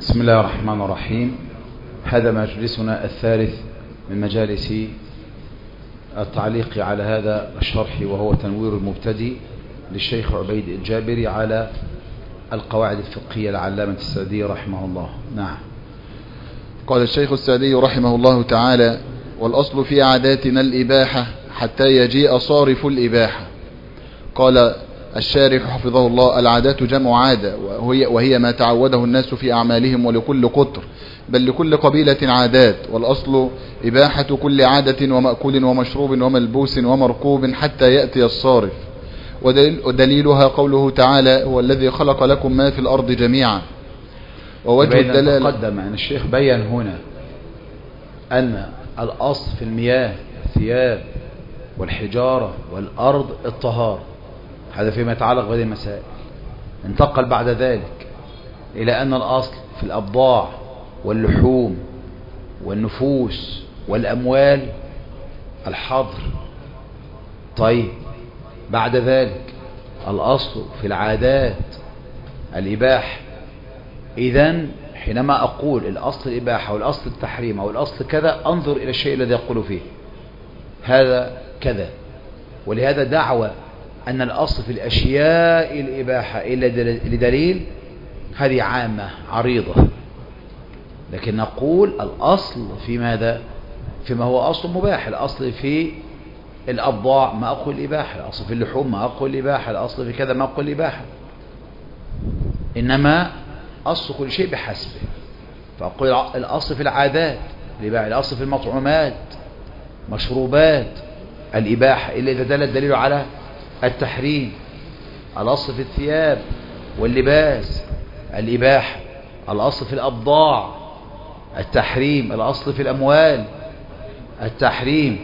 بسم الله الرحمن الرحيم. هذا مجلسنا الثالث من مجالس التعليق على هذا الشرح، وهو تنوير المبتدئ للشيخ عبيد الجابري على القواعد الفقهية العلامة السعدي رحمه الله. نعم. قال الشيخ السعدي رحمه الله تعالى: والأصل في عاداتنا الإباحة حتى يجيء صارف الإباحة. قال الشارح حفظه الله: العادات جمع عادة، وهي ما تعوده الناس في أعمالهم، ولكل قطر بل لكل قبيلة عادات. والأصل إباحة كل عادة ومأكول ومشروب وملبوس ومركوب حتى يأتي الصارف. ودليلها قوله تعالى: هو الذي خلق لكم ما في الأرض جميعا. ووجه الدلالة تقدم أن الشيخ بيّن هنا أن الأصل في المياه الثياب والحجارة والأرض الطهارة، هذا فيما يتعلق بهذه المسائل. انتقل بعد ذلك إلى أن الأصل في الأبضاع واللحوم والنفوس والأموال الحظر. طيب، بعد ذلك الأصل في العادات الإباحة. إذن حينما أقول الأصل الإباحة والأصل التحريم أو الأصل كذا، أنظر إلى الشيء الذي يقول فيه هذا كذا. ولهذا دعوة أن الأصل في الأشياء الإباحة إلا لدليل، هذه عامة عريضة. لكن نقول الأصل في ماذا؟ فيما هو أصل مباح. الأصل في الأبضاع ما أقول الإباحة، الأصل في اللحوم ما أقول الإباحة، الأصل في كذا ما أقول الإباحة. إنما أصل كل شيء بحسبه. فأقول الأصل في العادات الإباحة، الأصل في المطعومات مشروبات الإباحة إلا إذا دل الدليل على التحريم. الأصل في الثياب واللباس الإباحة، الأصل في الأبضاع التحريم، الأصل في الأموال التحريم.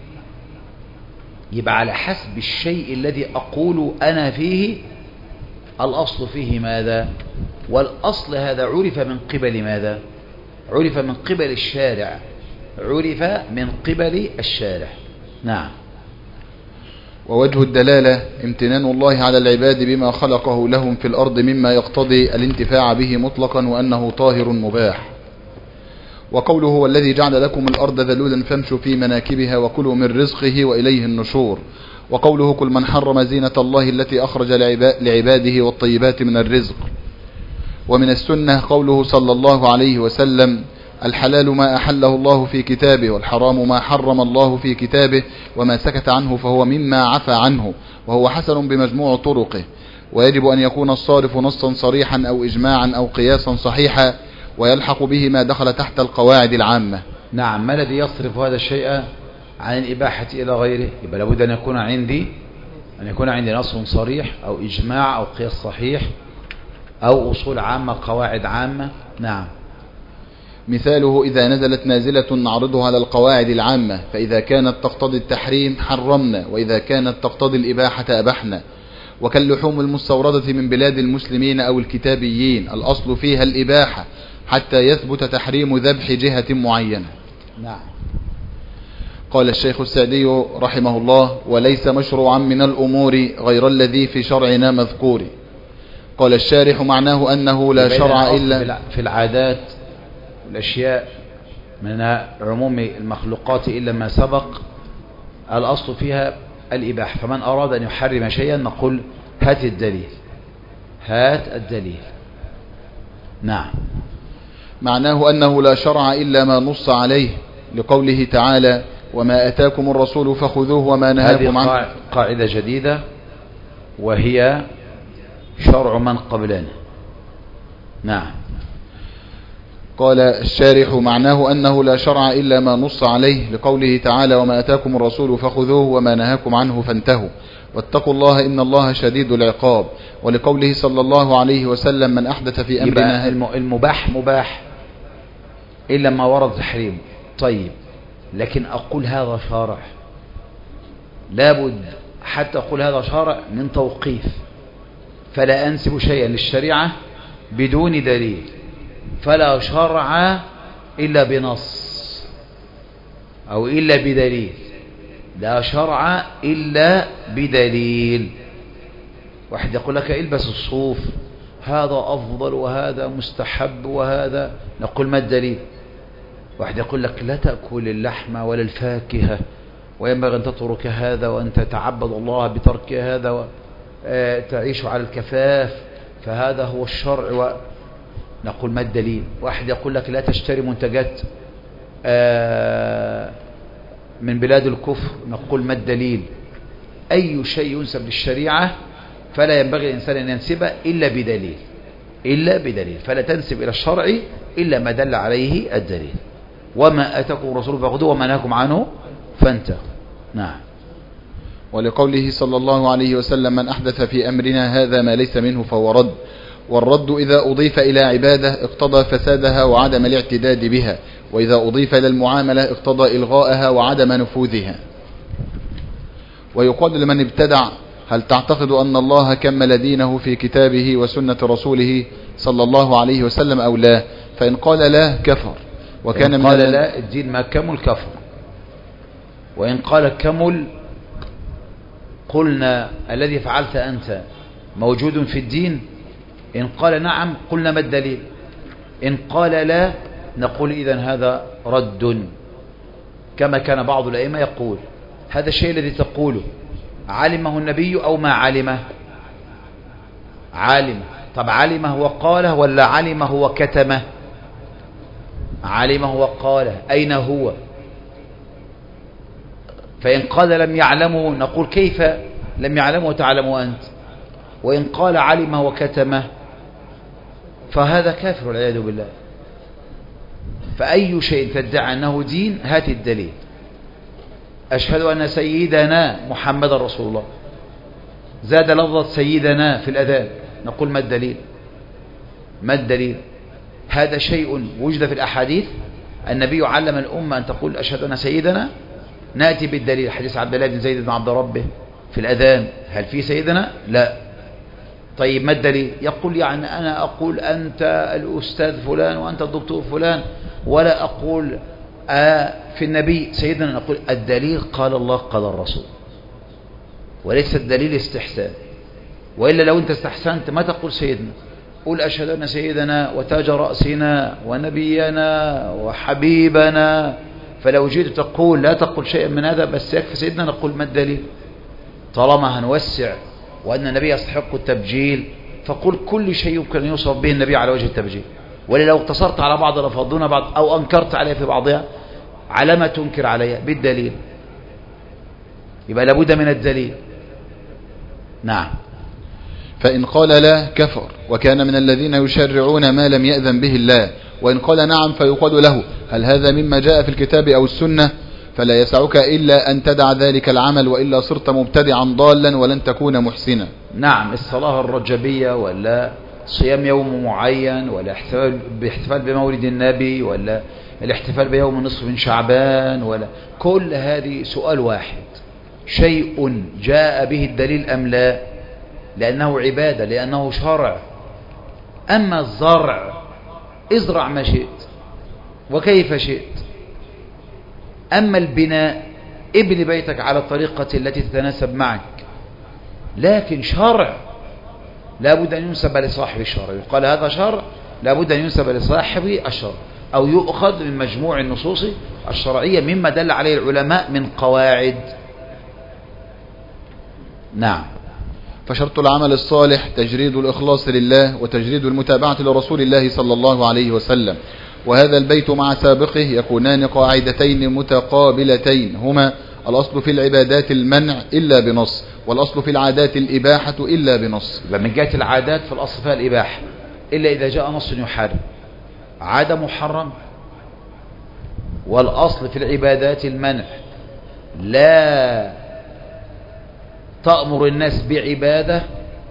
يبقى على حسب الشيء الذي أقول أنا فيه الأصل فيه ماذا. والأصل هذا عرف من قبل ماذا؟ عرف من قبل الشارع، عرف من قبل الشارع. نعم. ووجه الدلالة امتنان الله على العباد بما خلقه لهم في الأرض مما يقتضي الانتفاع به مطلقا، وأنه طاهر مباح. وقوله: هو الذي جعل لكم الأرض ذلولا فامشوا في مناكبها وكلوا من رزقه وإليه النشور. وقوله: كل من حرم زينة الله التي أخرج لعباده والطيبات من الرزق. ومن السنة قوله صلى الله عليه وسلم: الحلال ما أحله الله في كتابه، والحرام ما حرم الله في كتابه، وما سكت عنه فهو مما عفى عنه، وهو حسن بمجموع طرقه. ويجب أن يكون الصارف نصا صريحا أو إجماعا أو قياسا صحيحا، ويلحق به ما دخل تحت القواعد العامة. نعم. ما الذي يصرف هذا الشيء عن الإباحة إلى غيره؟ يبقى لابد أن يكون عندي نص صريح أو إجماع أو قياس صحيح أو أصول عامة قواعد عامة. نعم. مثاله: إذا نزلت نازلة نعرضها على القواعد العامة، فإذا كانت تقتضي التحريم حرمنا، وإذا كانت تقتضي الإباحة أبحنا. وكاللحوم المستوردة من بلاد المسلمين أو الكتابيين، الأصل فيها الإباحة حتى يثبت تحريم ذبح جهة معينة. نعم. قال الشيخ السعدي رحمه الله: وليس مشروعا من الأمور غير الذي في شرعنا مذكور. قال الشارح: معناه أنه لا شرع إلا في العادات الأشياء من عموم المخلوقات إلا ما سبق، الأصل فيها الإباحة. فمن أراد أن يحرم شيئا نقول هات الدليل، هات الدليل. نعم. معناه أنه لا شرع إلا ما نص عليه، لقوله تعالى: وما أتاكم الرسول فخذوه وما نهاكم عنه. هذه قاعدة جديدة، وهي شرع من قبلنا. نعم. قال الشارح: معناه أنه لا شرع إلا ما نص عليه، لقوله تعالى: وما أتاكم الرسول فخذوه وما نهاكم عنه فانتهوا، واتقوا الله إن الله شديد العقاب. ولقوله صلى الله عليه وسلم: من أحدث في أمرنا المباح مباح إلا ما ورد تحريمه. طيب، لكن أقول هذا شرع، لابد حتى أقول هذا شرع من توقيف، فلا أنسب شيئا للشريعة بدون دليل. فلا شرع إلا بنص أو إلا بدليل، لا شرع إلا بدليل. واحد يقول لك البس الصوف هذا أفضل وهذا مستحب وهذا، نقول ما الدليل؟ واحد يقول لك لا تأكل اللحم ولا الفاكهة وينبغي أن تترك هذا وأن تتعبد الله بترك هذا وتعيش على الكفاف فهذا هو الشرع نقول ما الدليل؟ واحد يقول لك لا تشتري منتجات من بلاد الكفر، نقول ما الدليل؟ أي شيء ينسب للشريعة فلا ينبغي الإنسان أن ينسبه إلا بدليل، فلا تنسب إلى الشرع إلا ما دل عليه الدليل. وما أتاكم الرسول فخذوه وما نهاكم عنه فانتهوا. نعم. ولقوله صلى الله عليه وسلم من أحدث في أمرنا هذا ما ليس منه فهو رد، والرد إذا أضيف إلى عبادة اقتضى فسادها وعدم الاعتداد بها، وإذا أضيف إلى المعاملة اقتضى إلغاءها وعدم نفوذها. ويقال لمن ابتدع هل تعتقد أن الله كمل دينه في كتابه وسنة رسوله صلى الله عليه وسلم أو لا؟ فإن قال لا كفر، وكان إن قال لا الدين ما كمل كفر، وإن قال كمل قلنا الذي فعلت أنت موجود في الدين، إن قال نعم قلنا ما الدليل، إن قال لا نقول إذن هذا رد. كما كان بعض الأئمة يقول هذا الشيء الذي تقوله علمه النبي أو ما علمه؟ علمه. طب علمه وقاله ولا علمه وكتمه؟ علمه وقاله. أين هو؟ فإن قال لم يعلمه نقول كيف لم يعلمه وتعلمه أنت؟ وإن قال علمه وكتمه فهذا كافر والعياذ بالله. فأي شيء تدعي أنه دين هات الدليل. أشهد أن سيدنا محمد رسول الله، زاد لفظة سيدنا في الأذان، نقول ما الدليل؟ ما الدليل؟ هذا شيء وجد في الأحاديث، النبي علم الأمة أن تقول أشهد أن سيدنا، نأتي بالدليل. حديث عبد الله بن زيد بن عبد ربه في الأذان، هل في سيدنا؟ لا. طيب ما الدليل؟ يقول يعني أنا أقول أنت الأستاذ فلان وأنت الدكتور فلان، ولا أقول في النبي سيدنا، نقول الدليل قال الله قال الرسول، وليس الدليل استحسان. وإلا لو أنت استحسنت ما تقول سيدنا، قل أشهد أن سيدنا وتاج رأسنا ونبينا وحبيبنا. فلو جيت تقول لا تقول شيئا من هذا بس يكفي سيدنا، نقول ما الدليل؟ طالما هنوسع وأن النبي يستحق التبجيل فقل كل شيء يمكن أن يوصف به النبي على وجه التبجيل. ولو اقتصرت على بعض الألفاظ دون بعض أو أنكرت عليها في بعضها على ما تنكر عليها بالدليل، يبقى لابد من الدليل. نعم. فإن قال لا كفر، وكان من الذين يشرعون ما لم يأذن به الله. وإن قال نعم فيقال له هل هذا مما جاء في الكتاب أو السنة؟ فلا يسعك إلا أن تدع ذلك العمل، وإلا صرت مبتدعا ضالا ولن تكون محسنا. نعم. الصلاة الرجبية ولا صيام يوم معين ولا احتفال بمولد النبي ولا الاحتفال بيوم نصف من شعبان، ولا كل هذه سؤال واحد، شيء جاء به الدليل أم لا؟ لأنه عبادة، لأنه شرع. أما الزرع ازرع ما شئت وكيف شئت. أما البناء ابن بيتك على الطريقة التي تتناسب معك، لكن شرع لابد أن ينسب لصاحب الشرع. يقال هذا شرع لابد أن ينسب لصاحب الشرع، أو يؤخذ من مجموع النصوص الشرعية مما دل عليه العلماء من قواعد. نعم. فشرط العمل الصالح تجريد الإخلاص لله وتجريد المتابعة لرسول الله صلى الله عليه وسلم. وهذا البيت مع سابقه يكونان قاعدتين متقابلتين، هما الأصل في العبادات المنع إلا بنص، والأصل في العادات الإباحة إلا بنص. من جهة العادات فالأصل فيها الإباحة إلا إذا جاء نص يحرم، عادة محرم. والأصل في العبادات المنع، لا تأمر الناس بعبادة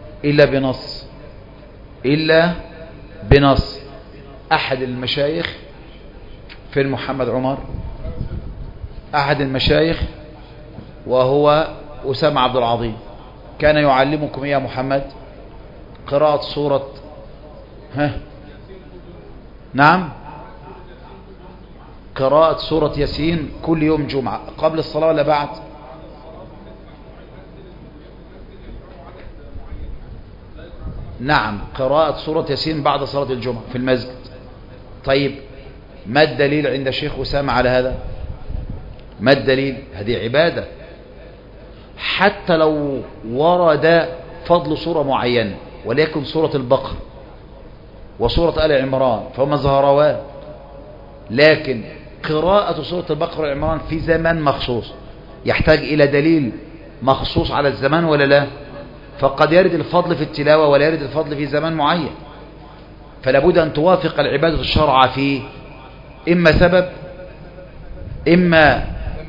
إلا بنص. أحد المشايخ في محمد عمر، أحد المشايخ وهو أسامة عبد العظيم، كان يعلمكم يا محمد قراءة سورة نعم، قراءة سورة ياسين كل يوم جمعة قبل الصلاة ولا بعد؟ نعم قراءة سورة ياسين بعد صلاة الجمعة في المسجد. طيب ما الدليل عند الشيخ أسامة على هذا؟ ما الدليل؟ هذه عبادة. حتى لو ورد فضل سورة معينة وليكن سورة البقرة وسورة آل عمران فهما ظهروان، لكن قراءة سورة البقرة والعمران في زمان مخصوص يحتاج إلى دليل مخصوص على الزمان ولا لا؟ فقد يرد الفضل في التلاوة ولا يرد الفضل في زمان معين، فلا بد أن توافق العبادة الشرع فيه إما سبب إما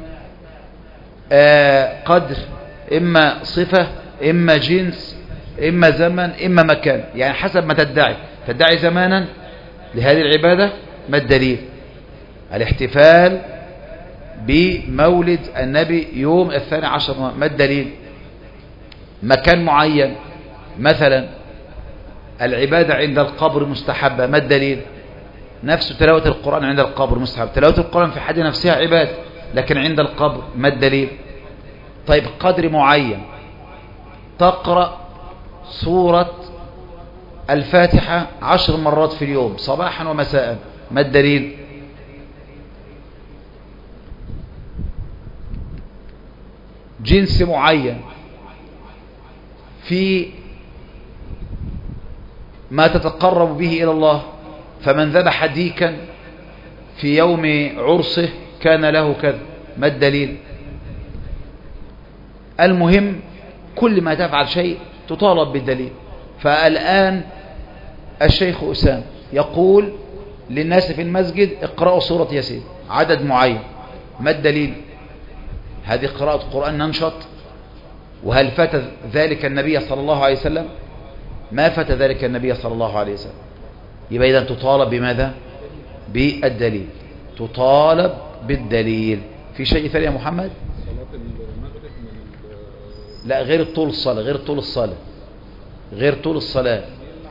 قدر إما صفة إما جنس إما زمن إما مكان، يعني حسب ما تدعي زمانا لهذه العبادة. ما الدليل؟ الاحتفال بمولد النبي يوم 12. ما الدليل؟ مكان معين مثلا العبادة عند القبر مستحبة. ما الدليل؟ نفس تلاوة القرآن عند القبر مستحب، تلاوة القرآن في حد نفسها عبادة، لكن عند القبر ما الدليل؟ طيب قدر معين تقرأ سورة الفاتحة 10 مرات في اليوم صباحا ومساء. ما الدليل؟ جنس معين في ما تتقرب به إلى الله، فمن ذبح ديكا في يوم عرسه كان له كذا. ما الدليل؟ المهم كل ما تفعل شيء تطالب بالدليل. فالآن الشيخ أسامة يقول للناس في المسجد اقرأوا سورة ياسين عدد معين. ما الدليل؟ هذه قراءة قرآن ننشط. وهل فات ذلك النبي صلى الله عليه وسلم؟ ما فات ذلك النبي صلى الله عليه وسلم. يبقى إذن تطالب بماذا؟ بالدليل، تطالب بالدليل. في شيء ثاني يا محمد؟ لا غير طول الصلاة، غير طول الصلاة، غير طول الصلاة.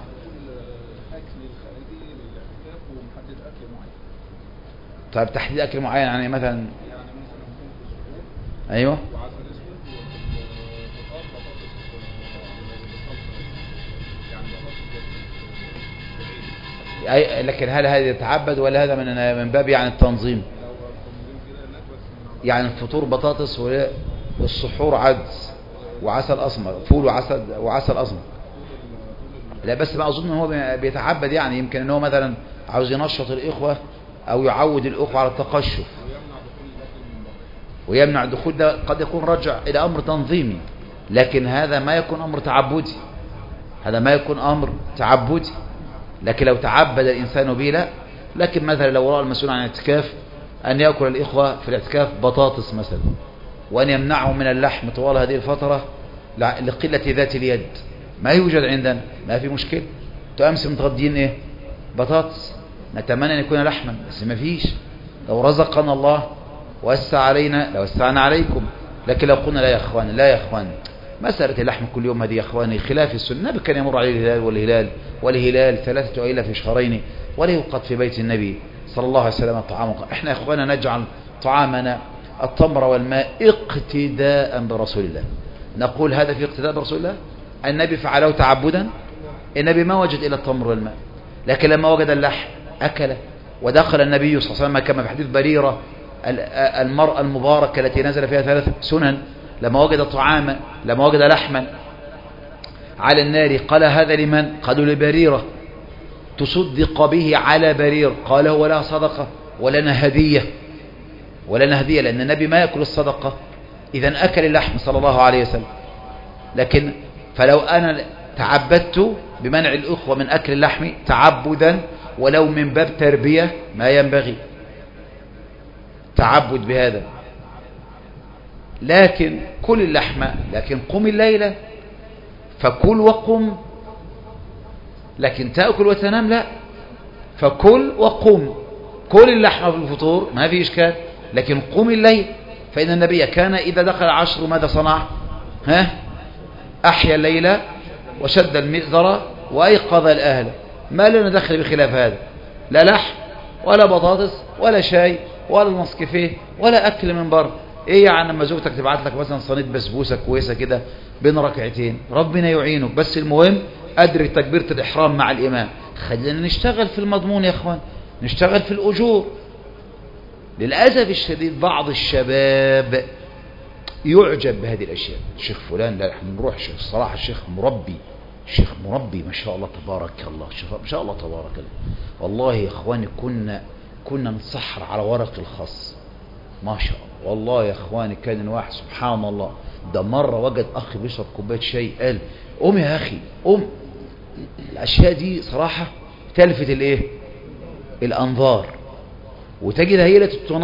طيب تحديد أكل معين يعني مثلا أيوة لكن هل هذا يتعبد ولا هذا من باب يعني التنظيم؟ يعني الفطور بطاطس والسحور عدس وعسل أسمر، فول وعسل أسمر. لا بس ما أظن هو بيتعبد، يعني يمكن أنه مثلا عاوز ينشط الإخوة أو يعود الإخوة على التقشف ويمنع الدخول. ده قد يكون رجع إلى أمر تنظيمي، لكن هذا ما يكون أمر تعبدي، هذا ما يكون أمر تعبدي. لكن لو تعبد الإنسان به لا. لكن مثلا لو رأى المسؤول عن الاعتكاف أن يأكل الإخوة في الاعتكاف بطاطس مثلا، وأن يمنعهم من اللحم طوال هذه الفترة لقلة ذات اليد، ما يوجد عندنا، ما في مشكلة. أمس متغدين إيه؟ بطاطس. نتمنى أن يكون لحما بس ما فيش. لو رزقنا الله ووسع علينا لوسعنا عليكم. لكن لو قلنا لا يا أخوان لا يا أخوان، مسألة اللحم كل يوم هذه يا أخواني خلاف السنة. النبي كان يمر عليه الهلال والهلال 3 أيلة في شهرين ولا يوقد في بيت النبي صلى الله عليه وسلم الطعام. احنا يا أخوانا نجعل طعامنا التمر والماء اقتداء برسول الله. نقول هذا في اقتداء برسول الله. النبي فعله تعبدا. النبي ما وجد إلا التمر والماء، لكن لما وجد اللحم أكله. ودخل النبي صلى الله عليه وسلم كما في حديث بريرة المرأة المباركة التي نزل فيها 3 سنن، لما وجد طعاما لما وجد لحما على النار قال هذا لمن؟ قالوا لبريرة تصدق به على برير. قال هو لها صدقة ولنا هدية، ولنا هدية، لأن النبي ما يأكل الصدقة. إذن أكل اللحم صلى الله عليه وسلم. لكن فلو أنا تعبدت بمنع الأخوة من أكل اللحم تعبدا ولو من باب تربية ما ينبغي تعبد بهذا. لكن كل اللحمة، لكن قم الليلة فكل وقم، لكن تأكل وتنام لا. فكل وقم، كل اللحمة في الفطور ما في إشكال، لكن قم الليل. فإن النبي كان إذا دخل 10 ماذا صنع؟ أحيا الليل وشد المئزر وأيقظ الأهل. ما لنا دخل بخلاف هذا، لا لحم ولا بطاطس ولا شاي ولا نسكافيه ولا أكل من بره. إيه يعني لما زوجتك تبعت لك مثلا صينية بسبوسة كويسة كده بين ركعتين، ربنا يعينك، بس المهم أدرك تكبيرة الإحرام مع الإمام. خلينا نشتغل في المضمون يا أخوان، نشتغل في الأجور. للأسف الشديد بعض الشباب يعجب بهذه الأشياء. الشيخ فلان، لا احنا نروح شيخ الصراحة الشيخ مربي، شيخ مربي ما شاء الله تبارك الله، ما شاء الله تبارك الله. والله يا اخواني كنا نسحر على ورق الخاص ما شاء الله. والله يا اخواني كان الواحد سبحان الله، ده مرة وجد اخ بيشرب كوبايه شاي قال قوم يا اخي قوم. الاشياء دي صراحة تلفت الايه الانظار، وتجد هي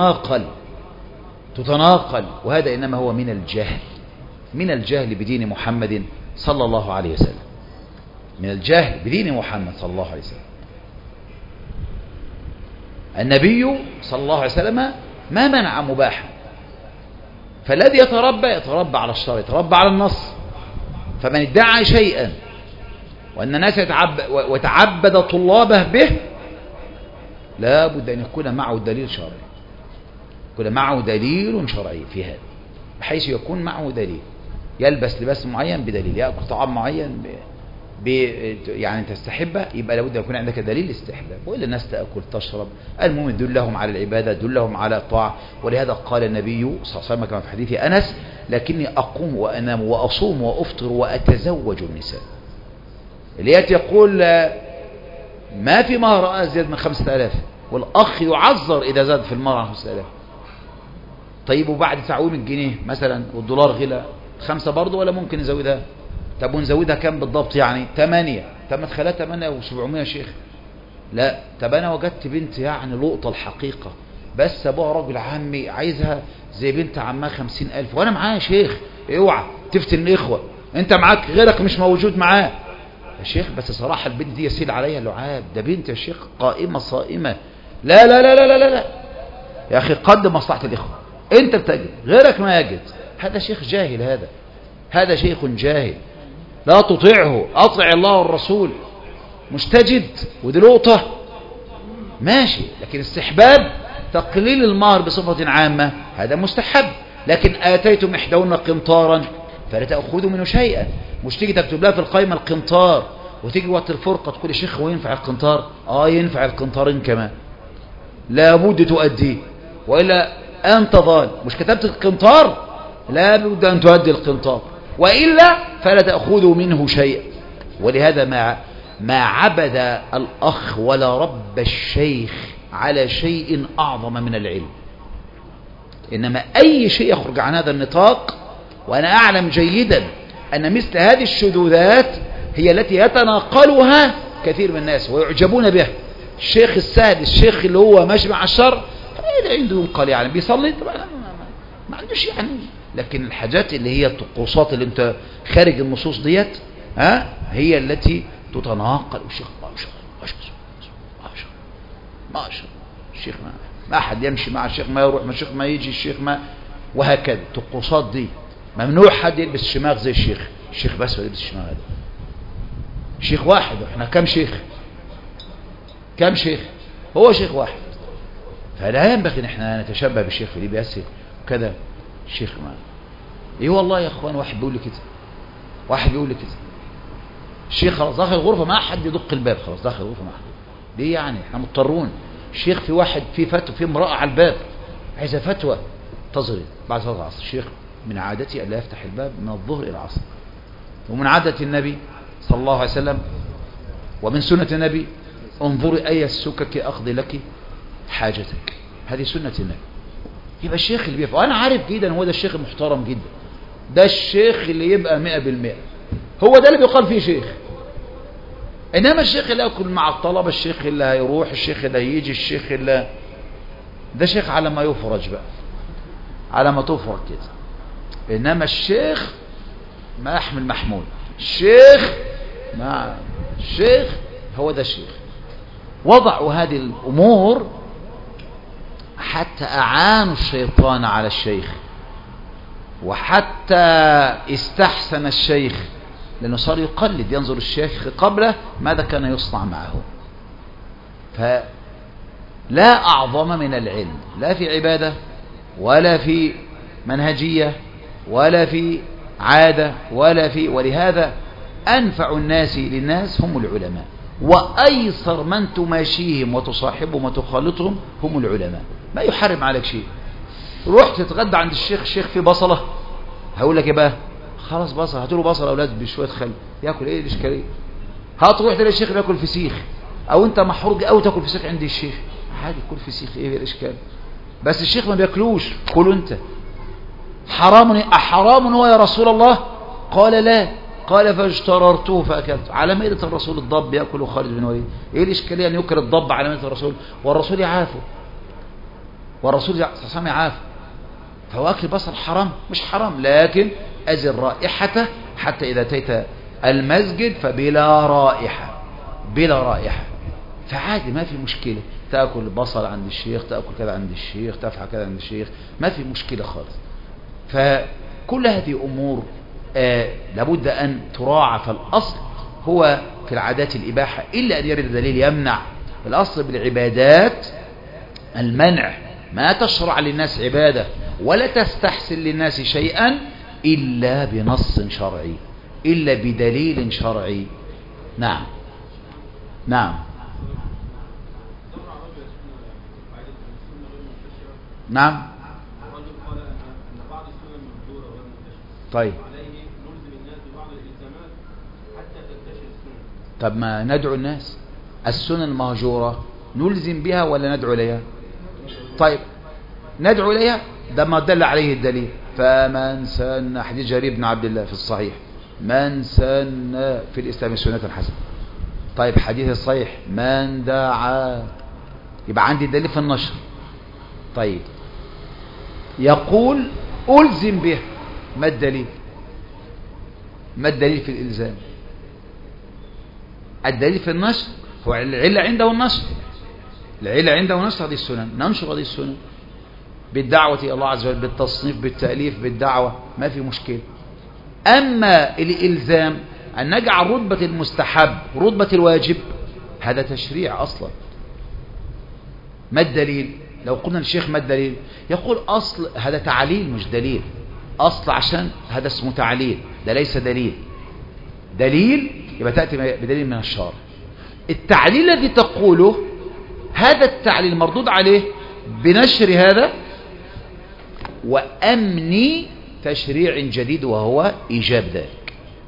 تتناقل، وهذا انما هو من الجهل بدين محمد صلى الله عليه وسلم، من الجهل بدين محمد صلى الله عليه وسلم. النبي صلى الله عليه وسلم ما منع مباحا، فالذي يتربى على الشرع، يتربى على النص. فمن ادعى شيئا وأن الناس وتعبد طلابه به، لا بد أن يكون معه دليل شرعي، يكون معه دليل شرعي في هذا، بحيث يكون معه دليل. يلبس لباس معين بدليل، يأكل طعام معين يعني تستحبه، يبقى لابد يكون عندك دليل استحباب. وإلا الناس تأكل تشرب، المهم دلهم على العبادة، دلهم على الطاعة. ولهذا قال النبي صلى الله عليه وسلم كما في حديث أنس: لكني أقوم وأنام وأصوم وأفطر وأتزوج النساء. اللي يقول ما في مهر أزيد من 5000، والأخ يعذر إذا زاد في المهر عن 5000. طيب وبعد تعويم الجنيه مثلا والدولار غلى 5 برضه، ولا ممكن نزودها؟ طب ونزودها كام بالضبط؟ يعني 8. طب ما تخليها 8 و700 يا شيخ. لا، طب انا وجدت بنت يعني لقطة الحقيقة، بس ابوها راجل عمي عايزها زي بنت عمها 50,000 وانا معايا يا شيخ. اوعى تفتن الاخوة، انت معاك غيرك مش موجود معاه يا شيخ. بس صراحة البنت دي يسيل عليها اللعاب، ده بنت يا شيخ قائمة صائمة. لا لا لا لا لا لا يا اخي، قدم مصلحة الاخوة. انت بتجد غيرك ما يجد. هذا شيخ جاهل، هذا شيخ جاهل، لا تطيعه، أطع الله والرسول. مستجد ودي لقطة ماشي، لكن استحباب تقليل المهر بصفة عامة هذا مستحب. لكن آتيتم إحداهن قنطارا فلا تأخذوا منه شيئا. مش تيجي تكتب لها في القائمة القنطار، وتيجي وقت الفرقة تقول يا شيخ هو ينفع القنطار؟ ينفع القنطارين كمان، لابد تؤديه، وإلا أنت ضال. مش كتبت القنطار، لابد أن تؤدي القنطار، وإلا فلا تأخذوا منه شيئا. ولهذا ما عبد الأخ ولا رب الشيخ على شيء أعظم من العلم. إنما أي شيء يخرج عن هذا النطاق، وأنا أعلم جيدا أن مثل هذه الشذوذات هي التي يتناقلها كثير من الناس ويعجبون بها. الشيخ السهل، الشيخ اللي هو ماشي مع الشر، اللي عنده ينقل يعني بيصلي طبعا ما عندوش يعني. لكن الحاجات اللي هي الطقوسات اللي انت خارج النصوص ديت هي التي تتناقل. الشيخ ما شاء الشيخ ما أحد يمشي مع الشيخ، ما يروح مع الشيخ، ما يجي الشيخ، ما وهكذا. الطقوسات دي ممنوع حد يلبس شماغ زي الشيخ. الشيخ بس يلبس الشماغ هذا. شيخ واحد، احنا كم شيخ؟ هو شيخ واحد. فلا ينبغي ان احنا نتشبه بالشيخ في ليبيا وكذا. الشيخ ما والله يا اخوان، واحد بيقول لي كده، الشيخ خلاص داخل الغرفة ما حد يدق الباب، خلاص داخل الغرفة ما حد. ليه يعني؟ احنا مضطرون. الشيخ في واحد في فتوى، في امرأة على الباب عايزة فتوى، تظهر بعد صلاة العصر. الشيخ من عادتي ألا يفتح الباب من الظهر إلى العصر، ومن عادة النبي صلى الله عليه وسلم ومن سنة النبي: انظري أي السكك أقضي لك حاجتك. هذه سنة النبي. يبقى الشيخ اللي بيفعل، وأنا عارف جدا هو ده الشيخ المحترم جدا، ده الشيخ اللي يبقى 100%، هو ده اللي بيقال فيه شيخ. إنما الشيخ اللي يأكل مع الطلبة، الشيخ اللي هيروح، الشيخ اللي هيجي، الشيخ اللي ده شيخ على ما يفرج بقى، على ما تفرج كده. إنما الشيخ ما يحمل محمول. الشيخ هو ده الشيخ. وضعوا هذه الأمور حتى أعانوا الشيطان على الشيخ، وحتى استحسن الشيخ، لأنه صار يقلد، ينظر الشيخ قبله ماذا كان يصنع معه. فلا أعظم من العلم، لا في عبادة ولا في منهجية ولا في عادة ولا في. ولهذا أنفع الناس للناس هم العلماء، وأيسر من تماشيهم وتصاحبهم وتخالطهم هم العلماء. ما يحرم عليك شيء. رحت تتغدى عند الشيخ في بصلة، هقول لك ايه بقى؟ خلاص بصل، هاتوا له بصل اولاد بشويه خل، ياكل ايه الاشكاليه؟ هتروح تلاقي الشيخ بياكل فسيخ، او انت محروق قوي تاكل فسيخ عند الشيخ، عادي كل فسيخ، ايه الاشكال؟ بس الشيخ ما بياكلوش، كله انت. حرام هو يا رسول الله؟ قال لا، قال فاجتررته فاكلت. على مائدة الرسول الضب ياكل خالد بن وليد، ايه الاشكاليه ان يكل الضب على مائدة الرسول؟ والرسول يعافه، والرسول صلى الله عليه وسلم يعافه. فهو أكل بصل حرام؟ مش حرام، لكن أزل رائحته حتى إذا أتيت المسجد فبلا رائحة، بلا رائحة، فعادي ما في مشكلة. تأكل بصل عند الشيخ، تأكل كذا عند الشيخ، تفعل كذا عند الشيخ، ما في مشكلة خالص. فكل هذه أمور لابد أن تراعى. فالأصل هو في العادات الإباحة إلا أن يرد دليل يمنع. الأصل بالعبادات المنع، ما تشرع للناس عبادة ولا تستحسن للناس شيئا إلا بنص شرعي، إلا بدليل شرعي. نعم نعم نعم. طيب طب ما ندعو الناس السنن المهجورة نلزم بها ولا ندعو إليها؟ طيب ندعو إليها، ده ما دل عليه الدليل. فمن سن، حديث جرير بن عبد الله في الصحيح، من سن في الإسلام سنة حسنة. طيب حديث الصحيح من دعا، يبقى عندي دليل في النشر. طيب يقول ألزم به، ما الدليل؟ ما الدليل في الإلزام؟ الدليل في النشر هو العلة عنده النشر، العلة عنده نشر هذه السنن، ننشر هذه السنن بالدعوة إلى الله عز وجل، بالتصنيف، بالتأليف، بالدعوة، ما في مشكلة. أما الإلزام أن نجعل رتبة المستحب رتبة الواجب، هذا تشريع أصلا. ما الدليل؟ لو قلنا للشيخ ما الدليل؟ يقول أصل هذا تعليل مش دليل، أصل عشان هذا اسمه تعليل، ده ليس دليل. دليل يبقى تأتي بدليل من الشارع. التعليل الذي تقوله هذا التعليل مردود عليه بنشر هذا وأمن تشريع جديد وهو إيجاب ذلك.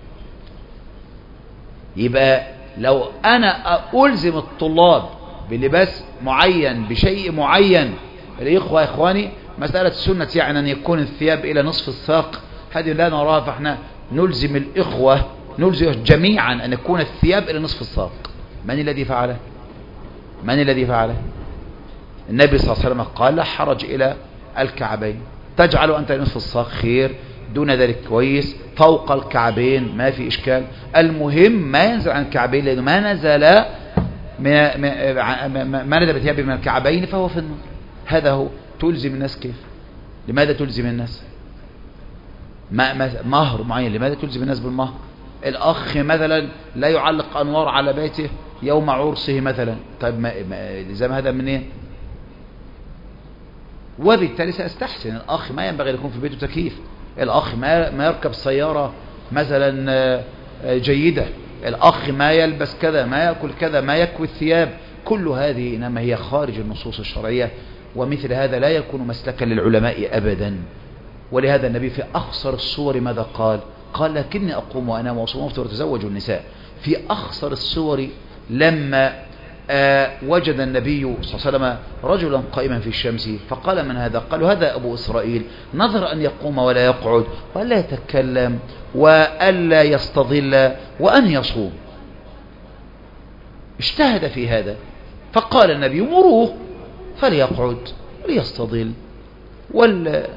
يبقى لو أنا ألزم الطلاب بلباس معين بشيء معين، الإخوة إخواني مسألة السنة يعني أن يكون الثياب إلى نصف الساق، هذه لا نراها، فإحنا نلزم الإخوة، نلزم جميعا أن يكون الثياب إلى نصف الساق. من الذي فعله؟ من الذي فعله؟ النبي صلى الله عليه وسلم قال لا حرج إلى الكعبين، تجعل أنت نصف الساق خير، دون ذلك كويس، فوق الكعبين ما في إشكال. المهم ما ينزل عن الكعبين، لأنه ما نزل ما نزل بثيابه من الكعبين فهو في النار. هذا هو. تلزم الناس كيف؟ لماذا تلزم الناس؟ مهر معين، لماذا تلزم الناس بالمهر؟ الأخ مثلا لا يعلق أنوار على بيته يوم عرسه مثلا، طيب الزام هذا منين؟ وبالتالي سأستحسن الأخ ما ينبغي يكون في بيته تكييف، الأخ ما يركب سيارة مثلا جيدة، الأخ ما يلبس كذا، ما يأكل كذا، ما يكوي الثياب، كل هذه إنما هي خارج النصوص الشرعية، ومثل هذا لا يكون مسلكا للعلماء أبدا. ولهذا النبي في أخصر الصور ماذا قال؟ قال لكني أقوم وأنام وأصوم وأفطر وأتزوج النساء. في أخصر الصور لما وجد النبي صلى الله عليه وسلم رجلا قائما في الشمس فقال من هذا؟ قالوا هذا أبو إسرائيل، نظر أن يقوم ولا يقعد ولا يتكلم وألا يستظل وأن يصوم. اجتهد في هذا، فقال النبي مروه فليقعد وليستظل ولا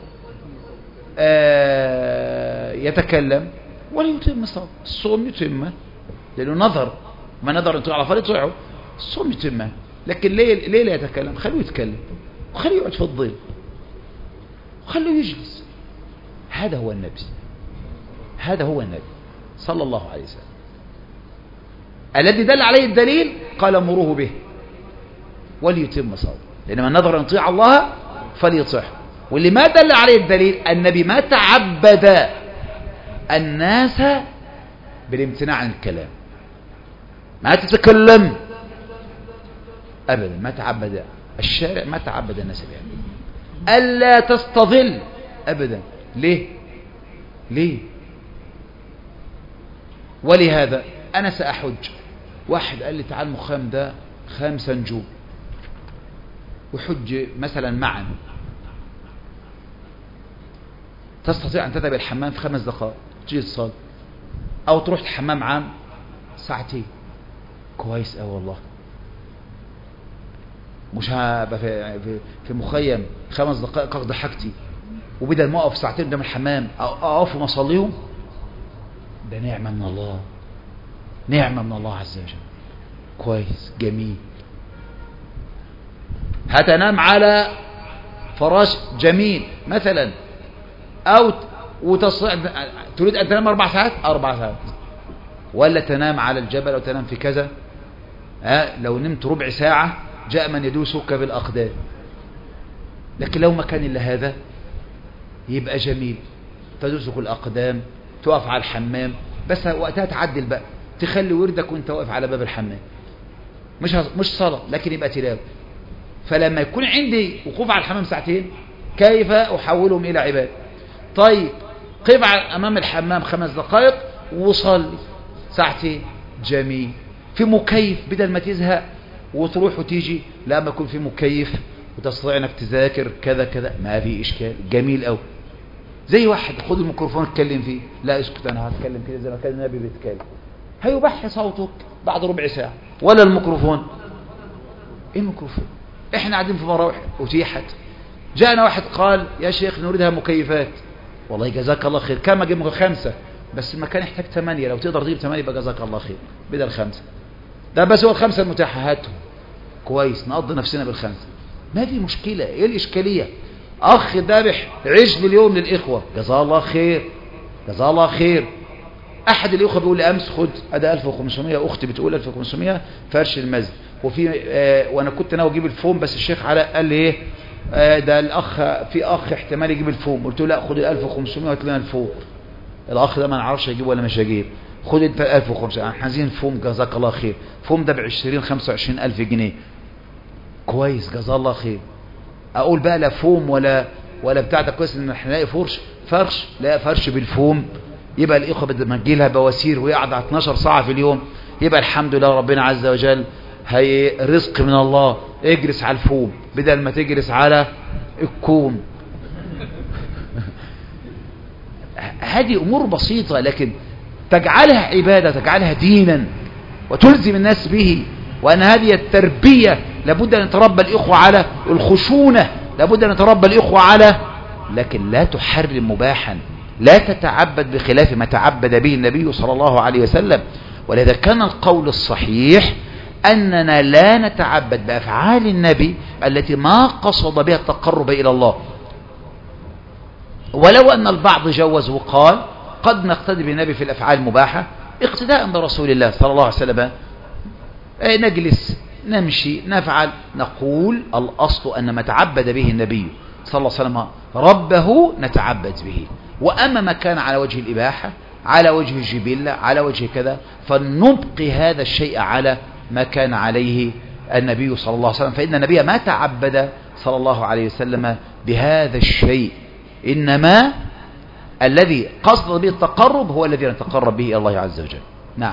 يتكلم وليتم الصوم، يتمه، لأنه نظر، ما نظر أن على فليطيعه، الصوم يتمه. لكن ليه لا يتكلم؟ خليه يتكلم وخليه يقعد في الظل وخليه يجلس. هذا هو النبي، هذا هو النبي صلى الله عليه وسلم الذي دل عليه الدليل. قال مروه به وليتم صوم، لأن من نظر أن يطيع الله فليطيعه. واللي ما دل عليه الدليل النبي ما تعبد الناس بالامتناع عن الكلام، ما تتكلم أبدا، ما تعبد الشارع، ما تعبد الناس بها. ألا تستظل أبدا. ليه؟ ولهذا أنا سأحج، واحد قال لي تعال المخيم ده 5 نجوم وحج مثلا معا، تستطيع أن تذهب الحمام في 5 دقائق تجي تصلي، أو تروح الحمام عام 2 ساعة. كويس أوي والله. مش هبقى في مخيم 5 دقائق أقضي حاجتي، وبدل ما أقف 2 ساعة قدام الحمام أقف وما أصليهم. ده نعمة من الله، نعمة من الله عز وجل. كويس، جميل. هتنام على فراش جميل مثلا، أو تريد أن تنام 4 ساعات 4 ساعات، ولا تنام على الجبل أو تنام في كذا. لو نمت ربع ساعة جاء من يدوسك بالأقدام. لكن لو ما كان إلا هذا يبقى جميل، تدوسك الأقدام، تقف على الحمام، بس وقتها تعدل بقى، تخلي وردك وانت واقف على باب الحمام، مش صلاة لكن يبقى تلاوة. فلما يكون عندي وقوف على الحمام 2 ساعات كيف أحولهم إلى عبادة؟ طيب قف أمام الحمام 5 دقائق وصلي 2 ساعات، جميل. في مكيف بدل ما تزهق وتروح وتيجي، لا، ما يكون في مكيف وتستطيع انك تذاكر كذا كذا، ما في اشكال، جميل قوي. زي واحد خد الميكروفون اتكلم فيه، لا اسكت انا هتكلم كده زي ما كان النبي بيتكلم، هيبحي صوتك بعد ربع ساعة. ولا الميكروفون، ايه الميكروفون؟ احنا قاعدين في مراوح اتيحت، جاءنا واحد قال يا شيخ نريدها مكيفات، والله جزاك الله خير، كم اجيب 5 بس المكان يحتاج 8، لو تقدر تجيب 8 يبقى جزاك الله خير بدل 5. ده بس هو ال5 المتاحة هاتهم، كويس، نقضي نفسنا بال5، ما في مشكلة. ايه الاشكالية؟ اخ ذابح عجل اليوم للاخوة، جزاه الله خير، جزاه الله خير. احد الاخوة بيقول لي امس خد ادي 1500، اختي بتقول 1500 فرش المسجد، وفي وانا كنت ناوي اجيب الفوم، بس الشيخ علاء قال لي ايه ده الاخ في اخ احتمال يجيب الفوم، قلت له لا خد ال 1500 وهات لنا الفوم. الاخ ده ما نعرفش هيجيب ولا مش هيجيب، خد انت 1500، احنا عايزين فوم، جزاك الله خير. فوم ده ب20 25 الف جنيه، كويس، جزاه الله خير. اقول بقى لا فوم ولا بتاع ده، كويس ان احنا نلاقي فرش، لا فرش بالفوم، يبقى الاخوه بدل ما تجي لها بواسير ويقعد 12 ساعه في اليوم، يبقى الحمد لله ربنا عز وجل هي رزق من الله، اجلس على الفوم بدل ما تجلس على الكوم. هذه امور بسيطه، لكن تجعلها عباده، تجعلها دينا، وتلزم الناس به، وان هذه التربيه لابد ان يتربى الاخوه على الخشونه، لابد ان يتربى الاخوه على، لكن لا تحرم مباحا، لا تتعبد بخلاف ما تعبد به النبي صلى الله عليه وسلم. ولذا كان القول الصحيح أننا لا نتعبد بأفعال النبي التي ما قصد بها التقرب إلى الله، ولو أن البعض جوز وقال قد نقتدي بالنبي في الأفعال المباحة اقتداء برسول الله صلى الله عليه وسلم، نجلس نمشي نفعل، نقول الأصل أن ما تعبد به النبي صلى الله عليه وسلم ربه نتعبد به، وأما ما كان على وجه الإباحة، على وجه الجبلة، على وجه كذا، فنبقي هذا الشيء على ما كان عليه النبي صلى الله عليه وسلم، فإن النبي ما تعبد صلى الله عليه وسلم بهذا الشيء، إنما الذي قصد به التقرب هو الذي نتقرب به إلى الله عز وجل. نعم.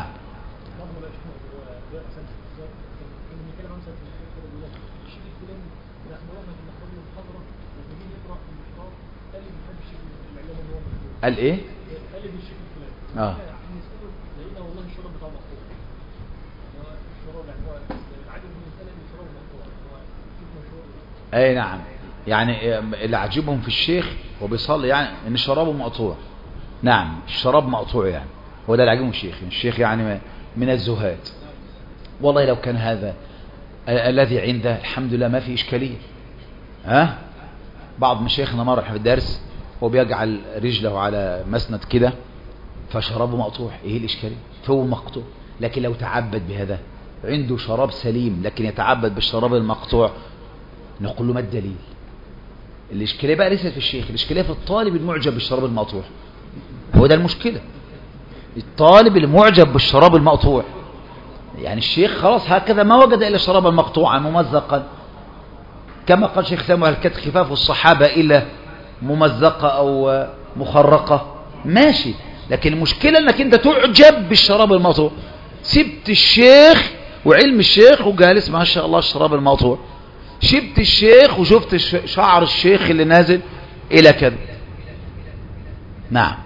قال ايه؟ اي نعم، يعني اللي عجبهم في الشيخ وبيصلي يعني ان شرابه مقطوع. نعم، الشراب مقطوع، يعني هو ده اللي عجبهم الشيخ يعني من الزهاد. والله لو كان هذا الذي عنده الحمد لله ما في اشكاليه. بعض مشايخنا مره في الدرس هو بيجعل رجله على مسند كده فشرابه مقطوع، ايه الاشكاليه؟ فهو مقطوع. لكن لو تعبد بهذا، عنده شراب سليم لكن يتعبد بالشراب المقطوع، نقول له ما الدليل؟ الاشكاليه بقى ليست في الشيخ، الاشكاليه في الطالب المعجب بالشراب المقطوع، هو ده المشكله. الطالب المعجب بالشراب المقطوع، يعني الشيخ خلاص هكذا ما وجد إلا شرابا مقطوعا ممزقا، كما قال شيخ سامو: هل كانت خفاف الصحابة إلا ممزقة أو مخرقة؟ ماشي، لكن المشكلة أنك أنت تعجب بالشراب المقطوع. سبت الشيخ وعلم الشيخ وجالس ما شاء الله الشراب المقطوع، شبت الشيخ وشفت شعر الشيخ اللي نازل إلى كذا. نعم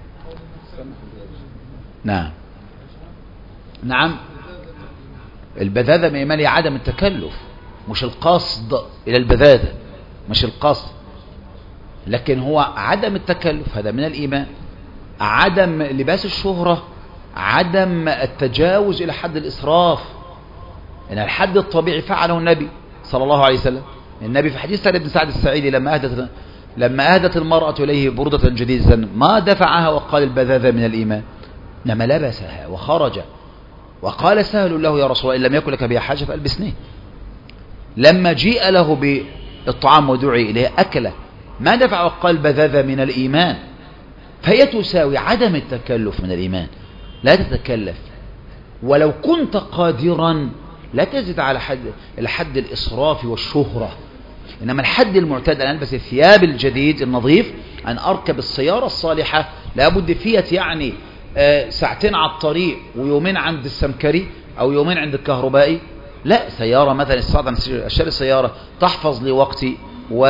نعم نعم. البذاذة من إيمان عدم التكلف، مش القصد إلى البذاذة، مش القصد، لكن هو عدم التكلف، هذا من الإيمان. عدم لباس الشهرة، عدم التجاوز إلى حد الإسراف، إن الحد الطبيعي فعله النبي صلى الله عليه وسلم. النبي في حديث سعد بن سعد السعيدي لما أهدت المرأة إليه بردة جديدة ما دفعها وقال: البذاذة من الإيمان، إنما لبسها وخرج وقال: سهل له يا رسول الله، إن لم يكن لك بها حاجة فألبسنيه. لما جيء له بالطعام ودعي إليه أكله، ما دفع وقال: البذاذة من الإيمان. فهي تساوي عدم التكلف من الإيمان. لا تتكلف، ولو كنت قادرا لا تزد على حد الإسراف والشهرة، إنما الحد المعتاد أن ألبس الثياب الجديد النظيف، أن أركب السيارة الصالحة، لابد فيها يعني ساعتين على الطريق ويومين عند السمكري أو يومين عند الكهربائي. لا، سيارة مثلا أشتري السيارة تحفظ لي وقتي و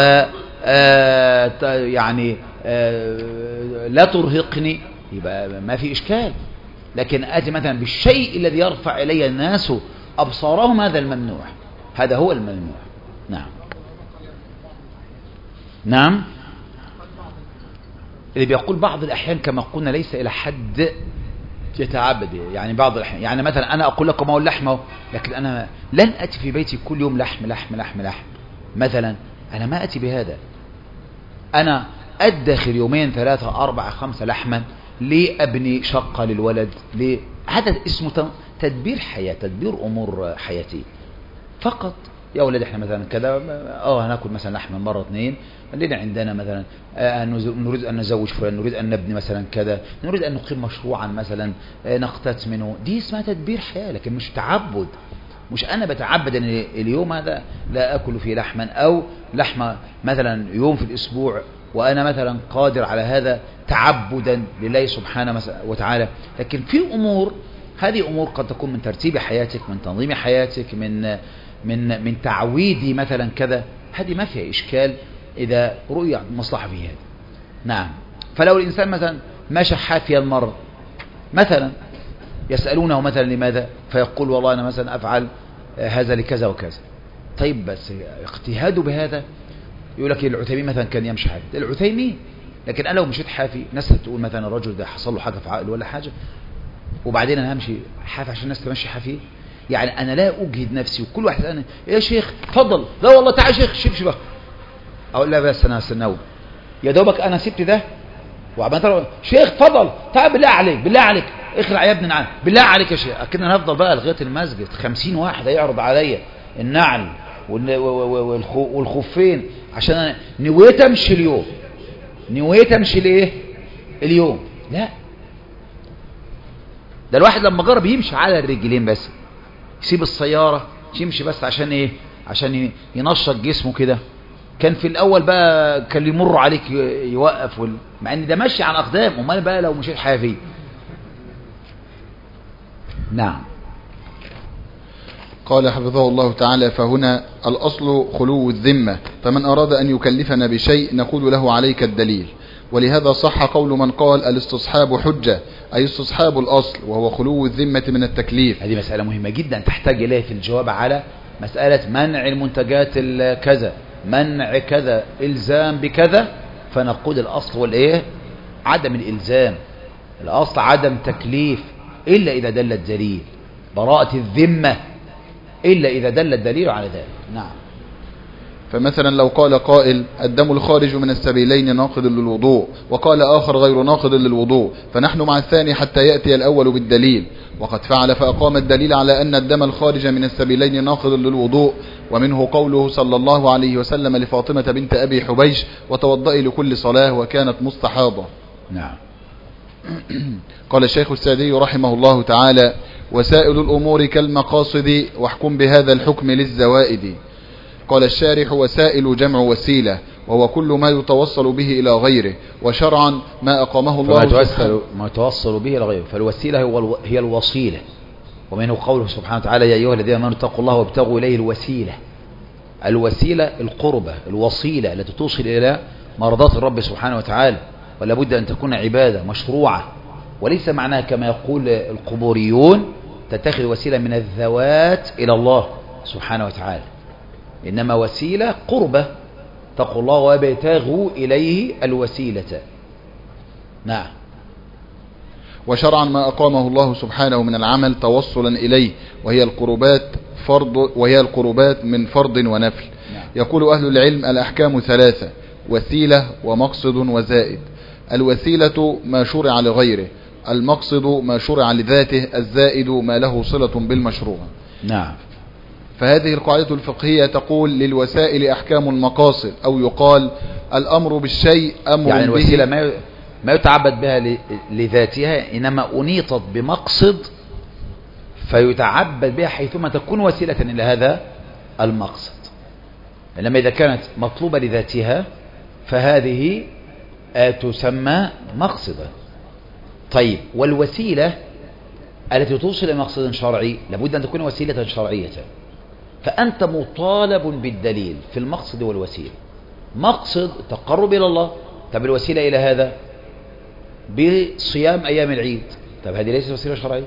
يعني لا ترهقني، يبقى ما في إشكال. لكن آتي مثلا بالشيء الذي يرفع إلي الناس أبصارهم، هذا الممنوع، هذا هو الممنوع. نعم نعم. اللي بيقول بعض الأحيان كما قلنا ليس إلى حد يتعبد، يعني بعض الأحيان، يعني مثلا أنا أقول لكم أقول لحمة، لكن أنا لن أتي في بيتي كل يوم لحم لحم لحم لحم مثلا، أنا ما أتي بهذا. أنا أدخر يومين ثلاثة أربعة خمسة لحما لأبني شقة للولد، هذا اسمه تدبير حياة، تدبير أمور حياتي فقط. يا أولاد إحنا مثلا كذا هناكل مثلا لحمة مرة اثنين، الليلة عندنا مثلا نريد أن نزوج فلان، نريد أن نبني مثلا كذا، نريد أن نقيم مشروعا مثلا نقتات منه، دي اسمها تدبير حياة، لكن مش تعبد. مش أنا بتعبد أن اليوم هذا لا أكل فيه لحما، أو لحمة مثلا يوم في الأسبوع، وأنا مثلا قادر على هذا تعبدا لله سبحانه وتعالى. لكن في أمور، هذه أمور قد تكون من ترتيب حياتك، من تنظيم حياتك، من تعويدي مثلا كذا، هذه ما فيها إشكال إذا رؤي مصلحة في هذا. نعم. فلو الإنسان مثلا ماشى حافيا مرة مثلا، يسألونه مثلا لماذا، فيقول: والله أنا مثلا أفعل هذا لكذا وكذا. طيب بس اجتهاده بهذا، يقول لك العثيمين مثلا كان يمشي حافي، العثيمين، لكن أنا لو مشيت حافي ناس تقول مثلا الرجل ده حصل له حاجة في عقله ولا حاجة، وبعدين أنا همشي حافي عشان الناس تمشي حافي. يعني أنا لا أجهد نفسي، وكل واحد أنا يا شيخ فضل، لا والله تعال شيخ شبشبه، أقول لا بس أنا هستناه يا دوبك أنا سبت ده وعمال شيخ فضل تعال بالله عليك بالله عليك اخلع يا ابني نعم بالله عليك يا شيخ. أكيد أنا هفضل بقى لغاية المسجد 50 واحد هيعرض عليا النعل والخفين عشان أنا نويت أمشي اليوم، نويت أمشي ليه اليوم. لا، ده الواحد لما جرب يمشي على الرجلين بس، يسيب السيارة يمشي بس عشان ايه، عشان ينشط جسمه كده. كان في الاول بقى كان يمر عليك يوقف مع ان ده ماشي على اقدام، امال بقى لو مشيت حافي. نعم. قال حفظه الله تعالى: فهنا الأصل خلو الذمة، فمن أراد أن يكلفنا بشيء نقول له عليك الدليل. ولهذا صح قول من قال: الاستصحاب حجة، أي استصحاب الأصل وهو خلو الذمة من التكليف. هذه مسألة مهمة جدا تحتاج إليه في الجواب على مسألة منع المنتجات كذا، منع كذا، إلزام بكذا. فنقول الأصل والإيه؟ عدم الإلزام، الأصل عدم تكليف إلا إذا دل الدليل، براءة الذمة إلا إذا دل الدليل على ذلك. نعم. فمثلا لو قال قائل: الدم الخارج من السبيلين ناقض للوضوء، وقال آخر غير ناقض للوضوء، فنحن مع الثاني حتى يأتي الأول بالدليل. وقد فعل فأقام الدليل على أن الدم الخارج من السبيلين ناقض للوضوء، ومنه قوله صلى الله عليه وسلم لفاطمة بنت أبي حبيش: وتوضئي لكل صلاة، وكانت مستحاضة. نعم. قال الشيخ السعدي رحمه الله تعالى: وسائل الأمور كالمقاصد واحكم بهذا الحكم للزوائد. قال الشارح: وسائل جمع وسيلة، وهو كل ما يتوصل به إلى غيره، وشرعا ما أقامه الله ما يتوصل به إلى غيره. فالوسيلة هي الوصيلة، ومنه قوله سبحانه وتعالى: يا أيها الذين آمنوا اتقوا الله وابتغوا إليه الوسيلة. الوسيلة القربة، الوصيلة التي توصل إلى مرضات الرب سبحانه وتعالى، ولا بد أن تكون عبادة مشروعة، وليس معناها كما يقول القبوريون تتخذ وسيلة من الذوات إلى الله سبحانه وتعالى، إنما وسيلة قربة، اتقوا الله وابتغوا إليه الوسيلة. نعم. وشرعا ما أقامه الله سبحانه من العمل توصلا إليه، وهي القربات من فرض ونفل. نعم. يقول أهل العلم: الأحكام ثلاثة: وسيلة ومقصد وزائد. الوسيلة ما شرع لغيره، المقصد ما شرع لذاته، الزائد ما له صلة بالمشروع. نعم. فهذه القاعدة الفقهية تقول: للوسائل أحكام المقاصد، أو يقال الأمر بالشيء أمر يعني به. الوسيلة ما يتعبد بها لذاتها، إنما أنيطت بمقصد فيتعبد بها حيثما تكون وسيلة إلى هذا المقصد. إنما إذا كانت مطلوبة لذاتها فهذه تسمى مقصدا. طيب، والوسيلة التي توصل إلى مقصد شرعي لابد أن تكون وسيلة شرعية، فأنت مطالب بالدليل في المقصد والوسيلة. مقصد تقرب إلى الله، طب الوسيلة إلى هذا بصيام أيام العيد، طب هذه ليست وسيلة شرعية،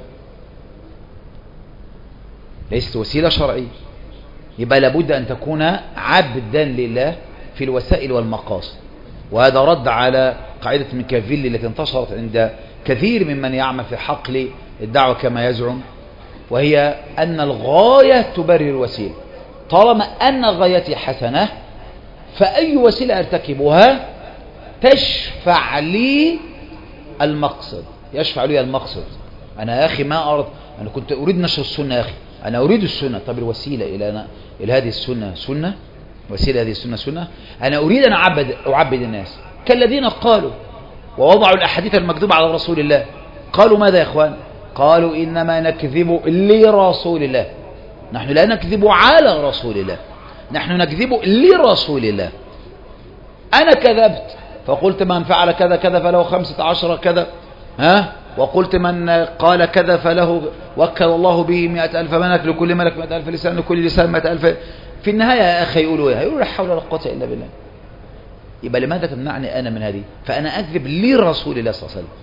ليست وسيلة شرعية. يبقى لابد أن تكون عبدا لله في الوسائل والمقاصد. وهذا رد على قاعدة ميكافيلي التي انتشرت عند كثير ممن يعمل في حقل الدعوة كما يزعم، وهي أن الغاية تبرر الوسيلة. طالما أن غايتي حسنة فأي وسيلة أرتكبها تشفع لي المقصد، يشفع لي المقصد. أنا يا أخي ما أرد، أنا كنت أريد نشر السنة يا أخي، أنا أريد السنة، طب الوسيلة إلى هذه السنة سنة، وسيلة هذه السنة سنة. أنا أريد أن أعبد الناس كالذين قالوا ووضعوا الأحاديث المكذوبة على رسول الله. قالوا ماذا يا إخوان؟ قالوا إنما نكذب لرسول الله. نحن لا نكذب على رسول الله، نحن نكذب لرسول الله. أنا كذبت فقلت من فعل كذا كذا فله 15 كذا، وقلت من قال كذا فله وكل الله به 100,000 ملك، لكل ملك 100,000 لسان، لكل لسان 100,000. في النهاية يا أخي يقولوا إيه؟ يقولوا لا حول ولا قوة إلا بالله. يبقى لماذا تمنعني أنا من هذه؟ فأنا أكذب لرسول الله صلى الله عليه وسلم.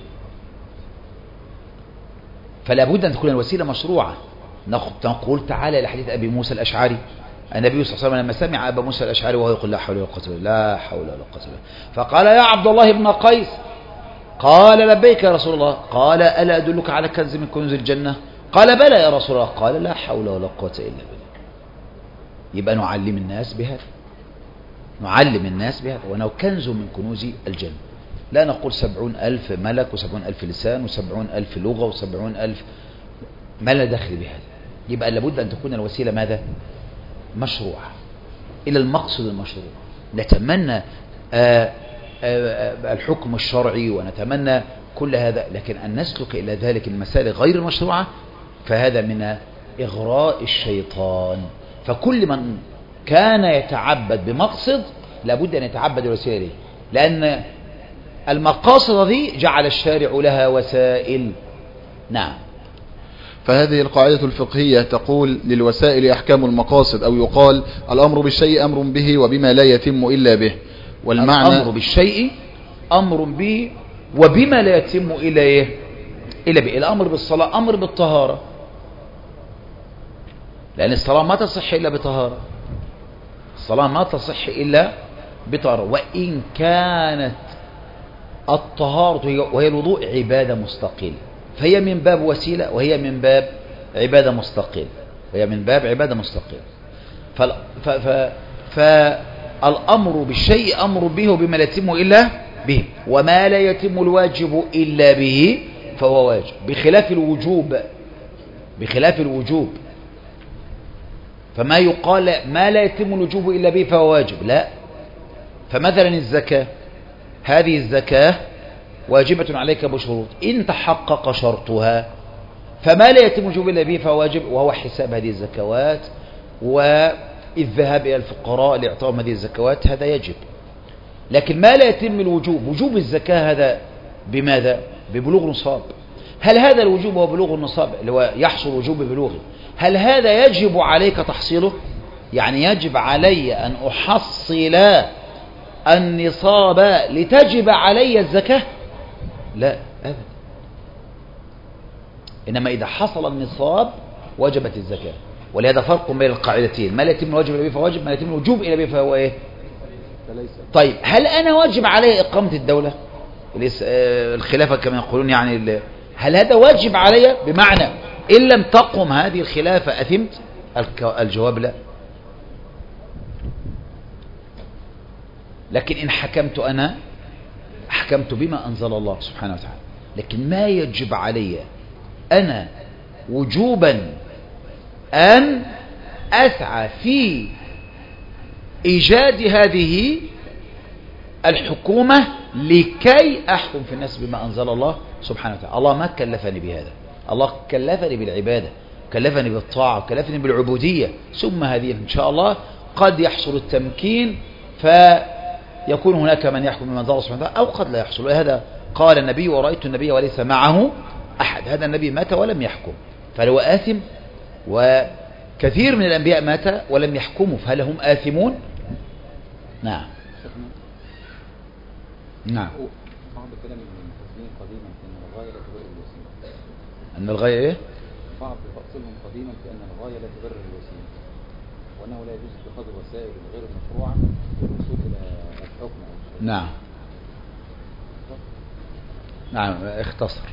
فلا بد أن تكون الوسيلة مشروعة. نقول تعالى إلى حديث أبي موسى الأشعري. النبي صلى الله عليه وسلم لما سمع أبا موسى الأشعري وهو يقول لا حول ولا قوة إلا بالله، لا حول ولا قوة إلا بالله، فقال يا عبد الله بن قيس، قال لبيك يا رسول الله، قال ألا أدلك على كنز من كنوز الجنة؟ قال بلى يا رسول الله، قال لا حول ولا قوة إلا بالله. يبقى نعلم الناس بهذا، نعلم الناس بهذا، وأنه كنز من كنوز الجنة. لا نقول 70,000 ملك و70,000 لسان و70,000 لغة و70,000، ما لا دخل بهذا. يبقى لابد أن تكون الوسيلة ماذا؟ مشروعة إلى المقصد المشروع. نتمنى الحكم الشرعي ونتمنى كل هذا، لكن أن نسلك إلى ذلك المسائل غير المشروعة فهذا من إغراء الشيطان. فكل من كان يتعبد بمقصد لابد أن يتعبد الوسيلة إليه، لأن المقاصد دي جعل الشارع لها وسائل. نعم. فهذه القاعدة الفقهية تقول للوسائل أحكام المقاصد، أو يقال الأمر بالشيء أمر به وبما لا يتم إلا به. والمعنى الأمر بالشيء أمر به وبما لا يتم إلا به. الأمر بالصلاة أمر بالطهارة، لأن الصلاة ما تصح إلا بطهارة، الصلاة ما تصح إلا بطهارة. وإن كانت الطهارة وهي الوضوء عبادة مستقلة، فهي من باب وسيلة وهي من باب عبادة مستقلة، وهي من باب عبادة مستقلة. فالأمر بالشيء أمر به وبما لا يتم إلا به، وما لا يتم الواجب إلا به فهو واجب، بخلاف الوجوب. فما يقال ما لا يتم الوجوب إلا به فهو واجب، لا. فمثلا الزكاة، هذه الزكاة واجبة عليك بشروط إن تحقق شرطها فما لا يتم وجوب إلا به فهو واجب، وهو حساب هذه الزكوات والذهاب إلى الفقراء لإعطائهم هذه الزكوات، هذا يجب. لكن ما لا يتم الوجوب، وجوب الزكاة هذا بماذا؟ ببلوغ نصاب. هل هذا الوجوب هو بلوغ النصاب اللي هو يحصل وجوب ببلوغه؟ هل هذا يجب عليك تحصيله؟ يعني يجب علي أن أحصل النصاب لتجب علي الزكاة؟ لا أبدا. إنما إذا حصل النصاب وجبت الزكاة. ولهذا فرق بين القاعدتين، ما لا يتم الواجب إلا به فهو واجب، ما لا يتم الوجوب إلا به فهو إيه؟ طيب هل أنا واجب علي إقامة الدولة؟ الخلافة كما يقولون، يعني هل هذا واجب علي؟ بمعنى إن لم تقم هذه الخلافة أثمت؟ الجواب لا. لكن إن حكمت أنا حكمت بما أنزل الله سبحانه وتعالى. لكن ما يجب علي أنا وجوبا أن أسعى في إيجاد هذه الحكومة لكي أحكم في الناس بما أنزل الله سبحانه وتعالى. الله ما كلفني بهذا، الله كلفني بالعبادة، كلفني بالطاعة، كلفني بالعبودية. ثم هذه إن شاء الله قد يحصل التمكين فيكون هناك من يحكم بما أنزل الله سبحانه وتعالى، أو قد لا يحصل. هذا قال النبي ورأيت النبي وليس معه أحد. هذا النبي مات ولم يحكم فهو آثم، وكثير من الأنبياء مات ولم يحكموا، فهل هم آثمون؟ نعم. نعم. بعض كلام المفسرين قديما ان الغايه لا تبرر الوسيله. ان الغايه ايه؟ بعض تفصيلهم قديما في ان الغايه لا تبرر الوسيله، وانه لا يجوز اتخاذ الوسائل الغير المشروعه للوصول الى الحكم او الشيء. نعم. نعم اختصر.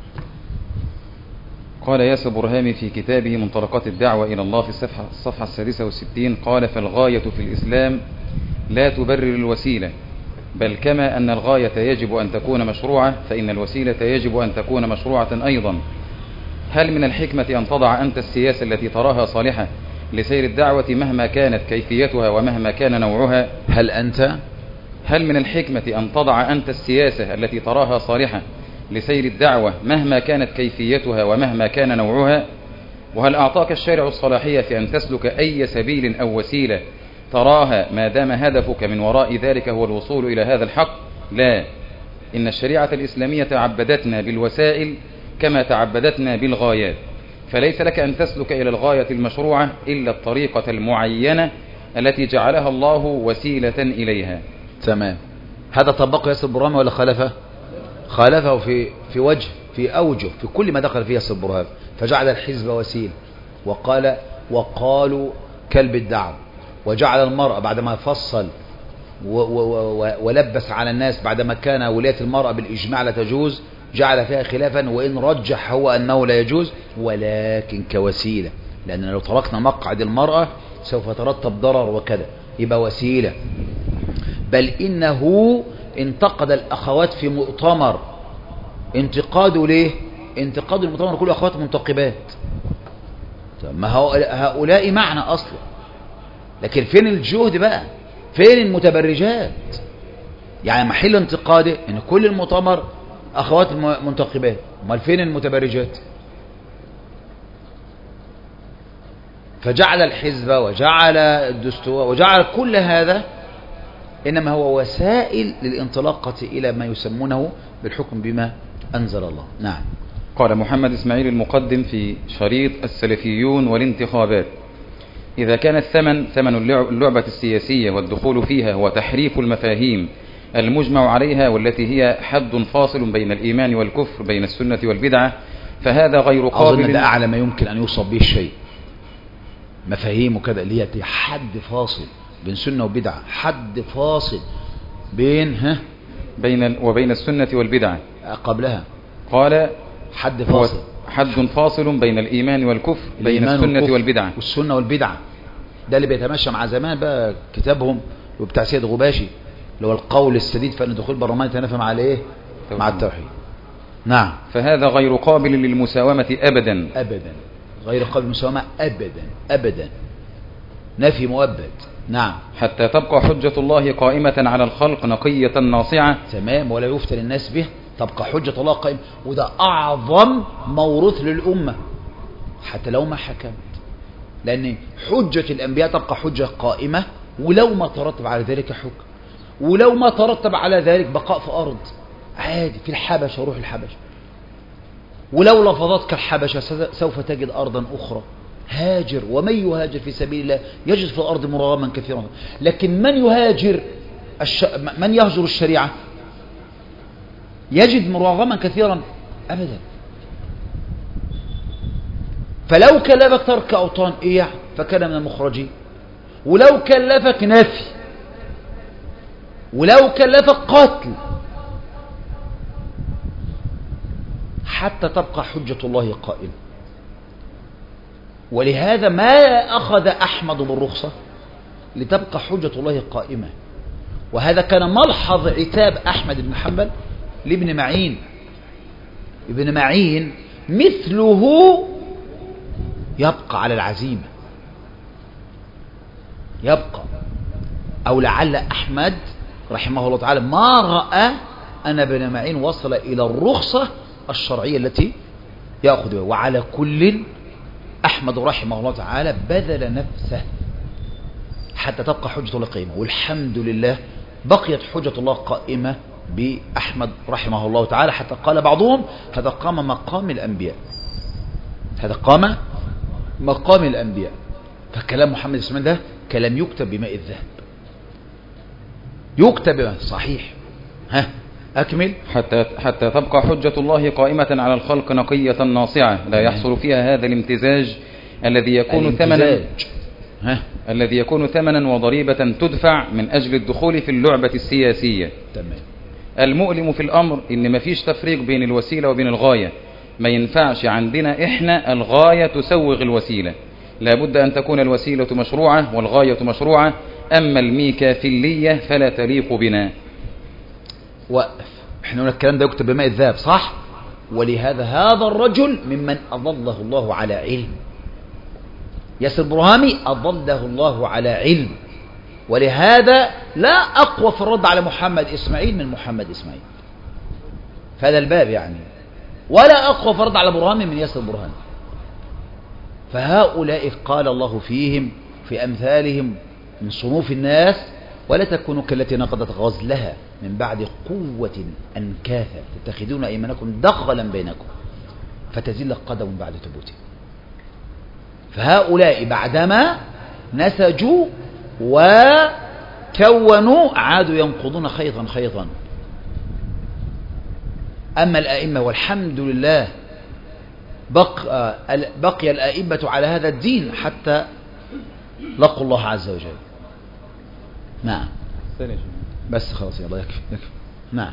قال ياسر برهامي في كتابه منطلقات الدعوة إلى الله في الصفحة 66 قال: فالغاية في الإسلام لا تبرر الوسيلة، بل كما أن الغاية يجب أن تكون مشروعة فإن الوسيلة يجب أن تكون مشروعة أيضا. هل من الحكمة أن تضع أنت السياسة التي تراها صالحة لسير الدعوة مهما كانت كيفيتها ومهما كان نوعها؟ هل من الحكمة أن تضع أنت السياسة التي تراها صالحة لسير الدعوة مهما كانت كيفيتها ومهما كان نوعها؟ وهل أعطاك الشارع الصلاحية في أن تسلك أي سبيل أو وسيلة تراها ما دام هدفك من وراء ذلك هو الوصول إلى هذا الحق؟ لا، إن الشريعة الإسلامية تعبدتنا بالوسائل كما تعبدتنا بالغايات، فليس لك أن تسلك إلى الغاية المشروعة إلا الطريقة المعينة التي جعلها الله وسيلة إليها. تمام. هذا طبقه ياسر برهامي ولا خالفه في أوجه في كل ما دخل فيه ياسر برهامي، فجعل الحزب وسيل، وقالوا كلب الدعوة، وجعل المرأة بعدما فصل ولبس على الناس بعدما كان ولاية المرأة بالإجماع لا تجوز جعل فيها خلافا، وإن رجح هو أنه لا يجوز ولكن كوسيلة، لأننا لو تركنا مقعد المرأة سوف يترتب ضرر وكذا، يبقى وسيلة. بل إنه انتقد الأخوات في مؤتمر، انتقاده ليه؟ انتقاد المؤتمر كله أخوات منتقبات، ما هؤلاء معنى أصلا، لكن فين الجهد بقى؟ فين المتبرجات؟ يعني محل انتقاده ان كل المؤتمر اخوات منتقبات، امال فين المتبرجات؟ فجعل الحزب وجعل الدستور وجعل كل هذا انما هو وسائل للانطلاقة الى ما يسمونه بالحكم بما انزل الله. نعم. قال محمد إسماعيل المقدم في شريط السلفيون والانتخابات: إذا كان ثمن اللعبة السياسية والدخول فيها وتحريف المفاهيم المجمع عليها والتي هي حد فاصل بين الإيمان والكفر بين السنة والبدعة، فهذا غير قابل. أظن ده أعلى ما يمكن أن يوصف به الشيء، مفاهيم وكذا اللي هي حد فاصل بين سنة وبدعة، حد فاصل بين وبين السنة والبدعة. قبلها قال حد فاصل، حد فاصل بين الإيمان والكفر بين السنة والبدعة. والسنة والبدعة ده اللي بيتماشى مع زمان بقى كتابهم وبتاع سيد غباشي اللي هو القول السديد فإن دخول برلمان يتنافى مع الايه؟ مع التوحيد. نعم. فهذا غير قابل للمساومة أبدا أبدا، غير قابل للمساومة أبدا أبدا، نفي مؤبد. نعم. حتى تبقى حجة الله قائمة على الخلق نقية ناصعة. تمام. ولا يفتن الناس به تبقى حجة الله قائمة، وده أعظم موروث للأمة حتى لو ما حكمت، لأن حجة الأنبياء تبقى حجة قائمة ولو ما ترتب على ذلك حكم، ولو ما ترتب على ذلك بقاء في أرض عادي، في الحبشة روح الحبشة، ولو لفظتك الحبشة سوف تجد أرضا أخرى، هاجر، ومن يهاجر في سبيل الله يجد في الأرض مراغما كثيرا. لكن من يهاجر من يهجر الشريعة يجد مراغما كثيرا أبدا. فلو كلفك ترك أوطان إيه فكان من المخرجين، ولو كلفك نفي، ولو كلفك قتل، حتى تبقى حجة الله قائمة. ولهذا ما أخذ أحمد بالرخصة لتبقى حجة الله قائمة. وهذا كان ملحظ عتاب أحمد بن حنبل لابن معين. ابن معين مثله يبقى على العزيمة، يبقى، أو لعل أحمد رحمه الله تعالى ما رأى أن ابن معين وصل إلى الرخصة الشرعية التي يأخذ بها. وعلى كل أحمد رحمه الله تعالى بذل نفسه حتى تبقى حجة الله قائمة، والحمد لله بقيت حجة الله قائمة بأحمد رحمه الله تعالى، حتى قال بعضهم هذا قام مقام الأنبياء، هذا قام مقام الأنبياء. فكلام محمد اسماعيل ده كلام يكتب بماء الذهب، يكتب صحيح. ها أكمل. حتى تبقى حجة الله قائمة على الخلق نقية ناصعة لا يحصل فيها هذا الامتزاج الذي يكون ثمنا وضريبة تدفع من أجل الدخول في اللعبة السياسية. تمام. المؤلم في الأمر إن مفيش تفريق بين الوسيلة وبين الغاية، ما ينفعش عندنا إحنا الغاية تسوغ الوسيلة، لابد أن تكون الوسيلة مشروعة والغاية مشروعة، أما الميكافيلية فلا تليق بنا. وقف، احنا قلنا الكلام ده يكتب بماء الذهب صح؟ ولهذا هذا الرجل ممن أضله الله على علم، ياسر برهامي أضله الله على علم، ولهذا لا أقوى في الرد على محمد إسماعيل من محمد إسماعيل في هذا الباب يعني، ولا أقوى في الرد على برهامي من ياسر برهامي. فهؤلاء قال الله فيهم في أمثالهم من صنوف الناس: ولا تكونوا كالتي نقضت غزلها من بعد قوة أنكاثا تتخذون أيمانكم دخلا بينكم فتزل قدم بعد ثبوتها. فهؤلاء بعدما نسجوا وكونوا عادوا ينقضون خيطا خيطا. أما الأئمة والحمد لله بقي الأئمة على هذا الدين حتى لقوا الله عز وجل. نعم بس خلاص يلا يكفي. نعم.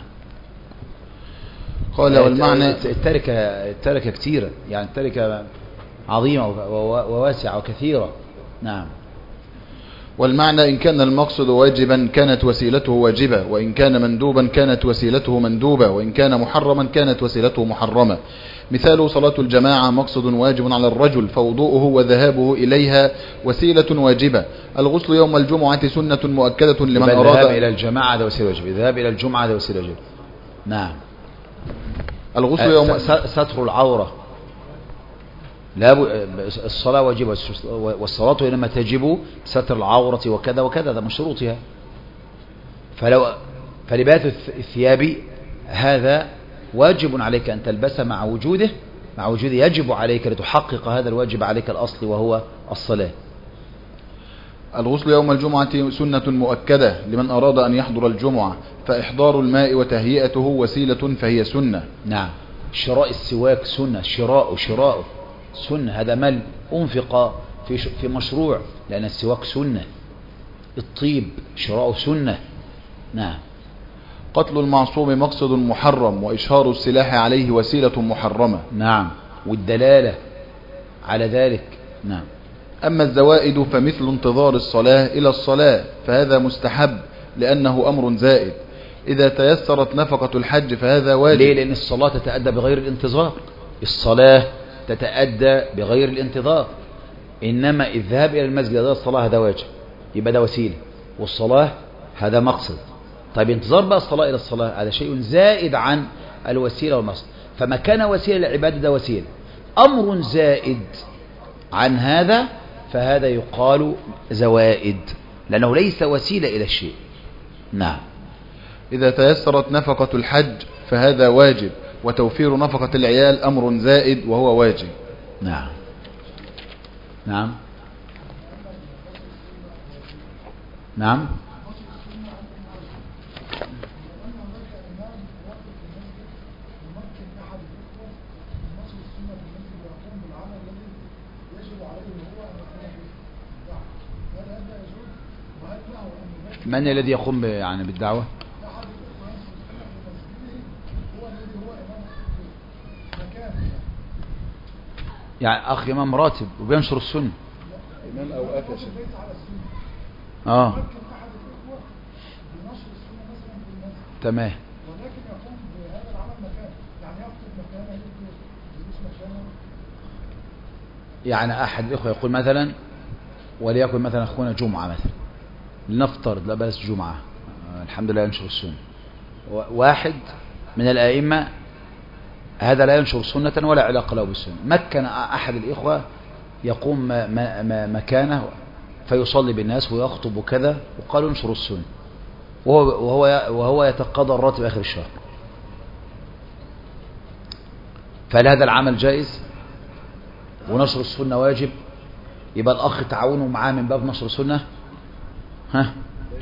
قال والمعنى التركة كثيرة، يعني التركة عظيمة وواسعة وكثيرة. نعم. والمعنى إن كان المقصد واجبا كانت وسيلته واجبة، وإن كان مندوبا كانت وسيلته مندوبة، وإن كان محرما كانت وسيلته محرمة. مثال صلاة الجماعة مقصد واجب على الرجل، فوضوءه وذهابه إليها وسيلة واجبة. الغسل يوم الجمعة سنة مؤكدة لمن أراد الذهاب إلى الجماعة ده وسيلة واجب، الذهاب إلى الجمعة ده وسيلة واجب. نعم. الغسل يوم ستر العورة، لا الصلاة واجبة، والصلاة إنما تجب ستر العورة وكذا وكذا، ده من شروطها. فلباس الثياب هذا واجب عليك أن تلبسه مع وجوده يجب عليك لتحقق هذا الواجب عليك الأصل وهو الصلاة. الغسل يوم الجمعة سنة مؤكدة لمن أراد أن يحضر الجمعة، فإحضار الماء وتهيئته وسيلة فهي سنة. نعم. شراء السواك سنة، شراء سنة، هذا مال أنفق في مشروع، لأن السواك سنة. الطيب شراء سنة. نعم. قتل المعصوم مقصد محرم، وإشهار السلاح عليه وسيلة محرمة. نعم. والدلالة على ذلك. نعم. أما الزوائد فمثل انتظار الصلاة إلى الصلاة، فهذا مستحب لأنه أمر زائد. إذا تيسرت نفقة الحج فهذا واجب. ليه؟ لأن الصلاة تتأدى بغير الانتظار، الصلاة تتأدى بغير الانتظار. إنما الذهاب إلى المسجد هذا الصلاة هذا واجب، يبقى ده وسيلة، والصلاة هذا مقصد. طيب انتظار بقى الصلاة إلى الصلاة هذا شيء زائد عن الوسيلة والمصدر. فما كان وسيلة للعبادة ده وسيلة. أمر زائد عن هذا فهذا يقال زوائد، لأنه ليس وسيلة إلى الشيء. نعم. إذا تيسرت نفقة الحج فهذا واجب، وتوفير نفقة العيال أمر زائد وهو واجب. نعم. نعم. نعم. من الذي يقوم يعني بالدعوة؟ يعني أخ إمام راتب وبينشر السنة، إمام أو أفشل. تمام. ولكن يقوم بهذا العمل مكان، يعني يكتب مكانه، يدرس مكانه. يعني أحد الإخوة يقول مثلا، وليكن مثلا أخونا جمعة مثلا، لنفترض لا بس جمعة، الحمد لله ينشر السنة، واحد من الأئمة هذا لا ينشر سنة ولا علاقة له بالسنة، مكن أحد الإخوة يقوم مكانه فيصلي بالناس ويخطب وكذا، وقالوا انشروا السنة، وهو يتقاضى الراتب آخر الشهر. فهل هذا العمل جائز ونشر السنة واجب؟ يبقى الأخ تعاونه معاه من باب نشر السنة. ها،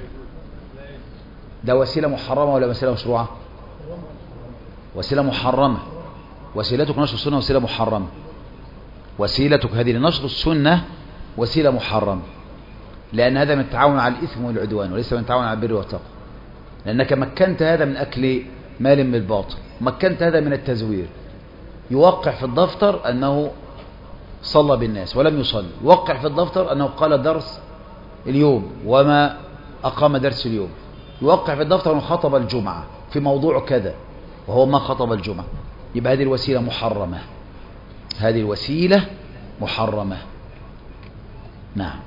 ده وسيلة محرمة ولا وسيلة مشروعة؟ وسيلة محرمة. وسيلتك نشر السنة وسيلة محرمة. وسيلتك هذه لنشر السنة وسيلة محرمة، لأن هذا من التعاون على الإثم والعدوان وليس من التعاون على البر والتقوى، لأنك مكنت هذا من أكل مال بالباطل، مكنت هذا من التزوير. يوقع في الدفتر أنه صلى بالناس ولم يصلي، يوقع في الدفتر أنه قال درس اليوم وما أقام درس اليوم، يوقع في الدفتر أنه خطب الجمعة في موضوع كذا وهو ما خطب الجمعة. يبقى هذه الوسيلة محرمة، هذه الوسيلة محرمة. نعم.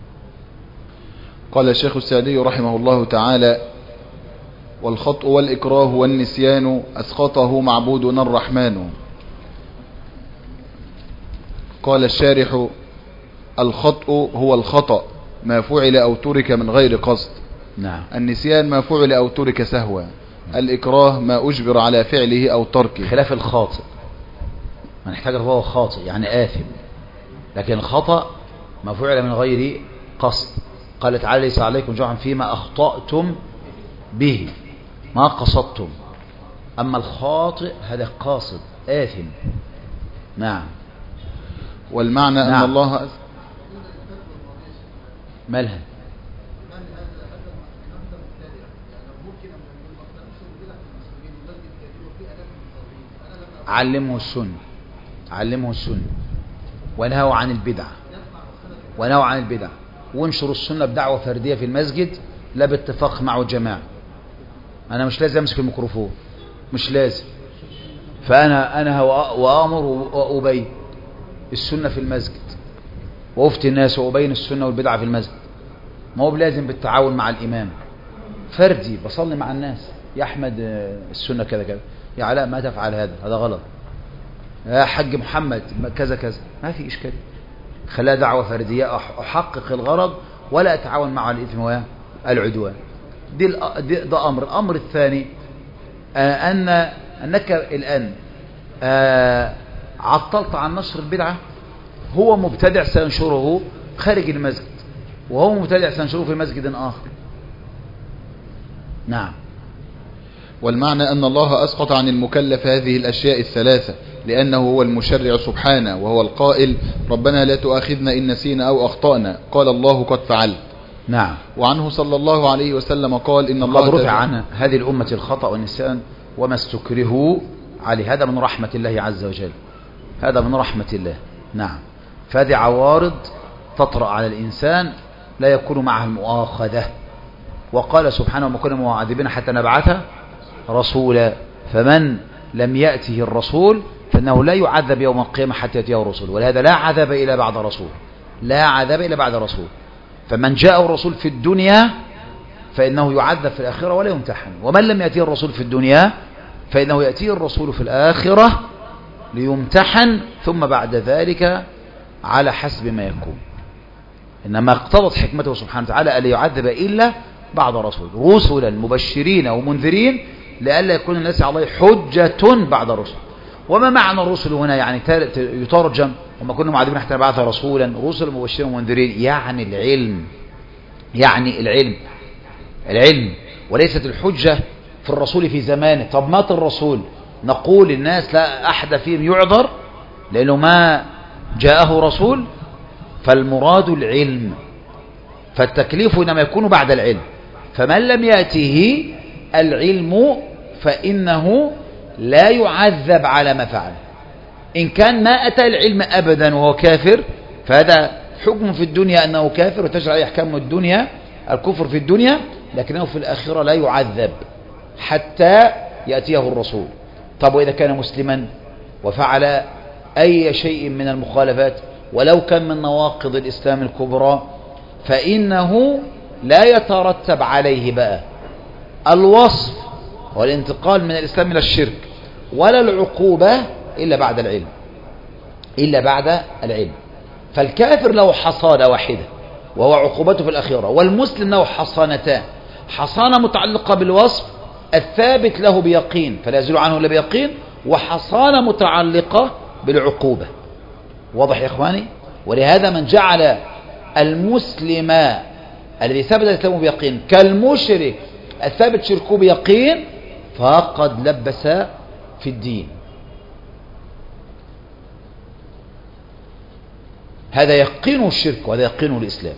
قال الشيخ السعدي رحمه الله تعالى: والخطأ والإكراه والنسيان أسقطه معبودنا الرحمن. قال الشارح: الخطأ هو الخطأ ما فعل أو ترك من غير قصد. نعم. النسيان ما فعل أو ترك سهوا. الإكراه ما أجبر على فعله أو تركه. خلاف الخاطئ، من احتاج هو خاطئ يعني آثم، لكن الخطأ ما فعل من غير قصد. قال تعالى: ليس عليكم جرح فيما أخطأتم به ما قصدتم. أما الخاطئ هذا قاصد آثم. نعم. والمعنى نعم. أن الله مالها علمه السنة، علمه السنة، ونهوا عن البدع، ونهوا عن البدع، وانشروا السنة بدعوة فردية في المسجد لا باتفاق مع الجماعة. أنا مش لازم أمسك الميكروفون، مش لازم، فأنا وأمر وأبين السنة في المسجد وأفتي الناس وأبين السنة والبدعة في المسجد. ما هو لازم بالتعاون مع الإمام، فردي بصلي مع الناس، يا أحمد السنة كذا كذا، يا علاء ما تفعل هذا غلط، يا حج محمد كذا كذا، ما في إشكال. خلاها دعوة فردية أحقق الغرض ولا أتعاون مع الإثم والعدوان. ده أمر. الأمر الثاني أنك الآن عطلت عن نشر البدعة. هو مبتدع سينشره خارج المسجد، وهو مبتدع سينشره في مسجد آخر. نعم. والمعنى أن الله أسقط عن المكلف هذه الأشياء الثلاثة، لأنه هو المشرع سبحانه، وهو القائل: ربنا لا تؤاخذنا إن نسينا أو أخطأنا. قال الله: قد فعلت. نعم. وعنه صلى الله عليه وسلم قال: إن الله قد رفع عن هذه الأمة الخطأ والنسيان وما استكرهوا عليه. هذا من رحمة الله عز وجل، هذا من رحمة الله. نعم. فهذه عوارض تطرأ على الإنسان لا يكون معها المؤاخذة. وقال سبحانه: وما كنا معذبين حتى نبعث رسولا، فمن لم يأته الرسول فإنه لا يعذب يوم القيامة حتى يأتيه الرسول. ولهذا لا عذاب إلا بعد رسول، لا عذاب إلا بعد رسول. فمن جاءه الرسول في الدنيا فإنه يعذب في الآخرة ولا يمتحن، ومن لم يأته الرسول في الدنيا فإنه يأتيه الرسول في الآخرة ليمتحن، ثم بعد ذلك على حسب ما يكون. إنما اقتضت حكمته سبحانه وتعالى ألا يعذب إلا بعد رسول، رسلا مبشرين ومنذرين لئلا يكون الناس على الله حجة بعد الرسل. وما معنى الرسل هنا؟ يعني يترجم وما كنا معذبين حتى نبعث رسولا، رسلا مبشرين ومنذرين، يعني العلم، يعني العلم وليست الحجة في الرسول في زمانه. طب مات الرسول، نقول الناس لا أحد فيهم يعذر لأنه ما جاءه رسول؟ فالمراد العلم، فالتكليف إنما يكون بعد العلم. فمن لم يأته العلم فإنه لا يعذب على ما فعل. إن كان ما أتى العلم أبدا وهو كافر فهذا حكم في الدنيا أنه كافر وتجري عليه أحكام الدنيا، الكفر في الدنيا، لكنه في الآخرة لا يعذب حتى يأتيه الرسول. طب وإذا كان مسلما وفعل أي شيء من المخالفات ولو كان من نواقض الإسلام الكبرى فإنه لا يترتب عليه بقى الوصف والانتقال من الإسلام إلى الشرك ولا العقوبة إلا بعد العلم، إلا بعد العلم. فالكافر له حصانة واحدة وهو عقوبته في الآخرة، والمسلم له حصانتان: حصانة متعلقة بالوصف الثابت له بيقين فلا يزول عنه إلا بيقين، وحصانة متعلقة بالعقوبة. واضح يا إخواني؟ ولهذا من جعل المسلم الذي ثبت الإسلام بيقين كالمشرك الثابت شركه بيقين فقد لبس في الدين. هذا يقين الشرك وهذا يقين الإسلام.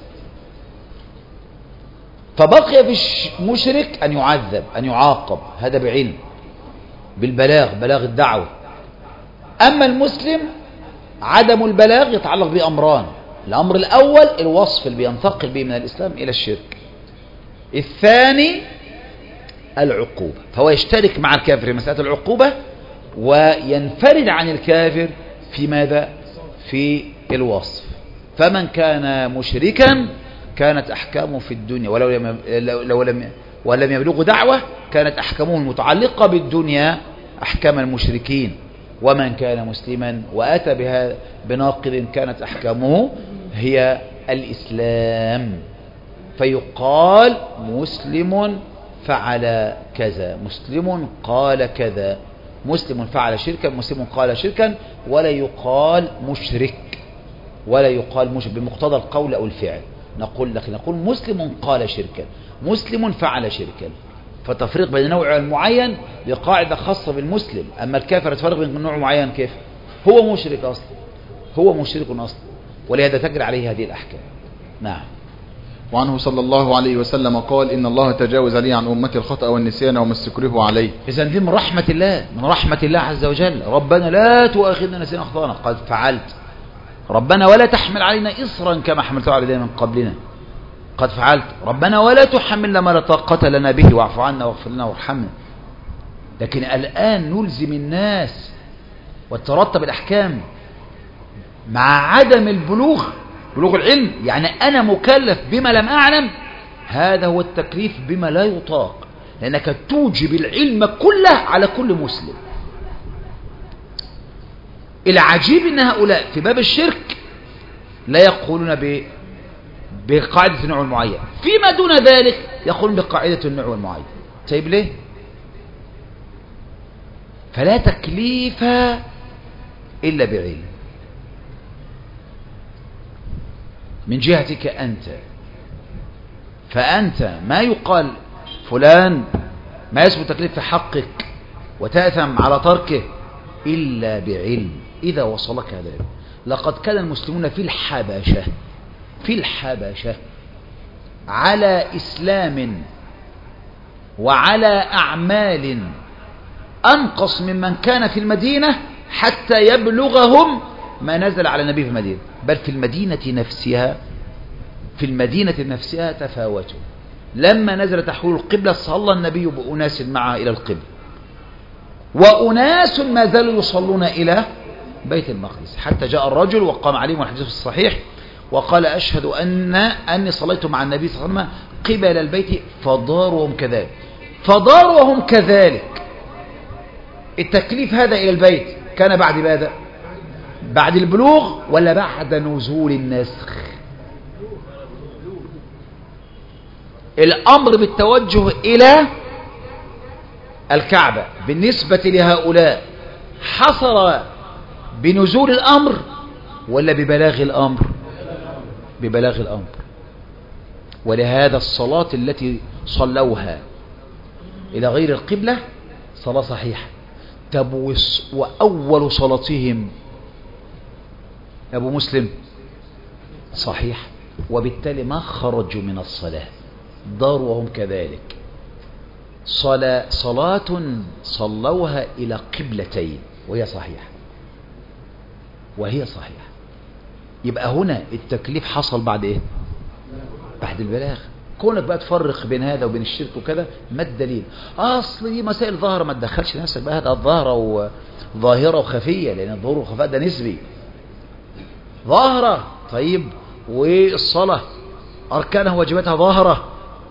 فبقي في المشرك أن يعذب، أن يعاقب، هذا بعلم، بالبلاغ، بلاغ الدعوة. أما المسلم عدم البلاغ يتعلق بأمران: الأمر الأول الوصف اللي بينتقل به من الإسلام إلى الشرك، الثاني العقوبة. فهو يشترك مع الكافر في مسألة العقوبة وينفرد عن الكافر في ماذا؟ في الوصف. فمن كان مشركا كانت أحكامه في الدنيا ولم يبلغ دعوة كانت أحكامه المتعلقة بالدنيا أحكام المشركين. ومن كان مسلما وأتى بها بناقض كانت أحكامه هي الإسلام. فيقال مسلم فعل كذا، مسلم قال كذا، مسلم فعل شركا، مسلم قال شركا، ولا يقال مشرك ولا يقال مشرك بمقتضى القول أو الفعل. نقول مسلم قال شركا، مسلم فعل شركا. فتفريق بين نوع معين بقاعدة خاصة بالمسلم. أما الكافر تفرق بين نوع معين كيف؟ هو مشرك أصلا، هو مشرك أصلا، ولهذا تجري عليه هذه الأحكام. نعم. وعنه صلى الله عليه وسلم قال: إن الله تجاوز لي عن أمتي الخطأ والنسيان وما استكرهوا عليه. إذن دي من رحمة الله، من رحمة الله عز وجل. ربنا لا تؤاخذنا نسينا أخطأنا، قد فعلت. ربنا ولا تحمل علينا إصرا كما حملته على الذين من قبلنا، قد فعلت. ربنا ولا تحملنا ما لا طاقة لنا به واعف عنا واغفر لنا وارحمنا. لكن الآن نلزم الناس وترتب الأحكام مع عدم البلوغ، بلوغ العلم. يعني أنا مكلف بما لم أعلم، هذا هو التكليف بما لا يطاق، لأنك توجب العلم كله على كل مسلم. العجيب أن هؤلاء في باب الشرك لا يقولون بقاعدة النوع المعين، فيما دون ذلك يقولون بقاعدة النوع المعين. طيب ليه؟ فلا تكليف إلا بعلم من جهتك أنت. فأنت ما يقال فلان ما يثبت تكليف في حقك وتأثم على تركه إلا بعلم. إذا وصلك هذا العلم. لقد كان المسلمون في الحبشة على إسلام وعلى أعمال أنقص ممن كان في المدينة حتى يبلغهم ما نزل على النبي في المدينة. بل في المدينة نفسها تفاوتوا. لما نزل تحويل القبلة صلى النبي بأناس معه إلى القبلة، وأناس ما زالوا يصلون إلى بيت المقدس، حتى جاء الرجل وقام عليهم والحديث في الصحيح وقال: أشهد أني صليت مع النبي صلى الله عليه وسلم قبل البيت، فضاروا وهم كذلك. التكليف هذا إلى البيت كان بعد ماذا؟ بعد البلوغ ولا بعد نزول النسخ؟ الأمر بالتوجه إلى الكعبة بالنسبة لهؤلاء حصل بنزول الأمر ولا ببلاغ الأمر؟ ببلاغ الأمر. ولهذا الصلاة التي صلوها إلى غير القبلة صلاة صحيحة. وأول صلاتهم أبو مسلم صحيح، وبالتالي ما خرجوا من الصلاة، داروا وهم كذلك. صلاة صلوها إلى قبلتين وهي صحيحة، وهي صحيحة. يبقى هنا التكليف حصل بعد إيه؟ بعد البلاغ. كونك بقى تفرق بين هذا وبين الشرك وكذا، ما الدليل؟ أصل دي مسائل ظاهرة، ما تدخلش نفسك بقى هذا ظاهرة وظاهرة وخفية، لأن الظهور والخفاء ده نسبي. ظاهرة طيب، والصلاة أركانها وواجباتها ظاهرة،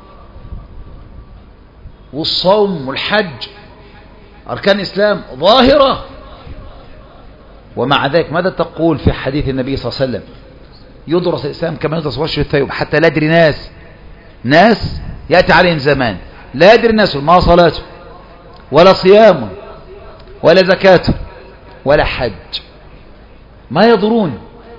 والصوم والحج أركان الإسلام ظاهرة. ومع ذلك ماذا تقول في حديث النبي صلى الله عليه وسلم؟ يدرس الإسلام كما يدرس وش الثوب، حتى لا يدري ناس يأتي عليهم زمان لا يدري الناس ما صلاته ولا صيامه ولا زكاته ولا حج، ما يضرون.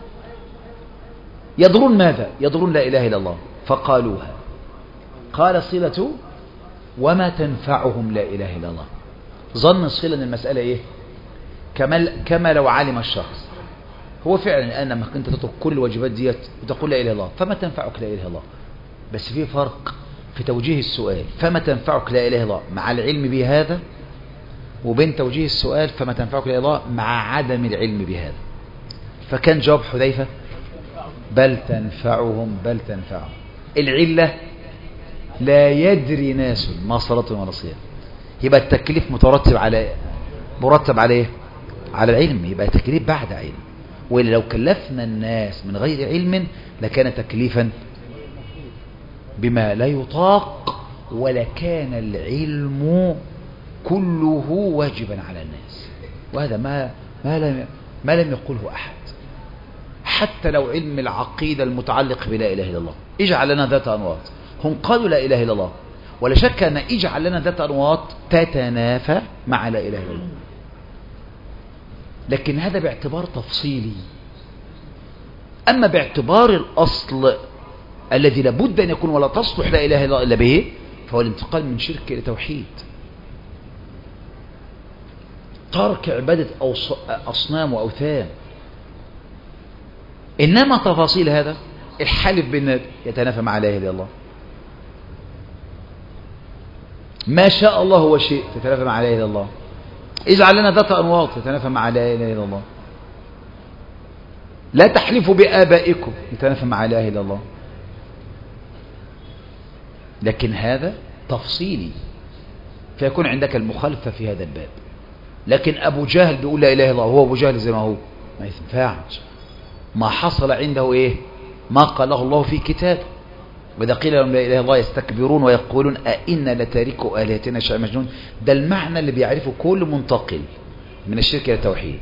يضرون ماذا؟ يضرون لا إله إلا الله، فقالوها. قال صلة وما تنفعهم لا إله إلا الله. ظن صلة أن المسألة إيه؟ كما لو علم الشخص هو فعلا أنما كنت تترك كل الواجبات ديت وتقول لا إله إلا الله، فما تنفعك لا إله إلا الله. بس في فرق في توجيه السؤال، فما تنفعك لا إله إلا الله مع العلم بهذا، وبين توجيه السؤال فما تنفعك لا إله إلا الله مع عدم العلم بهذا. فكان جواب حذيفة بل تنفعهم العلة لا يدري ناس ما صلاتهم ولا صيام. يبقى التكليف مرتب على ايه؟ على العلم. يبقى التكليف بعد علم، وإلا لو كلفنا الناس من غير علم لكان تكليفا بما لا يطاق، ولكان العلم كله واجبا على الناس. وهذا ما لم يقوله أحد، حتى لو علم العقيدة المتعلق بلا إله إلا الله. اجعل لنا ذات أنواط، هم قالوا لا إله إلا الله، ولا شك أن اجعل لنا ذات أنواط تتنافى مع لا إله إلا الله، لكن هذا باعتبار تفصيلي. أما باعتبار الأصل الذي لابد أن يكون ولا تصلح لا إله إلا به، فهو الانتقال من شرك إلى توحيد، ترك عبادة أصنام وأوثان. إنما تفاصيل هذا الحلف بالنبي يتنافى مع لا إله إلا الله، ما شاء الله وشئت تتنافى مع لا إله إلا الله، اجعل لنا ذات أنواط تتنافى مع لا إله إلا الله، لا تحلفوا بآبائكم يتنافى مع لا إله إلا الله. لكن هذا تفصيلي، فيكون عندك المخالفة في هذا الباب. لكن أبو جهل بيقول لا إله إلا الله وهو أبو جهل زي ما هو، ما ينفعش. ما حصل عنده إيه؟ ما قاله الله في كتابه. وإذا قيل لهم لا إله إلا الله يستكبرون ويقولون أئنا لتاركوا آلهتنا شيء مجنون. ده المعنى اللي بيعرفه كل منتقل من الشرك إلى التوحيد.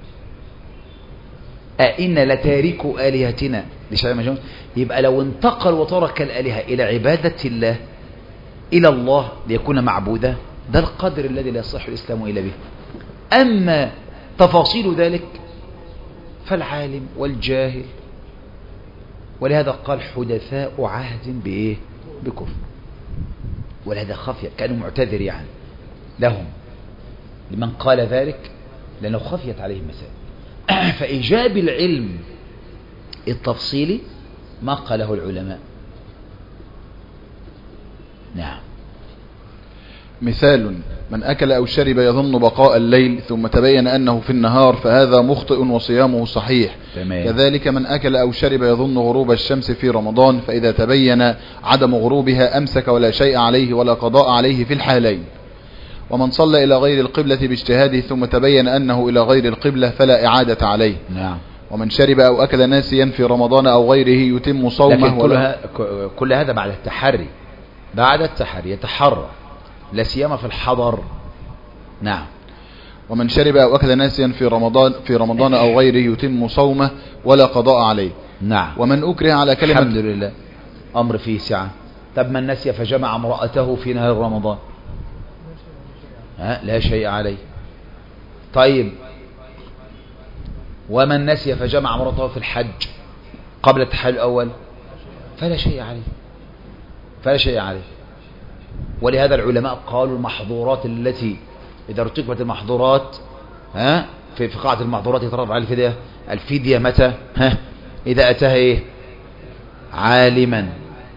أئنا لتاركوا آلهتنا لشيء مجنون. يبقى لو انتقل وترك الآلهة إلى عبادة الله، إلى الله ليكون معبودا، ده القدر الذي لا يصح الإسلام إلا به. أما تفاصيل ذلك فالعالم والجاهل. ولهذا قال حدثاء عهد بإيه؟ بكفر. ولهذا خفية، كانوا معتذر يعني لهم لمن قال ذلك، لأنه خفيت عليه المسائل. فإيجاب العلم التفصيلي ما قاله العلماء. نعم. مثال: من أكل أو شرب يظن بقاء الليل ثم تبين أنه في النهار فهذا مخطئ وصيامه صحيح. تمام. كذلك من أكل أو شرب يظن غروب الشمس في رمضان فإذا تبين عدم غروبها أمسك ولا شيء عليه ولا قضاء عليه في الحالين. ومن صلى إلى غير القبلة باجتهاده ثم تبين أنه إلى غير القبلة فلا إعادة عليه. نعم. ومن شرب أو أكل ناسيا في رمضان أو غيره يتم صومه. لكن كل هذا بعد التحري، بعد التحري يتحرى، لا سيما في الحضر. نعم. ومن شرب أو أكل ناسيا في رمضان أو غيره يتم صومه ولا قضاء عليه. نعم. ومن أكره على كلمة الحمد لله أمر فيه سعة. طب من نسي فجمع امرأته في نهار رمضان لا شيء عليه. طيب ومن نسي فجمع امرأته في الحج قبل التحلل الأول فلا شيء عليه، فلا شيء عليه. ولهذا العلماء قالوا المحظورات التي إذا ارتكبت المحظورات في قاعدة المحظورات يترتب على الفدية. الفدية متى؟ إذا أتاها إيه؟ عالما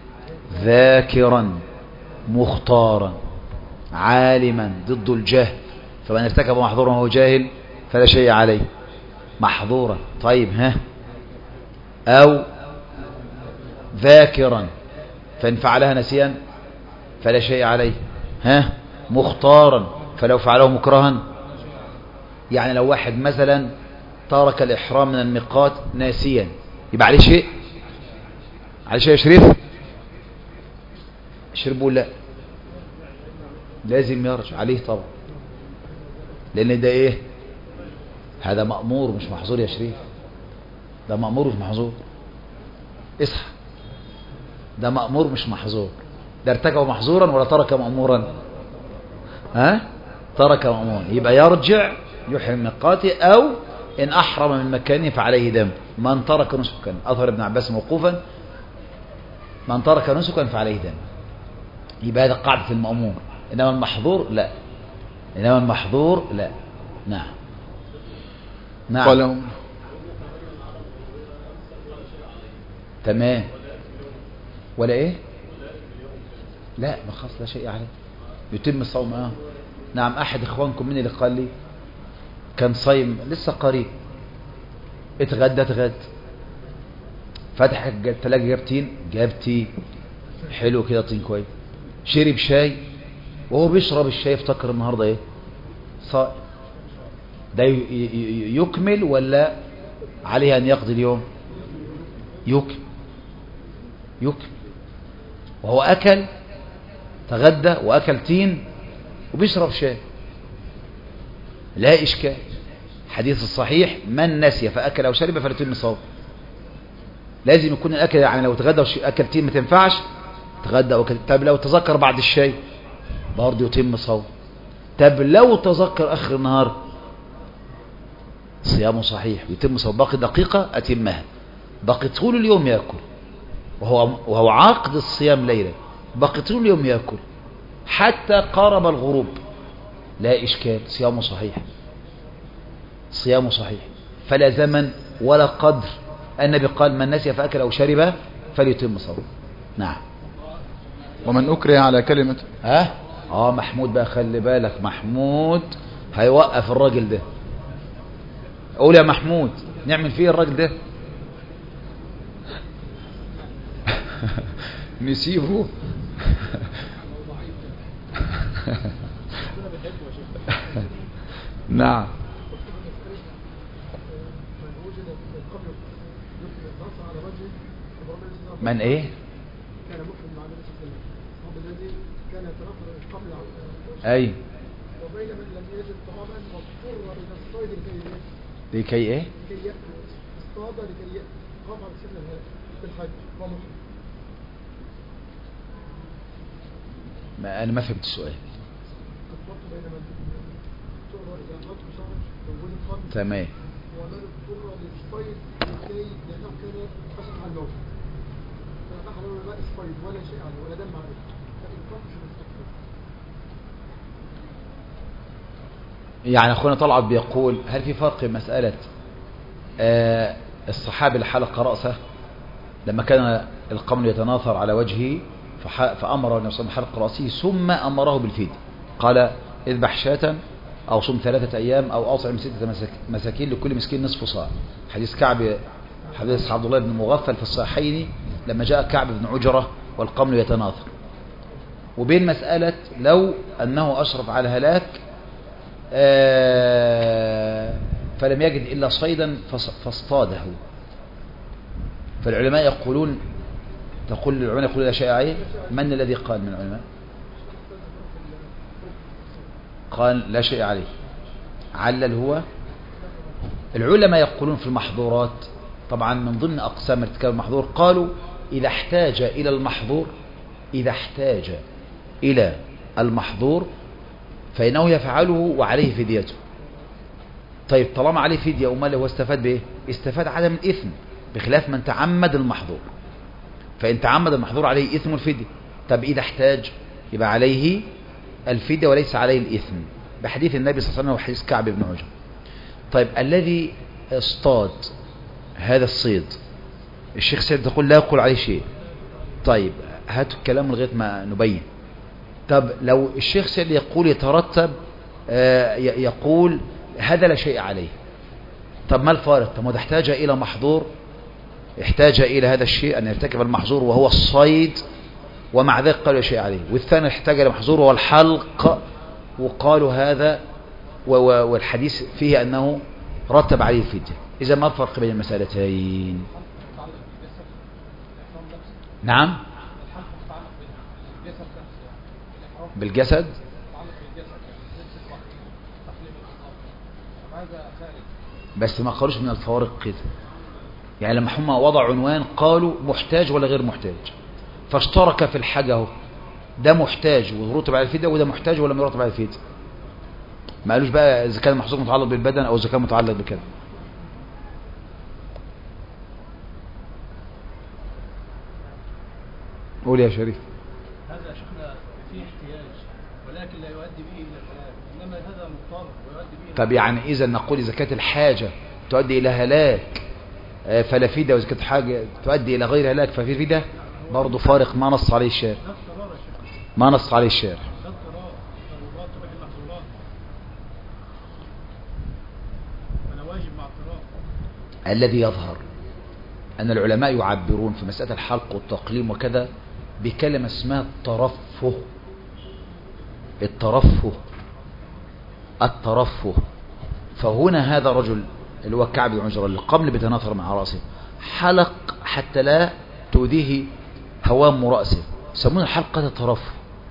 ذاكرا مختارا. عالما ضد الجهل، فمن ارتكب محظورا وهو جاهل فلا شيء عليه. محظورا طيب أو ذاكرا فإن فعلها نسيا فلا شيء عليه. مختارا فلو فعله مكرها، يعني لو واحد مثلا ترك الإحرام من الميقات ناسيا يبقى عليه شيء؟ عليه شيء يا شريف؟ شرب ولا لازم يرجع عليه طبعا، لأن ده إيه؟ هذا مأمور مش محظور يا شريف. ده مأمور مش محظور. اصحى، ده مأمور مش محظور. ده ارتكب محظورا ولا ترك مأمورا؟ ترك مأمورا، يبقى يرجع يحرم ميقاته، أو إن أحرم من مكانه فعليه دم. من ترك نسكا، أظهر ابن عباس موقوفا، من ترك نسكا فعليه دم. يبقى هذا قاعدة المأمور. إنما المحظور لا، إنما المحظور لا. نعم نعم تمام. ولا ايه؟ لا ما خلاص لا شيء عليه، يتم الصوم. نعم. احد اخوانكم من اللي قال لي كان صايم لسه قريب، اتغدى فتح الثلاجه جاب تين حلو كده، طين كويس، شرب شاي، وهو بيشرب الشاي افتكر النهارده ايه؟ صائم. ده يكمل ولا عليه ان يقضي اليوم؟ يكمل. وهو أكل، تغدى وأكل تين وبيشرب شاي، لا إشكال. حديث الصحيح من نسي فأكل أو شرب فليتم صومه. لازم يكون الأكل، يعني لو تغدى وأكل تين ما تنفعش تغدى وأكل. طب لو تذكر بعد الشاي برضه يتم صومه. طب لو تذكر آخر النهار صيامه صحيح ويتم صوم. باقي دقيقة أتمها، باقي طول اليوم يأكل، وهو عقد الصيام ليلة، باقي طول اليوم يأكل حتى قارب الغروب، لا إشكال، صيامه صحيح، صيامه صحيح، فلا زمن ولا قدر. النبي قال من نسي فأكل أو شرب فليتم صومه. نعم. ومن أكره على كلمة محمود بقى، خلي بالك، محمود هيوقف الراجل ده. قول يا محمود نعمل فيه الراجل ده نسيبه نعم. من ايه؟ كان مفرد مع النبي صلى الله عليه وسلم، الذي كان يتنفر قبل اي، وبين من لم يجد طعاما واضطر الى الصيد لكي ايه؟ لكي يأكل، اصطاد لكي يقام على سن في الحج ومحرم. انا ما فهمت السؤال. الفرق بين من اضطر الى قتل شرج ووجد قتل تمام، ومن اضطر للصيد لكي لانه كان خشن على الموت، فنحن لا الصيد ولا شيء عليه ولا دم عليه، فإن قتل يعني اخونا طلعت بيقول هل في فرق مسألة الصحابي اللي حلق رأسه لما كان القمل يتناثر على وجهه فأمر النبي صلى الله عليه وسلم حلق رأسه ثم أمره بالفدية، قال اذبح شاة أو صم 3 أيام أو أطعم 6 مساكين لكل مسكين نصف صاع. حديث كعب، حديث عبد الله بن مغفل في الصحيحين لما جاء كعب بن عجرة والقمل يتناثر. وبين مسألة لو أنه أشرف على هلاك فلم يجد إلا صيدا فاصطاده، فالعلماء يقولون، العلماء يقولون لا شيء عليه. من الذي قال من العلماء؟ قال لا شيء عليه، علل هو العلماء يقولون في المحظورات طبعا من ضمن أقسام ارتكاب المحظور قالوا إذا احتاج إلى المحظور فإنه يفعله وعليه فديته. طيب طالما عليه فدية وما هو استفاد بإيه؟ استفاد عدم الإثم بخلاف من تعمد المحظور. فإن تعمد المحظور عليه إثم الفدية. طب إذا احتاج يبقى عليه الفدية وليس عليه الإثم بحديث النبي صلى الله عليه وسلم وحديث كعب بن عجرة. طيب الذي اصطاد هذا الصيد الشيخ سيد تقول لا يقول عليه شيء. طيب هاتوا الكلام لغاية ما نبين. طب لو الشيخ سيد يقول يترتب يقول هذا لا شيء عليه. طب ما الفارق؟ طب ما احتاج إلى محظور، احتاج إلى هذا الشيء أن يرتكب المحظور وهو الصيد ومع ذلك قالوا شيء عليه، والثاني احتاج إلى محظور وهو الحلق وقالوا هذا والحديث فيه أنه رتب عليه الفدية. إذا ما الفرق بين المسألتين؟ نعم بالجسد بس ما قالوش من الفوارق كده. يعني لما هم وضعوا عنوان قالوا محتاج ولا غير محتاج فاشترك في الحاجة اهو، ده محتاج ورتب على الفدية وده محتاج ولا يرتب على الفدية. ما قالوش بقى إذا كان المحظور متعلق بالبدن أو إذا كان متعلق بكذا. قول يا شريف. هذا شيخنا فيه احتياج ولكن لا يؤدي به إلى الهلاك، إنما هذا مضطر ويؤدي به. طب يعني إذا نقول إذا كانت الحاجة تؤدي إلى هلاك فلا فدية، وإذا كانت حاجة تؤدي إلى غير هلاك ففي فدية، برضه فارق ما نص عليه الشارع. ما نص عليه الشارع. الذي يظهر أن العلماء يعبرون في مسألة الحلق والتقليم وكذا بكلمة اسمها الترفه. فهنا هذا رجل اللي هو كعب بن عجرة اللي قبل بيتناثر مع رأسه حلق حتى لا تؤذيه هوام رأسه، يسمون الحلقة ترفه.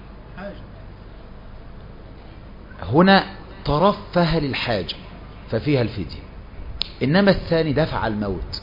هنا ترفه للحاجة ففيها الفدية. إنما الثاني دفع الموت،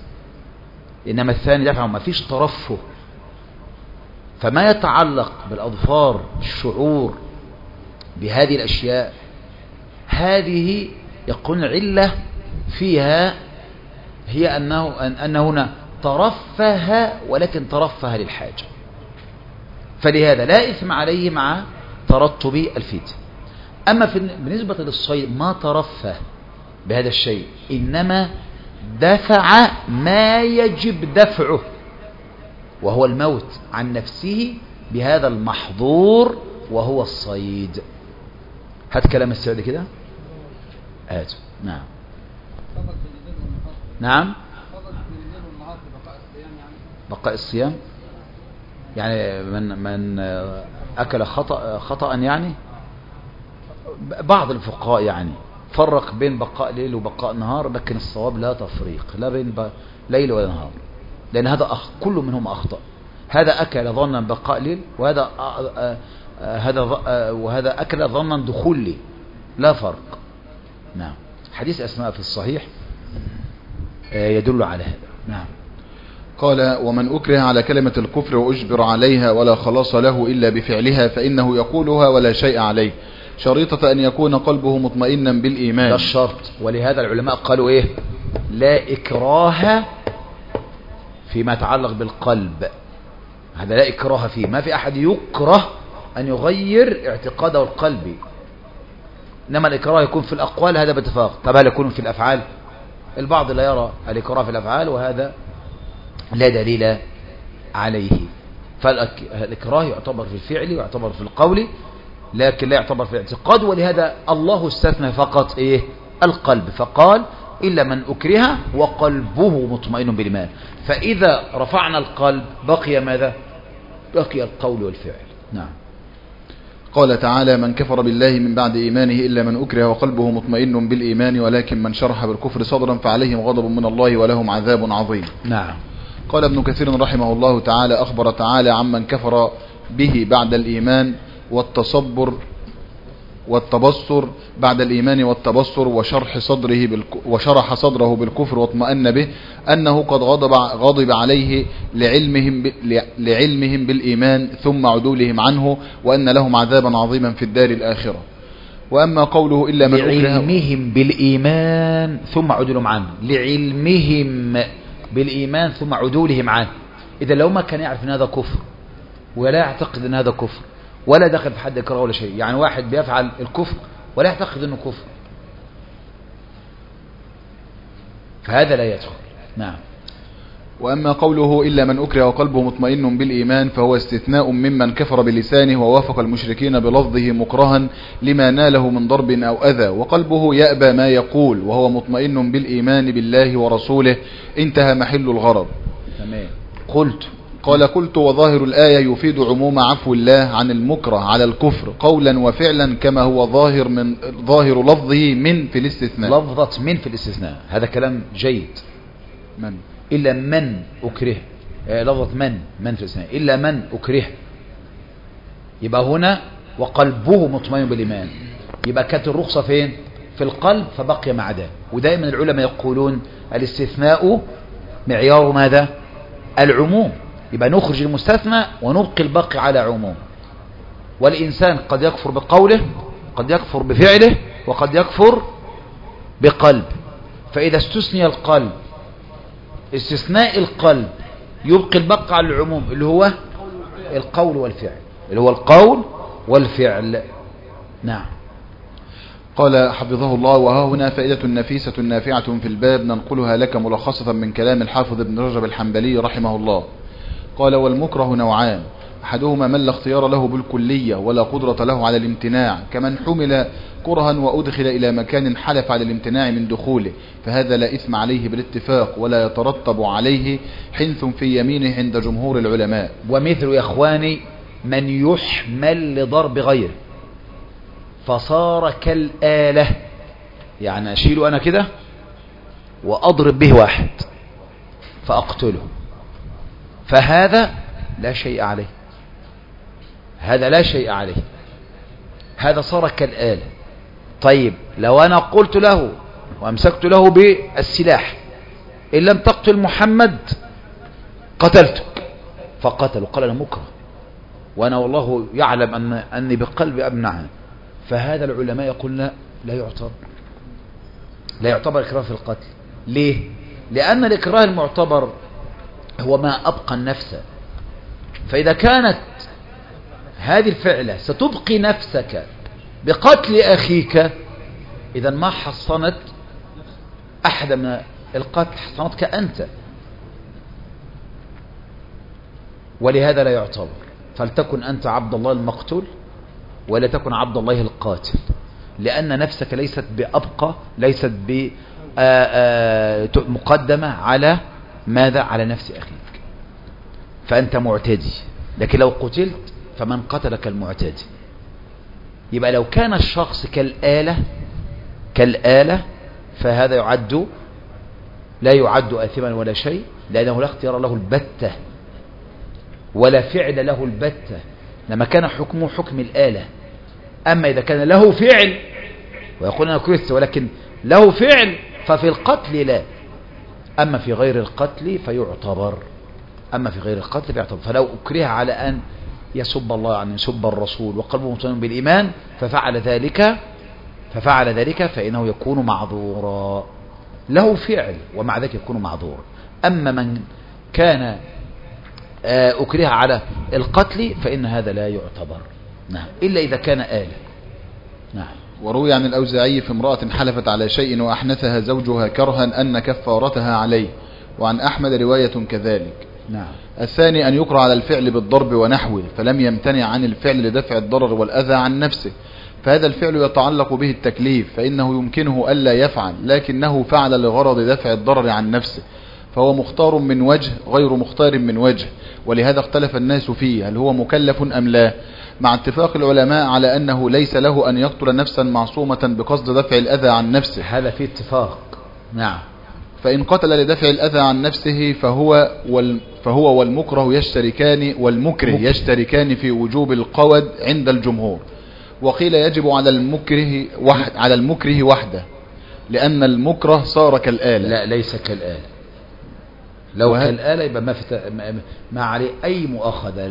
ما فيش ترفه. فما يتعلق بالأظفار الشعور بهذه الأشياء هذه يقول علة فيها هي أن هنا ترفه ولكن ترفه للحاجة، فلهذا لا إثم عليه مع ترتب الفدية. أما بالنسبة للصيد ما ترفه بهذا الشيء، إنما دفع ما يجب دفعه وهو الموت عن نفسه بهذا المحظور وهو الصيد. هات كلام السعودي كده. هاتوا. نعم بقاء الصيام يعني من أكل خطأ يعني بعض الفقهاء يعني فرق بين بقاء ليل وبقاء نهار، لكن الصواب لا تفريق لا بين ليل ولا نهار، لأن هذا كل منهم أخطأ. هذا أكل ظنا بقاء ليل وهذا أكل ظنا دخول ليل، لا فرق. نعم. حديث أسماء في الصحيح يدل على هذا. نعم. قال ومن أكره على كلمة الكفر وأجبر عليها ولا خلاص له إلا بفعلها فإنه يقولها ولا شيء عليه شريطة أن يكون قلبه مطمئنا بالإيمان. ده الشرط. ولهذا العلماء قالوا إيه؟ لا إكراه فيما يتعلق بالقلب، هذا لا إكراه فيه. ما في أحد يكره أن يغير اعتقاده القلبي، إنما الإكراه يكون في الأقوال، هذا باتفاق. طب هل يكون في الأفعال؟ البعض لا يرى الإكراه في الأفعال وهذا لا دليل عليه. فالإكراه يعتبر في الفعل ويعتبر في القول لكن لا يعتبر في الاعتقاد. ولهذا الله استثنى فقط إيه؟ القلب، فقال إلا من أكره وقلبه مطمئن بالإيمان. فإذا رفعنا القلب بقي ماذا؟ بقي القول والفعل. نعم. قال تعالى من كفر بالله من بعد إيمانه إلا من أكره وقلبه مطمئن بالإيمان ولكن من شرح بالكفر صدرا فعليهم غضب من الله ولهم عذاب عظيم. نعم. قال ابن كثير رحمه الله تعالى أخبر تعالى عمن كفر به بعد الإيمان والتصبر والتبصر بعد الإيمان والتبصر وشرح صدره بالكفر واطمأن به أنه قد غضب عليه لعلمهم بالإيمان ثم عدولهم عنه، وأن لهم عذابا عظيما في الدار الآخرة. وأما قوله إلا من لعلمهم بالإيمان ثم عدولهم عنه، لعلمهم بالإيمان ثم عدولهم عنه. إذا لو ما كان يعرف أن هذا كفر ولا يعتقد أن هذا كفر ولا دخل في حد إكراه ولا شيء، يعني واحد بيفعل الكفر ولا يعتقد أنه كفر، فهذا لا يدخل. نعم. وأما قوله إلا من أكره وقلبه مطمئن بالإيمان فهو استثناء ممن كفر بلسانه ووافق المشركين بلفظه مكرها لما ناله من ضرب أو أذى، وقلبه يأبى ما يقول وهو مطمئن بالإيمان بالله ورسوله، انتهى محل الغرض. تمام. قلت وظاهر الآية يفيد عموم عفو الله عن المكره على الكفر قولا وفعلا كما هو ظاهر لفظه من في الاستثناء. لفظة من في الاستثناء، هذا كلام جيد. من إلا من أكره، لفظة من في الاستثناء، إلا من أكره، يبقى هنا وقلبه مطمئن بالإيمان، يبقى كانت الرخصة فين؟ في القلب، فبقي مع ده. ودائما العلماء يقولون الاستثناء معيار ماذا؟ العموم، يبقى نخرج المستثنى ونبقي الباقي على عموم. والإنسان قد يكفر بقوله، قد يكفر بفعله، وقد يكفر بقلب. فإذا استثني القلب استثناء القلب يبقي الباقي على العموم اللي هو القول والفعل، اللي هو القول والفعل. نعم. قال حفظه الله: وها هنا فائدة نفيسة نافعة في الباب ننقلها لك ملخصة من كلام الحافظ ابن رجب الحنبلي رحمه الله. قال: والمكره نوعان، أحدهما من لا اختيار له بالكلية ولا قدرة له على الامتناع، كمن حمل كرها وأدخل إلى مكان حلف على الامتناع من دخوله، فهذا لا إثم عليه بالاتفاق ولا يترتب عليه حنث في يمينه عند جمهور العلماء. ومثل يا إخواني من يحمل لضرب غيره فصار كالآلة، يعني أشيله أنا كده وأضرب به واحد فأقتله، فهذا لا شيء عليه، هذا لا شيء عليه، هذا صار كالآلة. طيب لو أنا قلت له وأمسكت له بالسلاح إن لم تقتل محمد قتلتك، فقتل وقال أنا مكره وأنا والله يعلم أني بقلبي أمنعه، فهذا العلماء يقولون لا يعتبر إكراه في القتل. ليه؟ لأن الإكراه المعتبر هو ما أبقى النفس، فإذا كانت هذه الفعلة ستبقي نفسك بقتل أخيك، إذا ما حصنت أحد من القتل، حصنتك أنت، ولهذا لا يعتبر. فلتكن أنت عبد الله المقتول ولا تكن عبد الله القاتل، لأن نفسك ليست بأبقى، ليست مقدمة على ماذا؟ على نفس أخيك، فأنت معتدي. لكن لو قتلت فمن قتلك المعتدي. يبقى لو كان الشخص كالآلة فهذا لا يعد آثما ولا شيء، لأنه لا اختيار له البتة ولا فعل له البتة، لما كان حكمه حكم الآلة. أما إذا كان له فعل ويقول أنا كرهت ولكن له فعل ففي القتل لا، أما في غير القتل فيعتبر، فلو أكره على أن يسب الله، يعني يسب الرسول وقلبه مطمئن بالإيمان ففعل ذلك فإنه يكون معذورا، له فعل ومع ذلك يكون معذورا. أما من كان أكره على القتل فإن هذا لا يعتبر، نعم، إلا إذا كان آلة. نعم. وروي عن الأوزاعي في امرأة حلفت على شيء وأحنثها زوجها كرها أن كفارتها عليه، وعن أحمد رواية كذلك. نعم. الثاني أن يكره على الفعل بالضرب ونحوه فلم يمتنع عن الفعل لدفع الضرر والأذى عن نفسه، فهذا الفعل يتعلق به التكليف، فإنه يمكنه ألا يفعل لكنه فعل لغرض دفع الضرر عن نفسه، فهو مختار من وجه غير مختار من وجه، ولهذا اختلف الناس فيه هل هو مكلف أم لا، مع اتفاق العلماء على أنه ليس له أن يقتل نفسا معصومة بقصد دفع الأذى عن نفسه، هذا في اتفاق. نعم. فإن قتل لدفع الأذى عن نفسه فهو والمكره يشتركان في وجوب القود عند الجمهور، وقيل يجب على المكره وحده لأن المكره صار كالآلة. لا، ليس كالآلة. لو كالآلة يبقى ما عليه أي مؤاخذة،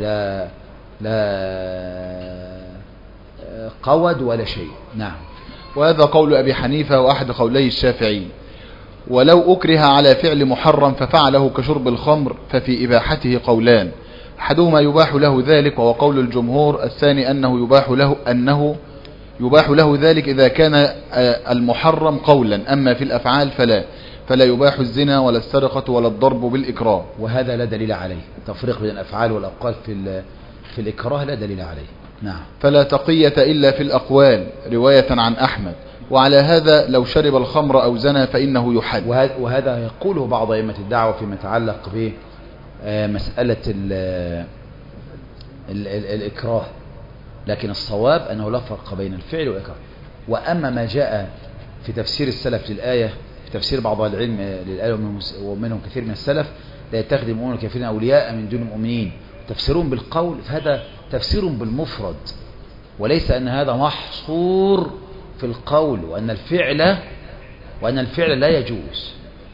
لا قود ولا شيء. نعم. وهذا قول أبي حنيفة وأحد قولي الشافعي. ولو أكره على فعل محرم ففعله كشرب الخمر ففي إباحته قولان، أحدهما يباح له ذلك وهو قول الجمهور، الثاني أنه يباح له ذلك إذا كان المحرم قولا، أما في الأفعال فلا يباح الزنا ولا السرقة ولا الضرب بالإكراه. وهذا لا دليل عليه، تفريق بين الأفعال والأقوال في الإكراه لا دليل عليه. نعم. فلا تقية إلا في الأقوال رواية عن أحمد، وعلى هذا لو شرب الخمر أو زنى فإنه يحد. وهذا يقوله بعض أئمة الدعوة فيما يتعلق بمسألة الإكراه، لكن الصواب أنه لا فرق بين الفعل والإكراه. وأما ما جاء في تفسير السلف للآية، في تفسير بعض العلم للآية ومنهم كثير من السلف، لا يتخذ المؤمنون الكافرين أولياء من دون المؤمنين، تفسيرون بالقول، فهذا تفسير بالمفرد، وليس أن هذا محصور في القول، وأن الفعل لا يجوز.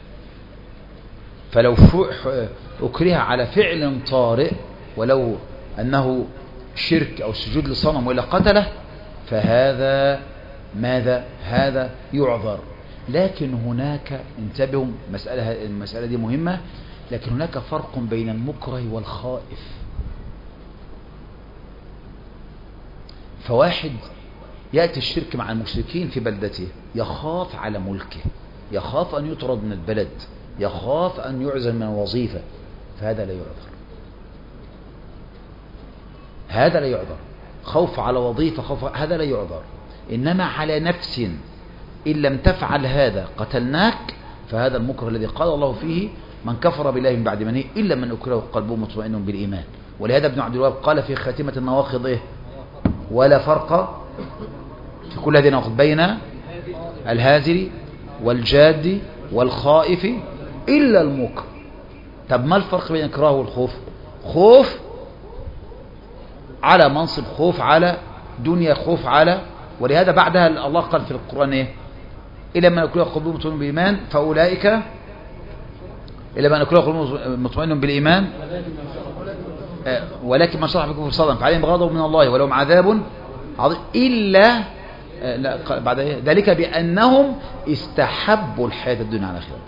فلو أكره على فعل طارئ ولو أنه شرك أو سجود لصنم ولا قتله، فهذا ماذا؟ هذا يعذر. لكن هناك، انتبهوا، المسألة دي مهمة، لكن هناك فرق بين المكره والخائف. فواحد يأتي الشرك مع المشركين في بلدته، يخاف على ملكه، يخاف أن يطرد من البلد، يخاف أن يعزل من الوظيفة، فهذا لا يعذر. هذا لا يعذر. خوف على وظيفة، هذا لا يعذر. إنما على نفس إن لم تفعل هذا قتلناك، فهذا المكره الذي قال الله فيه: من كفر بالله من بعد منه إلا من أكره قلبه مطمئن بالإيمان. ولهذا ابن عبد الوهاب قال في خاتمة النواقض إيه؟ ولا فرق في كل هذه النواقض بين الهازل والجاد والخائف إلا المكره. طب ما الفرق بين الإكراه والخوف؟ خوف على منصب، خوف على دنيا، خوف على، ولهذا بعدها الله قال في القرآن إيه؟ إلا من أكره قلبه مطمئن بالإيمان فأولئك، إلا من أكره قلبه مطمئن بالإيمان ولكن من شرح بكفر صدرا فعليهم غضب من الله ولهم عذاب عظيم إلا بعد ذلك بأنهم استحبوا الحياة الدنيا على الآخرة.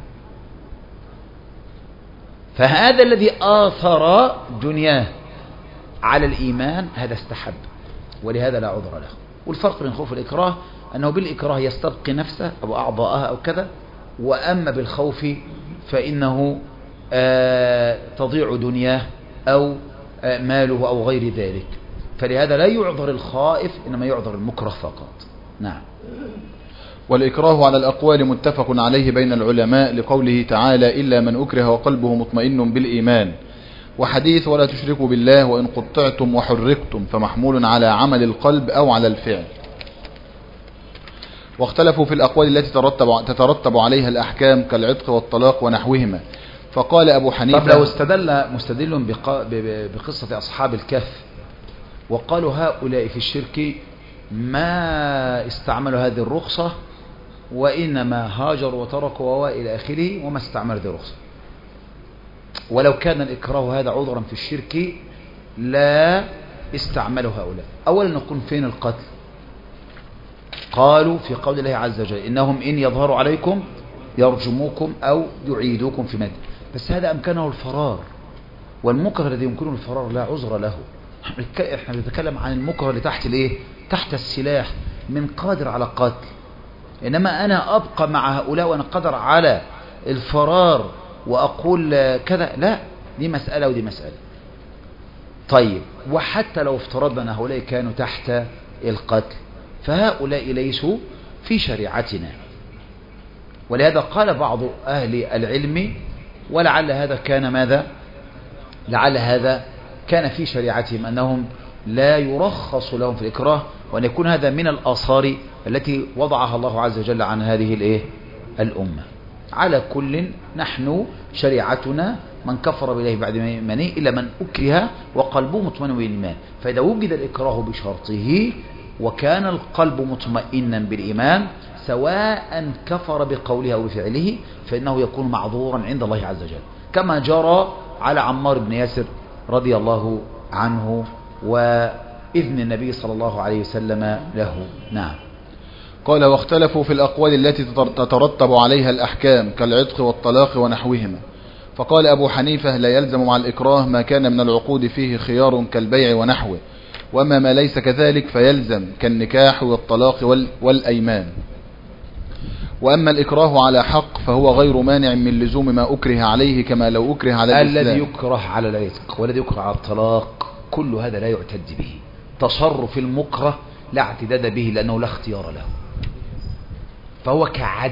فهذا الذي آثر دنياه على الإيمان هذا استحب، ولهذا لا عذر له. والفرق بين الخوف والإكراه أنه بالإكراه يستبقي نفسه أو أعضاءها أو كذا، وأما بالخوف فإنه تضيع دنياه أو ماله أو غير ذلك. فلهذا لا يعذر الخائف، إنما يعذر المكره فقط. نعم. والإكراه على الأقوال متفق عليه بين العلماء لقوله تعالى: إلا من أكره وقلبه مطمئن بالإيمان. وحديث ولا تشركوا بالله وإن قطعتم وحرقتم فمحمول على عمل القلب أو على الفعل. واختلفوا في الأقوال التي تترتب عليها الأحكام كالعتق والطلاق ونحوهما. فقال أبو حنيفة: طب لو مستدل بقصة أصحاب الكهف وقالوا هؤلاء في الشرك ما استعملوا هذه الرخصة وإنما هاجروا وتركوا إلى آخره وما استعملوا هذه الرخصة، ولو كان الإكراه هذا عذرا في الشرك لا استعملوا هؤلاء. أولا نقول فين القتل؟ قالوا في قول الله عز وجل: إنهم إن يظهروا عليكم يرجموكم أو يعيدوكم في مدى. بس هذا أمكنه الفرار، والمكره الذي يمكنه الفرار لا عذر له. احنا بنتكلم عن المكره اللي تحت الايه؟ تحت السلاح، من قادر على قتل. إنما أنا أبقى مع هؤلاء وأنا قادر على الفرار وأقول كذا، لا، دي مسألة ودي مسألة. طيب، وحتى لو افترضنا أن هؤلاء كانوا تحت القتل فهؤلاء ليسوا في شريعتنا. ولهذا قال بعض أهل العلم: ولعل هذا كان ماذا؟ لعل هذا كان في شريعتهم أنهم لا يرخص لهم في الإكراه، وأن يكون هذا من الآثار التي وضعها الله عز وجل عن هذه الأمة. على كل نحن شريعتنا من كفر بالله بعد إيمانه إلا من أكره وقلبه مطمئن بالإيمان. فإذا وجد الإكراه بشرطه وكان القلب مطمئنا بالإيمان سواء كفر بقوله أو بفعله فإنه يكون معذورا عند الله عز وجل، كما جرى على عمار بن ياسر رضي الله عنه وإذن النبي صلى الله عليه وسلم له. نعم. قال واختلفوا في الأقوال التي تترتب عليها الأحكام كالعتق والطلاق ونحوهما. فقال أبو حنيفة لا يلزم مع الإكراه ما كان من العقود فيه خيار كالبيع ونحوه، وأما ما ليس كذلك فيلزم كالنكاح والطلاق والأيمان. وأما الإكراه على حق فهو غير مانع من لزوم ما أكره عليه كما لو أكره على الإسلام. الذي يكره على العتق والذي يكره على الطلاق كل هذا لا يعتد به، تصرف المكره لا اعتداد به لأنه لا اختيار له، فهو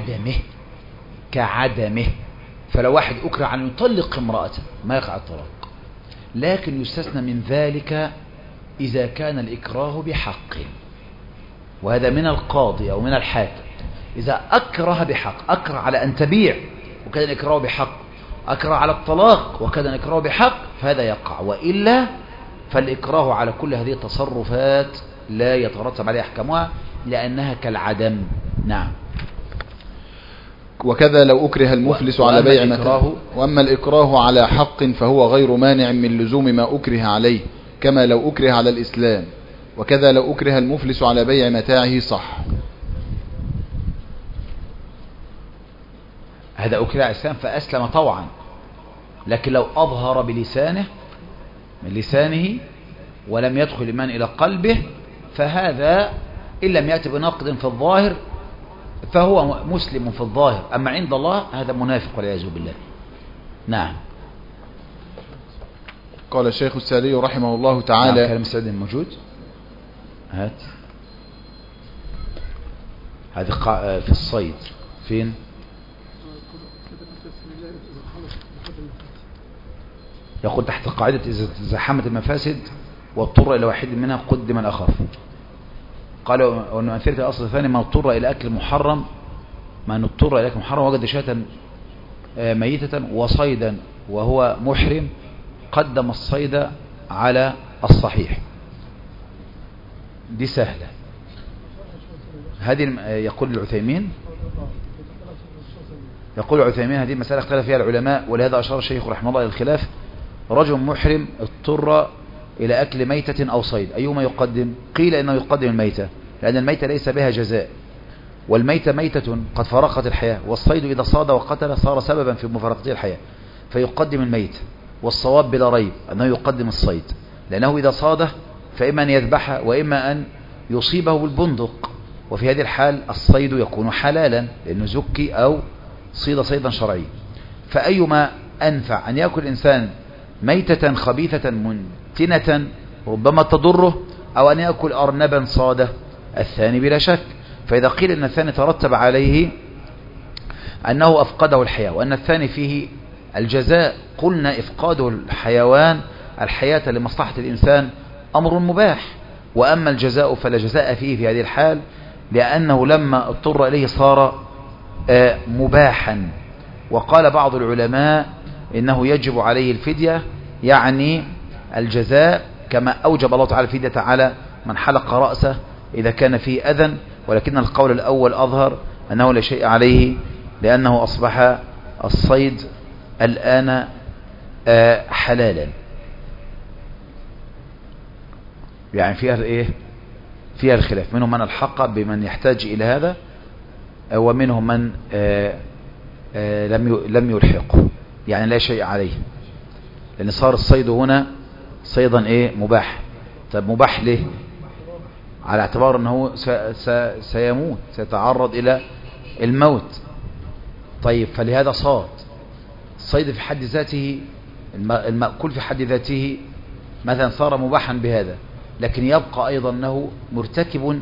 كعدمه. فلو واحد أكره أن يطلق امرأته ما يقع الطلاق، لكن يستثنى من ذلك إذا كان الإكراه بحق، وهذا من القاضي أو من الحاكم. إذا أكره بحق، أكره على أن تبيع وكان الإكراه بحق، أكره على الطلاق وكان الإكراه بحق، فهذا يقع. وإلا فالإكراه على كل هذه التصرفات لا يترتب عليها أحكامها لأنها كالعدم. نعم. وكذا لو أكره المفلس على بيع متاع. وأما الإكراه على حق فهو غير مانع من لزوم ما أكره عليه كما لو أكره على الإسلام. وكذا لو أكره المفلس على بيع متاعه صح. هذا أكره على الإسلام فأسلم طوعا، لكن لو أظهر بلسانه من لسانه ولم يدخل الإيمان إلى قلبه فهذا إن لم يأتي بنقد في الظاهر فهو مسلم في الظاهر، أما عند الله هذا منافق والعياذ بالله. نعم. قال الشيخ السعدي رحمه الله تعالى. نعم. كلام السعدي موجود. هات هذه في الصيد فين؟ يقول تحت قاعدة إذا تزاحمت المفاسد واضطر إلى واحد منها قدم الأخف. قال وأن أثرت الأصل الثاني ما اضطر إلى أكل محرم، وجد شاة ميتة وصيدا وهو محرم قدم الصيد على الصحيح. دي سهلة. هذه يقول العثيمين هذه المسألة اختلف فيها العلماء، ولهذا أشار الشيخ رحمه الله إلى الخلاف. رجل محرم اضطر إلى أكل ميتة أو صيد، أيهما يقدم؟ قيل إنه يقدم الميتة، لأن الميتة ليس بها جزاء، والميتة ميتة قد فرقت الحياة، والصيد إذا صاد وقتل صار سببا في مفارقته الحياة فيقدم الميت. والصواب بلا ريب أنه يقدم الصيد، لأنه إذا صاده فإما أن يذبحه وإما أن يصيبه بالبندق، وفي هذه الحال الصيد يكون حلالا لأنه زكي أو صيد صيدا شرعي. فأيما أنفع أن يأكل الإنسان ميتة خبيثة منتنة ربما تضره، أو أن يأكل أرنبا صاده؟ الثاني بلا شك. فإذا قيل أن الثاني ترتب عليه أنه أفقده الحياة وأن الثاني فيه الجزاء، قلنا إفقاده الحيوان الحياة لمصلحة الإنسان أمر مباح، وأما الجزاء فلا جزاء فيه في هذه الحال، لأنه لما اضطر إليه صار مباحا. وقال بعض العلماء إنه يجب عليه الفدية، يعني الجزاء، كما أوجب الله تعالى الفدية على من حلق رأسه إذا كان فيه أذى، ولكن القول الأول أظهر أنه لا شيء عليه، لأنه أصبح الصيد الآن حلالا. يعني فيها إيه؟ فيها الخلاف، منهم من الحق بمن يحتاج إلى هذا، ومنهم من لم يلحقه، يعني لا شيء عليه، لأن صار الصيد هنا صيدا إيه؟ مباح. طب مباح ليه؟ على اعتبار أنه سيموت، سيتعرض إلى الموت. طيب فلهذا صاد الصيد في حد ذاته، المأكول في حد ذاته مثلا صار مباحا بهذا، لكن يبقى أيضا أنه مرتكب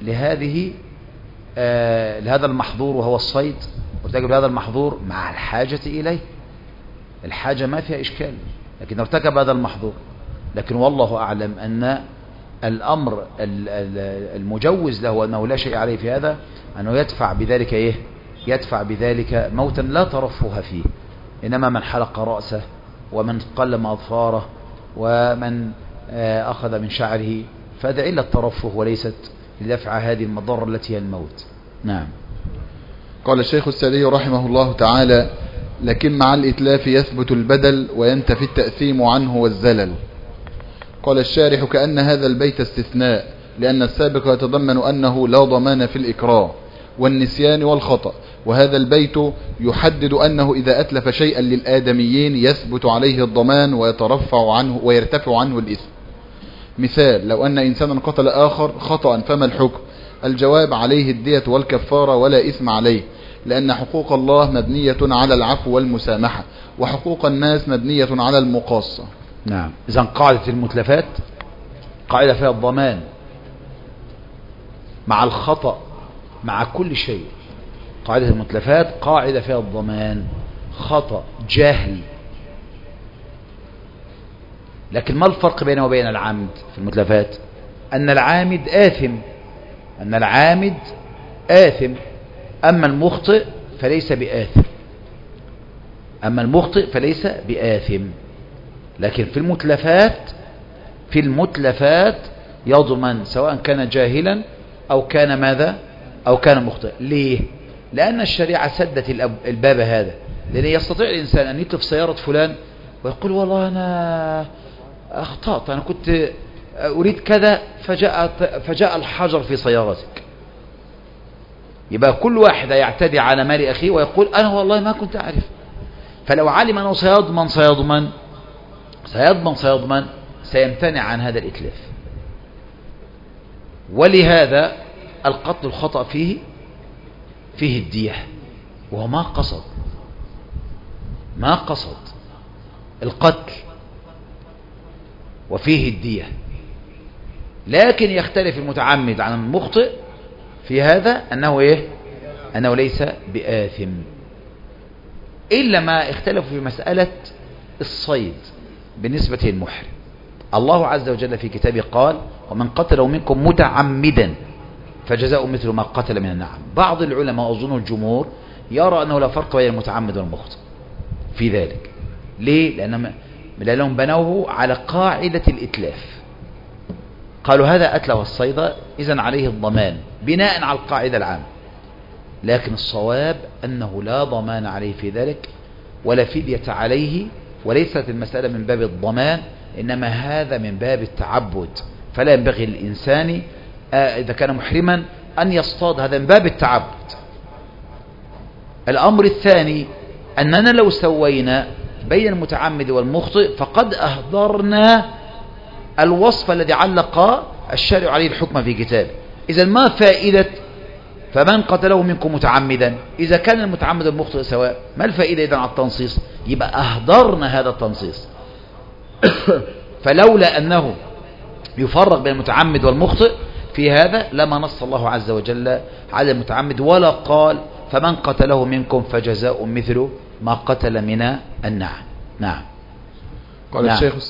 لهذا المحظور وهو الصيد، مرتكب لهذا المحظور مع الحاجة إليه. الحاجة ما فيها إشكال، لكن ارتكب هذا المحظور. لكن والله أعلم أن الأمر المجوز له أنه لا شيء عليه في هذا، أنه يدفع بذلك إيه؟ يدفع بذلك موتا لا ترفه فيه. إنما من حلق رأسه ومن قلم أظفاره ومن أخذ من شعره فهذا إلا الترفه وليست لدفع هذه المضرة التي هي الموت. نعم. قال الشيخ السعدي رحمه الله تعالى: لكن مع الإتلاف يثبت البدل وينتفي التأثيم عنه والزلل. قال الشارح: كأن هذا البيت استثناء، لأن السابق يتضمن أنه لا ضمان في الإكراه والنسيان والخطأ، وهذا البيت يحدد أنه إذا أتلف شيئا للآدميين يثبت عليه الضمان ويرتفع عنه الإثم. مثال: لو أن إنسانا قتل آخر خطأ فما الحكم؟ الجواب: عليه الدية والكفارة ولا إثم عليه، لأن حقوق الله مبنية على العفو والمسامحة، وحقوق الناس مبنية على المقاصة. نعم. إذن قاعدة المتلفات قاعدة فيها الضمان مع الخطأ مع كل شيء. قاعدة المتلفات قاعدة فيها الضمان، خطأ، جهل. لكن ما الفرق بينه وبين العمد في المتلفات؟ أن العامد آثم، أن العامد آثم، أما المخطئ فليس بآثم، أما المخطئ فليس بآثم. لكن في المتلفات يضمن سواء كان جاهلا أو كان ماذا أو كان مخطئ. ليه؟ لأن الشريعة سدت الباب هذا، لأن يستطيع الإنسان أن يتلف سيارة فلان ويقول والله أنا أخطأت، أنا كنت أريد كذا فجاء الحجر في سيارتك. يبقى كل واحد يعتدي على مال أخيه ويقول أنا والله ما كنت أعرف. فلو علم أنه سيضمن سيمتنع عن هذا الإتلاف. ولهذا القتل الخطأ فيه الدية، وهو ما قصد القتل، وفيه الدية. لكن يختلف المتعمد عن المخطئ في هذا أنه ليس بآثم، إلا ما اختلفوا في مسألة الصيد بالنسبة للمحرم. الله عز وجل في كتابه قال: ومن قتله منكم متعمدا فجزاء مثل ما قتل من النعم. بعض العلماء أظن الجمهور يرى أنه لا فرق بين المتعمد والمخطئ في ذلك. ليه؟ لأنهم بنوه على قاعدة الإتلاف، قالوا هذا أتلف الصيد إذن عليه الضمان بناء على القاعدة العامة. لكن الصواب أنه لا ضمان عليه في ذلك ولا فدية عليه، وليست المسألة من باب الضمان، إنما هذا من باب التعبد. فلا ينبغي للإنسان إذا كان محرما أن يصطاد، هذا من باب التعبد. الأمر الثاني أننا لو سوينا بين المتعمد والمخطئ فقد أهدرنا الوصف الذي علق الشارع عليه الحكم في كتابه. إذا ما فائدة فمن قتله منكم متعمدا إذا كان المتعمد والمخطئ سواء؟ ما الفائدة إذا على التنصيص؟ يبقى أهدرنا هذا التنصيص. فلولا أنه يفرق بين المتعمد والمخطئ في هذا لما نص الله عز وجل على المتعمد ولا قال فمن قتله منكم فجزاء مثل ما قتل من النعم. نعم. قال نعم. الشيخ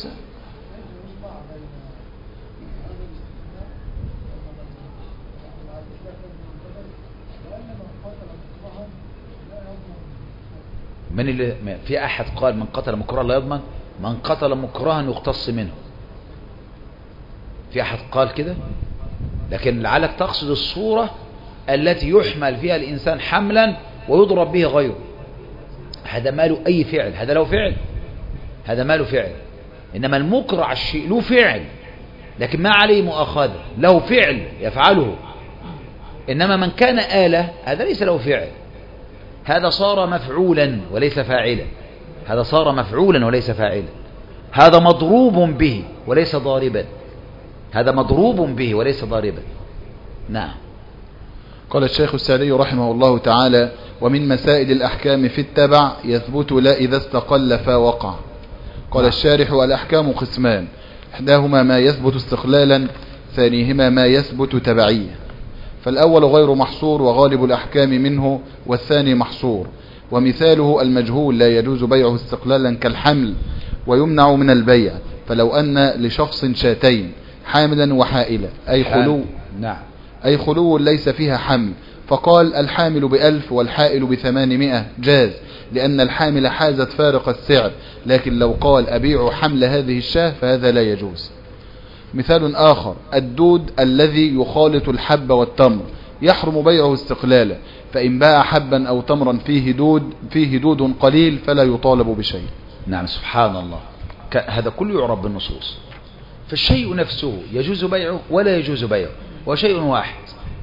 من اللي في أحد قال من قتل مكرها لا يضمن؟ من قتل مكرها يقتص منه. في أحد قال كده؟ لكن لعلك تقصد الصورة التي يحمل فيها الإنسان حملا ويضرب به غيره. هذا ما له أي فعل، هذا له فعل، هذا ما له فعل. إنما المكره الشيء له فعل لكن ما عليه مؤاخذة، له فعل يفعله. إنما من كان آلة هذا ليس له فعل، هذا صار مفعولا وليس فاعلا، هذا صار مفعولا وليس فاعلا. هذا مضروب به وليس ضاربا، هذا مضروب به وليس ضاربا. نعم. قال الشيخ السعدي رحمه الله تعالى: ومن مسائل الأحكام في التبع يثبت لا إذا استقل فوقع. قال الشارح: الأحكام قسمان، إحداهما ما يثبت استقلالا، ثانيهما ما يثبت تبعية. فالأول غير محصور وغالب الأحكام منه، والثاني محصور. ومثاله المجهول لا يجوز بيعه استقلالا كالحمل، ويمنع من البيع. فلو أن لشخص شاتين حاملا وحائلا أي خلو ليس فيها حمل، فقال الحامل ب1000 والحائل ب800 جاز، لأن الحامل حازت فارق السعر. لكن لو قال أبيع حمل هذه الشاة فهذا لا يجوز. مثال آخر: الدود الذي يخالط الحب والتمر يحرم بيعه استقلالا، فإن باع حبا أو تمرا فيه دود قليل فلا يطالب بشيء. نعم، سبحان الله، هذا كله يعرف بالنصوص. فالشيء نفسه يجوز بيعه ولا يجوز بيعه، وشيء واحد،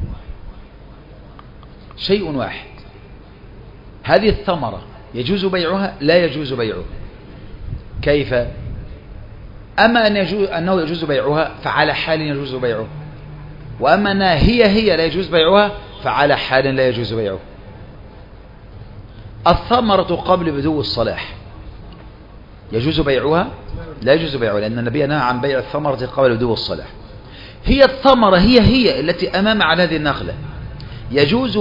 شيء واحد. هذه الثمرة يجوز بيعها لا يجوز بيعها. كيف؟ أما أنه يجوز بيعها فعلى حال يجوز بيعه، وأما أنها هي لا يجوز بيعها فعلى حال لا يجوز بيعه. الثمرة قبل بدو الصلاح يجوز بيعها؟ لا يجوز بيعها، لأن النبي نهى عن بيع الثمرة قبل بدو الصلاح. هي الثمرة هي التي أمام على هذه النخلة يجوز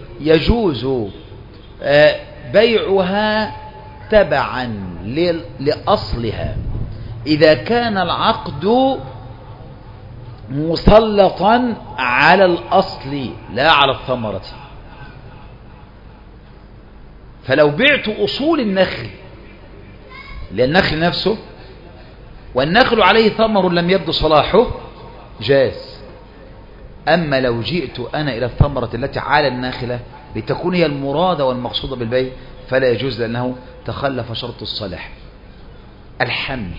بيعها تبعا لأصلها إذا كان العقد مسلطا على الأصل لا على الثمرة. فلو بعت أصول النخل للنخل نفسه والنخل عليه ثمر لم يبدو صلاحه جاز. أما لو جئت أنا إلى الثمرة التي على الناخلة لتكون هي المرادة والمقصودة بالبيع فلا يجوز، لأنه تخلف شرط الصلاح. الحمل،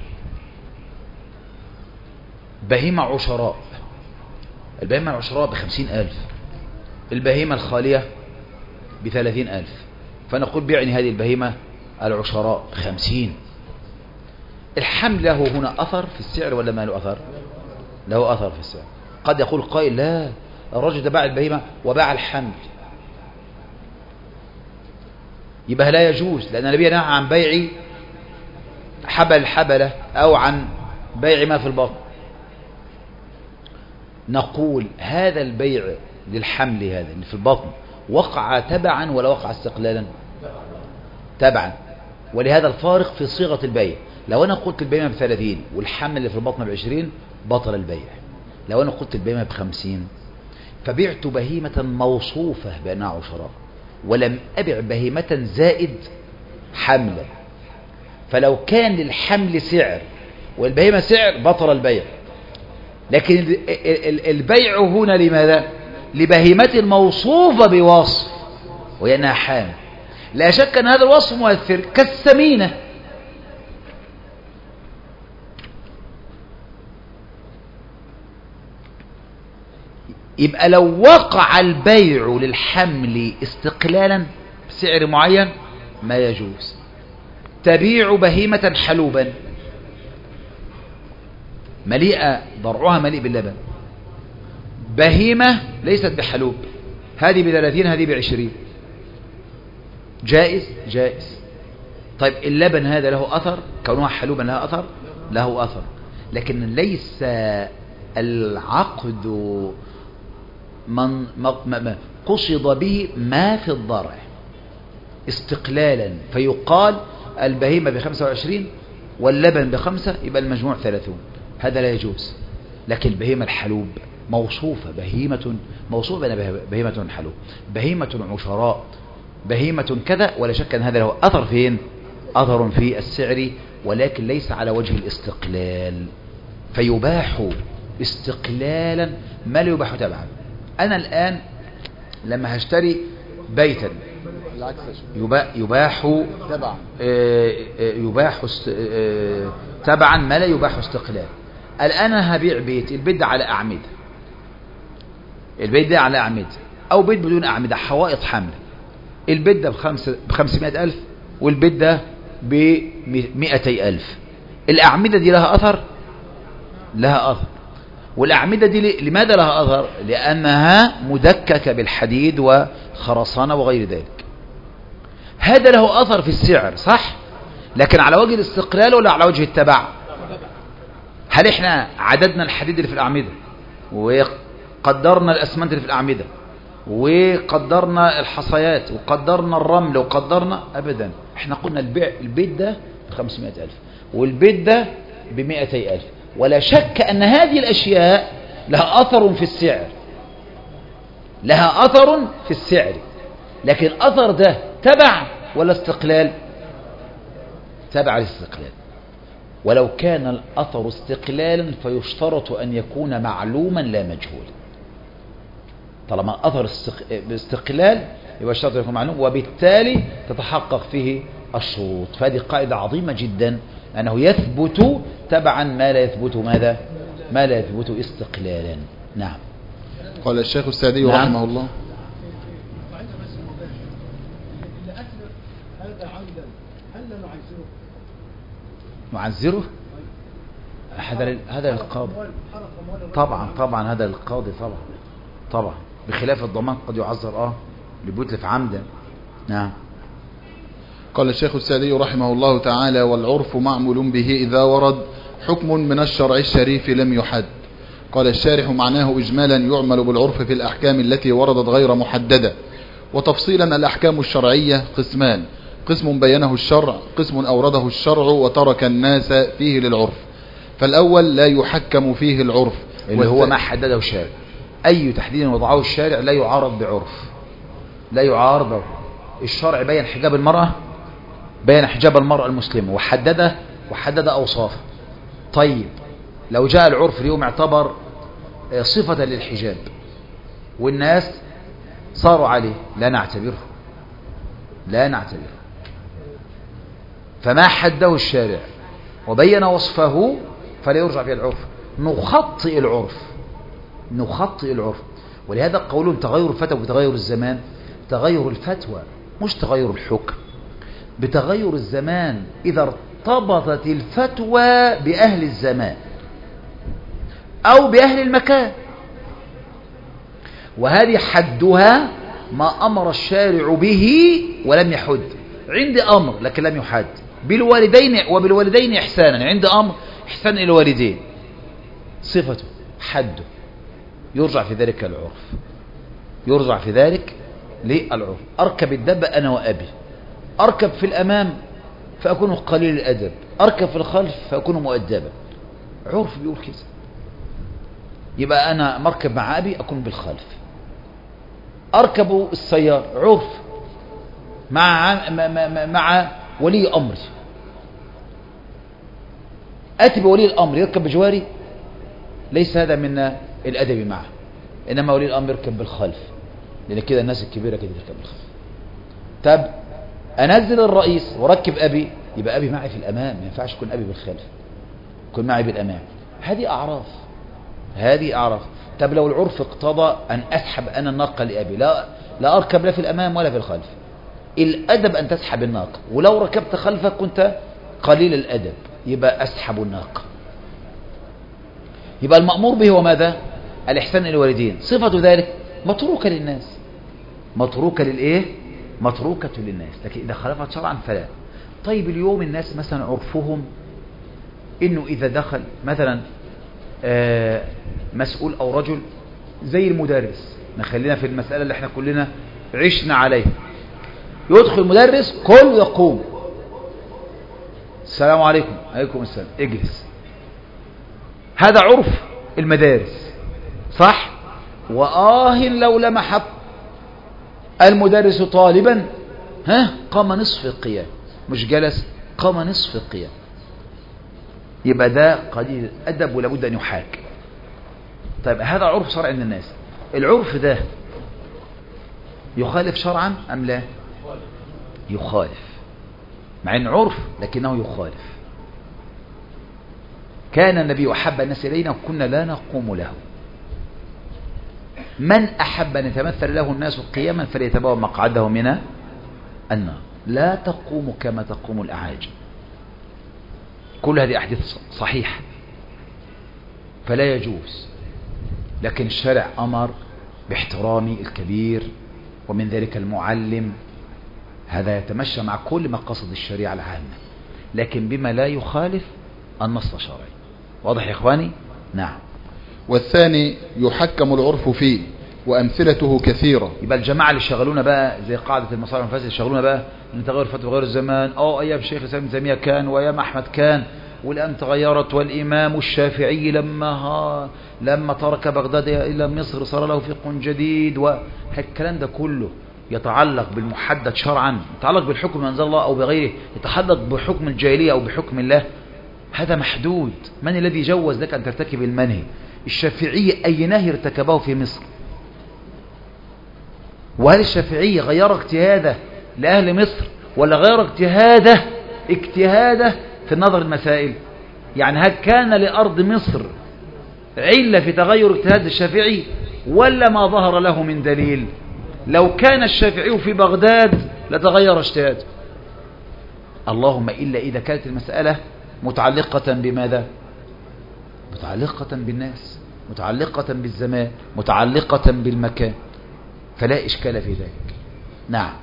بهيمة عشراء، البهيمة العشراء ب50,000، البهيمة الخالية ب30,000، فنقول بيعني هذه البهيمة العشراء 50. الحمل له هنا أثر في السعر ولا ما له أثر؟ له أثر في السعر. قد يقول قائل لا، الرجل ده باع البهيمة وباع الحمل، يبقى لا يجوز، لأن النبي نهى عن بيع حبلة أو عن بيع ما في البطن. نقول هذا البيع للحمل هذا اللي في البطن وقع تبعا ولا وقع استقلالا؟ تبعا. ولهذا الفارق في صيغة البيع. لو أنا قلت البهيمة ب30 والحمل اللي في البطن ب20 بطل البيع. لو أنا قلت البهيمة ب50 فبعت بهيمة موصوفة بأنها عشراء ولم أبع بهيمة زائد حملا، فلو كان للحمل سعر والبهيمة سعر بطل البيع. لكن البيع هنا لماذا؟ لبهيمة موصوفة بوصف وهي أنها حامل. لا شك أن هذا الوصف مؤثر كالسمينة. يبقى لو وقع البيع للحمل استقلالا بسعر معين ما يجوز. تبيع بهيمة حلوبا مليئة ضرعها مليء باللبن، بهيمة ليست بحلوب، هذه ب30 هذه ب20، جائز؟ جائز. طيب اللبن هذا له أثر؟ كونها حلوبا لها أثر؟ له أثر، لكن ليس العقد قصد به ما في الضرع استقلالا، فيقال البهيمة ب25 واللبن ب5 يبقى المجموع 30، هذا لا يجوز. لكن البهيمة الحلوب موصوفة بهيمة موصوفة بهيمة حلوب، بهيمة عشراء، بهيمة كذا، ولا شك أن هذا له أثر فين؟ أثر في السعر، ولكن ليس على وجه الاستقلال، فيباح استقلالا ما لا يباح تبعا. أنا الآن لما هشتري بيتا يباح تبعا ما لا يباح استقلال. الآن أنا هبيع بيت، البيت ده على أعمدة، البيت ده على أعمدة أو بيت بدون أعمدة، حوائط حمل، البيت ده ب500,000 والبيت ده ب200,000. الأعمدة دي لها أثر؟ لها أثر. والأعمدة دي لماذا لها أثر؟ لأنها مدككة بالحديد وخرسانة وغير ذلك. هذا له أثر في السعر صح، لكن على وجه الاستقلال ولا على وجه التبع؟ هل احنا عددنا الحديد اللي في الأعمدة وقدرنا الأسمنت اللي في الأعمدة وقدرنا الحصيات وقدرنا الرمل وقدرنا؟ أبدا. احنا قلنا البيت ده ب500,000 والبيت ده ب200,000، ولا شك أن هذه الأشياء لها أثر في السعر، لها أثر في السعر، لكن أثر ده تبع ولا استقلال؟ تبع الاستقلال. ولو كان الأثر استقلالا فيشترط أن يكون معلوما لا مجهولا. طالما الأثر باستقلال يبقى الشرط يكون معلوم، وبالتالي تتحقق فيه الشروط. فهذه قاعدة عظيمة جدا، أنه يثبت تبعا ما لا يثبت ماذا؟ ما لا يثبت استقلالا. نعم. قال الشيخ السعدي نعم. رحمه الله: هذا عمدا هل لا نعزره؟ نعزره؟ هذا للقاضي طبعا هذا للقاضي طبعا بخلاف الضمان قد يعذر لبتلف عمدا. نعم. قال الشيخ السعدي رحمه الله تعالى: والعرف معمول به إذا ورد حكم من الشرع الشريف لم يحد. قال الشارح: معناه إجمالا يعمل بالعرف في الأحكام التي وردت غير محددة. وتفصيلا: الأحكام الشرعية قسمان: قسم بينه الشرع، قسم أورده الشرع وترك الناس فيه للعرف. فالأول لا يحكم فيه العرف، اللي هو ما حدده الشارع. أي تحديد وضعه الشارع لا يعارض بعرف، لا يعارضه. الشرع بين حجاب المرأة، بين حجاب المرأة المسلمة وحدد أوصافه. طيب لو جاء العرف اليوم اعتبر صفة للحجاب والناس صاروا عليه، لا نعتبره. فما حده الشارع وبين وصفه فلا يرجع فيه العرف، نخطئ العرف. ولهذا قولون تغير الفتوى بتغير الزمان. تغير الفتوى مش تغير الحكم، بتغير الزمان إذا ارتبطت الفتوى بأهل الزمان أو بأهل المكان، وهذه حدها ما أمر الشارع به ولم يحد. عندي أمر لكن لم يحد. وبالوالدين إحسانا، عندي أمر إحسان إلى الوالدين، صفته حده، يرجع في ذلك للعرف. أركب الدابة أنا وأبي، أركب في الأمام فأكون قليل الأدب، أركب في الخلف فأكون مؤدبا. عرف بيقول كده. يبقى أنا مركب مع أبي أكون بالخلف، أركب السيارة عرف مع ولي أمري، أتي بولي الأمر يركب بجواري، ليس هذا من الأدب معه، إنما ولي الأمر يركب بالخلف، لأن كده الناس الكبيرة كده تركب بالخلف. طب أنزل الرئيس وركب أبي، يبقى أبي معي في الأمام، ما ينفعش يكون أبي بالخلف، يكون معي بالأمام. هذه أعراف. طب لو العرف اقتضى أن أسحب أنا الناقة لأبي، لا أركب لا في الأمام ولا في الخلف. الأدب أن تسحب الناقة، ولو ركبت خلفك كنت قليل الأدب، يبقى أسحب الناقة. يبقى المأمور به هو ماذا؟ الإحسان إلى الوالدين. صفة ذلك متروكة للناس، متروكة للناس، لكن إذا خالفت شرعا فلا. طيب اليوم الناس مثلا عرفهم إنه إذا دخل مثلا مسؤول أو رجل زي المدرس، نخلينا في المسألة اللي احنا كلنا عشنا عليها، يدخل مدرس كل يقوم، السلام عليكم، عليكم السلام، اجلس. هذا عرف المدارس، صح؟ لو لمحت المدرس طالبا قام نصف القيام، مش جلس، قام نصف القيام. يبقى ده قليل الأدب ولابد أن يحاك. طيب هذا عرف شرع عند الناس، العرف ده يخالف شرعا أم لا؟ يخالف، مع أن عرف لكنه يخالف. كان النبي أحب الناس إلينا وكنا لا نقوم له. من أحب أن يتمثل له الناس قياما فليتبوأ مقعده من النار. لا تقوم كما تقوم الأعاجم. كل هذه أحاديث صحيحة، فلا يجوز. لكن الشرع أمر باحترام الكبير، ومن ذلك المعلم، هذا يتمشى مع كل مقاصد الشريعة العامة، لكن بما لا يخالف النص الشرعي. واضح يا إخواني؟ نعم. والثاني يحكم العرف فيه، وأمثلته كثيرة. يبقى الجماعة اللي شغلونا بقى زي قاعدة المصالح والمفاسد، شغلونا بقى ان تغير فتوى غير الزمان. ايام الشيخ الاسلام ابن تيمية كان، وايام احمد كان، والان تغيرت. والامام الشافعي لما ترك بغداد الى مصر صار له فقه جديد. والكلام ده كله يتعلق بالمحدد شرعا، يتعلق بالحكم من انزل الله او بغيره، يتعلق بحكم الجاهلية او بحكم الله. هذا محدود. من الذي جوز لك أن ترتكب المنهي؟ الشافعية أي نهي ارتكبه في مصر؟ وهل الشافعية غير اجتهاده لأهل مصر ولا غير اجتهاده في النظر المسائل؟ يعني هل كان لأرض مصر علة في تغير اجتهاد الشافعي ولا ما ظهر له من دليل؟ لو كان الشافعي في بغداد لتغير اجتهاده، اللهم إلا إذا كانت المسألة متعلقة بماذا؟ متعلقة بالناس، متعلقة بالزمان، متعلقة بالمكان، فلا إشكال في ذلك. نعم.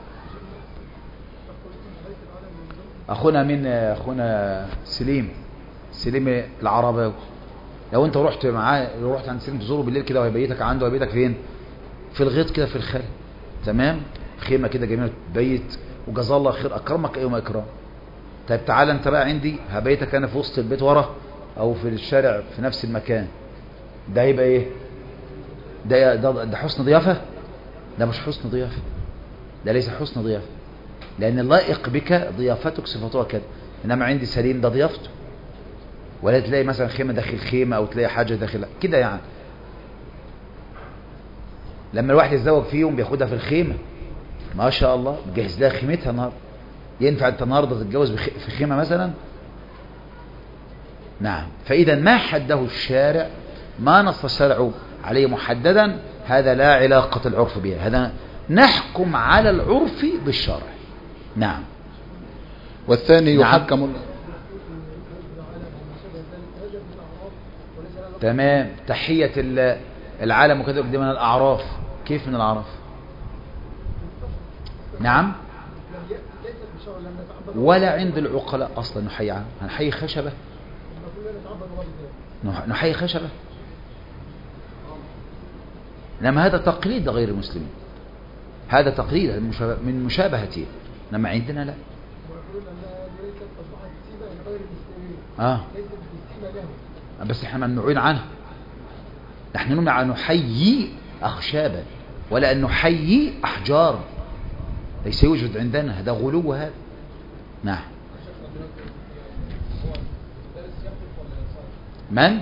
أخونا سليم العرباوي، لو أنت رحت معاه، لو رحت عند سليم تزوره بالليل كده وهيبيتك عنده، هيبيتك فين؟ في الغيط كده في الخل، تمام؟ خيمة كده جميلة تبيت، وجزا الله خير، أكرمك أيوم أكرم. طيب تعالى أنت بقى عندي، هبيتك أنا في وسط البيت ورا أو في الشارع في نفس المكان، ده هيبقى إيه؟ ده حسن ضيافة؟ ده مش حسن ضيافة، ده ليس حسن ضيافة، لأن اللائق بك ضيافتك صفتها كده. إنما عندي سليم ده ضيافته، ولا تلاقي مثلا خيمة داخل خيمة أو تلاقي حاجة داخل كده. يعني لما الواحد يتزوج فيهم بياخدها في الخيمة، ما شاء الله بجهز لها خيمتها النهارده. ينفع انت النهارده تتجوز في خيمة مثلا؟ نعم. فإذا ما حده الشارع، ما نص الشرع عليه محددا، هذا لا علاقة العرف بها، هذا نحكم على العرف بالشرع. نعم. والثاني يحكم. تمام. تحية العالم وكذا من الأعراف، كيف من الأعراف؟ نعم. ولا عند العقلاء أصلا نحيي عنه، هنحيي خشبة، نحيي خشبة. إنما هذا تقليد غير المسلمين، هذا تقليد من مشابهته، إنما عندنا لا. بس احنا ممنوعين عنه، نحن نمنع أن نحيي أخشابا ولا أن نحيي أحجار، ليس يوجد عندنا، هذا غلو هذا. نعم. من؟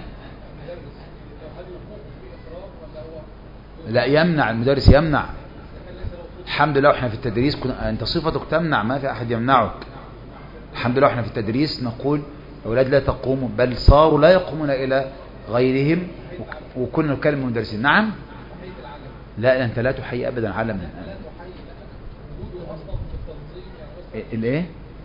لا يمنع، المدرس يمنع. الحمد لله احنا في التدريس انت صفتك تمنع، ما في احد يمنعك. الحمد لله احنا في التدريس نقول اولاد لا تقوموا، بل صاروا لا يقومون الى غيرهم، وكنا نكلم المدرسين. نعم. لا انت لا تحيي ابدا علما. الايه؟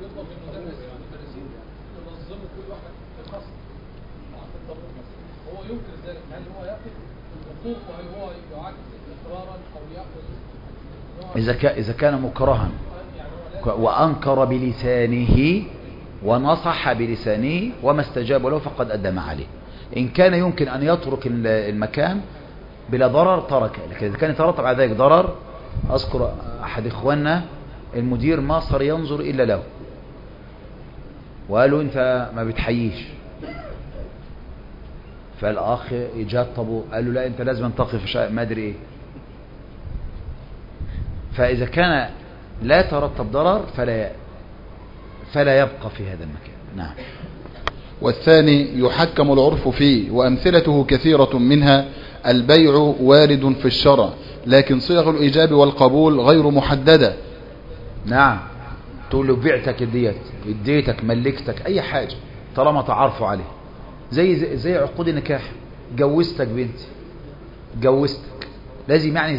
إذا كان مكرها وأنكر بلسانه ونصح بلسانه وما استجاب له فقد أدى ما عليه. إن كان يمكن أن يترك المكان بلا ضرر ترك، لكن إذا كان يترتب على ذلك ضرر، أذكر أحد إخواننا المدير ما صار ينظر إلا له، وقالوا أنت ما بتحييش، فالأخ إجاد طبو قال له لا أنت لازم تقف ما أدري إيه. فإذا كان لا يترتب ضرر فلا يبقى في هذا المكان. نعم. والثاني يحكم العرف فيه، وأمثلته كثيرة، منها البيع وارد في الشرع لكن صيغ الإيجاب والقبول غير محددة. نعم. تقول له بعتك اديتك ملكتك أي حاجة طالما تعرفوا عليه، زي عقود النكاح. جوزتك بنتي، جوزتك، لازم يعني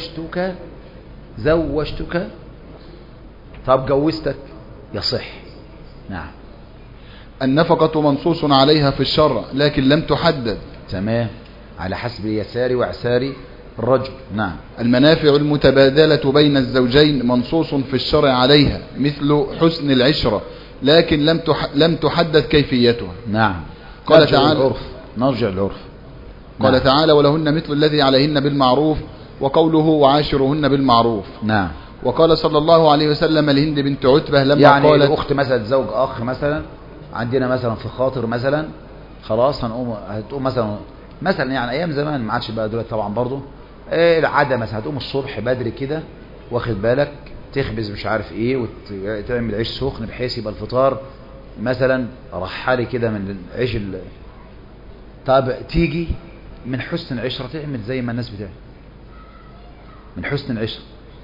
زوجتك، طب جوزتك يصح. نعم. النفقة منصوص عليها في الشرع لكن لم تحدد. تمام، على حسب يسار وعسار الرجل. نعم. المنافع المتبادلة بين الزوجين منصوص في الشرع عليها، مثل حسن العشرة، لكن لم تحدد كيفيتها. نعم. قال تعالى نرجع العرف. قال نعم. تعالى ولهن مثل الذي عليهن بالمعروف، وقوله وعاشرهن بالمعروف. نعم. وقال صلى الله عليه وسلم لهند بنت عتبة لما يعني قالت الأخت مثلا زوج أخ مثلا، عندنا مثلا في خاطر مثلا، خلاص هتقوم مثلا يعني أيام زمان ما عادش بقى دلوقتي طبعا برضو، العادة مثلا هتقوم الصبح بدري كده، واخد بالك، تخبز مش عارف ايه وتعمل عيش سخن بحيث يبقى الفطار مثلا رحالي كده من عيش طب تيجي من حسن العشرة تعمل زي ما الناس بتعمل، من حسن العشرة.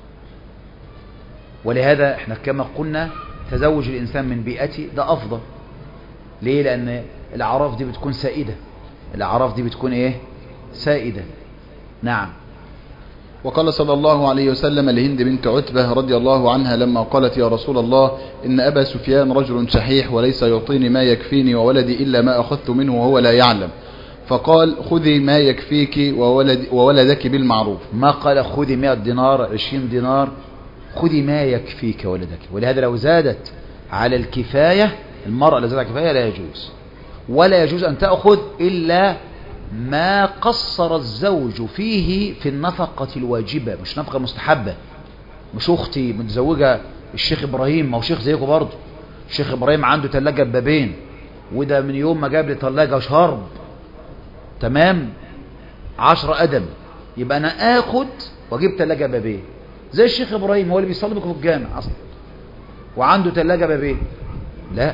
ولهذا احنا كما قلنا تزوج الإنسان من بيئته ده أفضل. ليه؟ لأن الأعراف دي بتكون سائدة، الأعراف دي بتكون إيه؟ سائدة. نعم. وقال صلى الله عليه وسلم لهند بنت عتبة رضي الله عنها لما قالت يا رسول الله إن أبا سفيان رجل شحيح وليس يعطيني ما يكفيني وولدي إلا ما أخذت منه وهو لا يعلم، فقال خذي ما يكفيك وولدك بالمعروف. ما قال خذي 100 دينار 20 دينار، خذي ما يكفيك ولدك. ولهذا لو زادت على الكفاية المرأة لو زادت على الكفاية لا يجوز، ولا يجوز أن تأخذ إلا ما قصر الزوج فيه في النفقة الواجبة، مش نفقة مستحبة. مش أختي متزوجة الشيخ إبراهيم، ما هو شيخ زيكم برضه، الشيخ إبراهيم عنده تلاجة ببابين، وده من يوم ما جاب لي تلاجة شرب تمام 10 قدم، يبقى أنا آخد وأجيب تلاجة ببابين زي الشيخ إبراهيم، هو اللي بيصلي بكم في الجامع أصلا وعنده تلاجة ببابين. لا،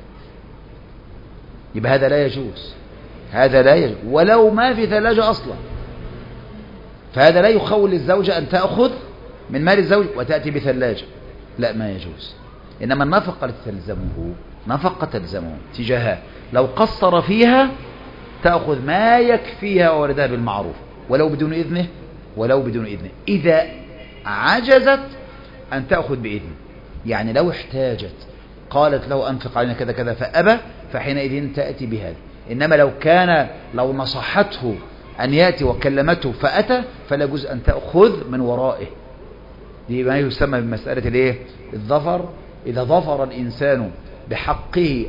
يبقى هذا لا يجوز، هذا لا يجوز ولو ما في ثلاجة أصلا. فهذا لا يخول للزوجة أن تأخذ من مال الزوج وتأتي بثلاجة، لا، ما يجوز. إنما النفقة تلزمه، نفقة تلزمه تجاهها، لو قصر فيها تأخذ ما يكفيها وولدها بالمعروف ولو بدون إذنه، ولو بدون إذنه. إذا عجزت أن تأخذ بإذنه، يعني لو احتاجت قالت له أنفق علينا كذا كذا فأبى، فحينئذ تأتي بهذا. إنما لو نصحته أن يأتي وكلمته فأتى فلا يجوز أن تأخذ من ورائه. دي ما يسمى بمسألة الايه؟ الظفر. إذا ظفر الإنسان بحقه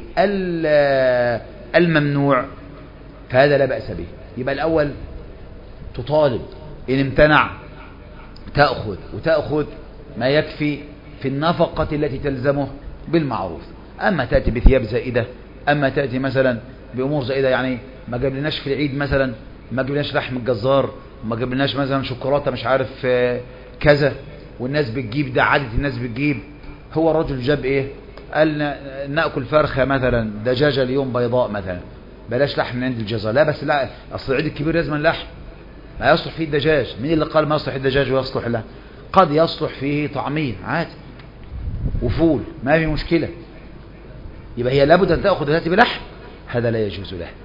الممنوع فهذا لا بأس به. يبقى الأول تطالب، إن امتنع تأخذ، وتأخذ ما يكفي في النفقة التي تلزمه بالمعروف. أما تأتي بثياب زائدة، أما تأتي مثلا بأمور زائدة، يعني ما جابلناش في العيد مثلا، ما جابلناش لحم الجزار، ما جابلناش مثلا شوكولاتة مش عارف كذا، والناس بتجيب، ده عادة الناس بتجيب. هو الرجل جاب ايه؟ قال نأكل فرخة مثلا، دجاجة اليوم بيضاء مثلا، بلاش لحم من عند الجزار. لا بس لا، أصل العيد الكبير لازم اللحم، ما يصلح فيه الدجاج. مين اللي قال ما يصلح الدجاج ويصلح له؟ قد يصلح فيه طعمين عادي وفول، ما في مشكلة. يبقى هي لابد أن تأخذ ذاتي بلحم، هذا لا يجوز له.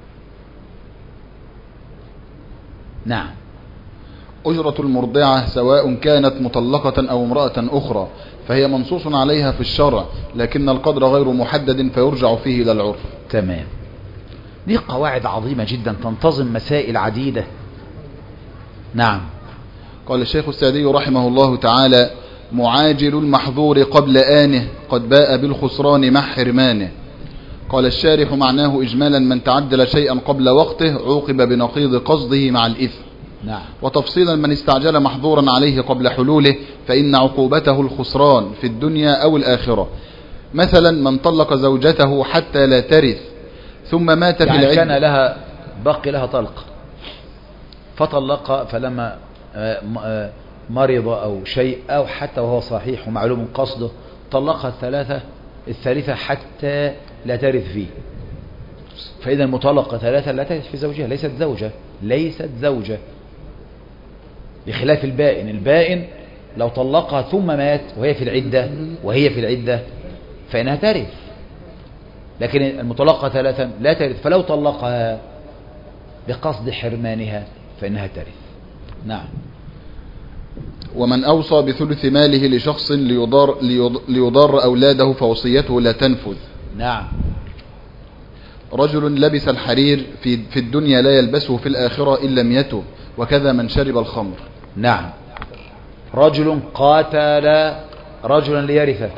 نعم. أجرة المرضعة سواء كانت مطلقة أو امرأة أخرى فهي منصوص عليها في الشرع، لكن القدر غير محدد فيرجع فيه إلى العرف. تمام. دي قواعد عظيمة جدا تنتظم مسائل عديدة. نعم. قال الشيخ السعدي رحمه الله تعالى معاجل المحظور قبل آنه قد باء بالخسران مع حرمانه. قال الشارح معناه إجمالا من تعجل شيئا قبل وقته عوقب بنقيض قصده مع الإثم. نعم. وتفصيلا من استعجل محظورا عليه قبل حلوله فإن عقوبته الخسران في الدنيا أو الآخرة. مثلا من طلق زوجته حتى لا ترث ثم مات في العدة، كان لها بقي لها طلق فطلق، فلما مرض أو شيء أو حتى وهو صحيح ومعلوم قصده طلقها الثالثة حتى لا ترث فيه. فإذا المطلقة ثلاثة لا ترث في زوجها، ليست زوجة بخلاف البائن. البائن لو طلقها ثم مات وهي في العدة فإنها ترث، لكن المطلقة ثلاثا لا ترث، فلو طلقها بقصد حرمانها فإنها ترث. نعم. ومن أوصى بثلث ماله لشخص ليضار أولاده فوصيته لا تنفذ. نعم. رجل لبس الحرير في الدنيا لا يلبسه في الآخرة إن لم يتب، وكذا من شرب الخمر. نعم. رجل قاتل رجلا ليرثه،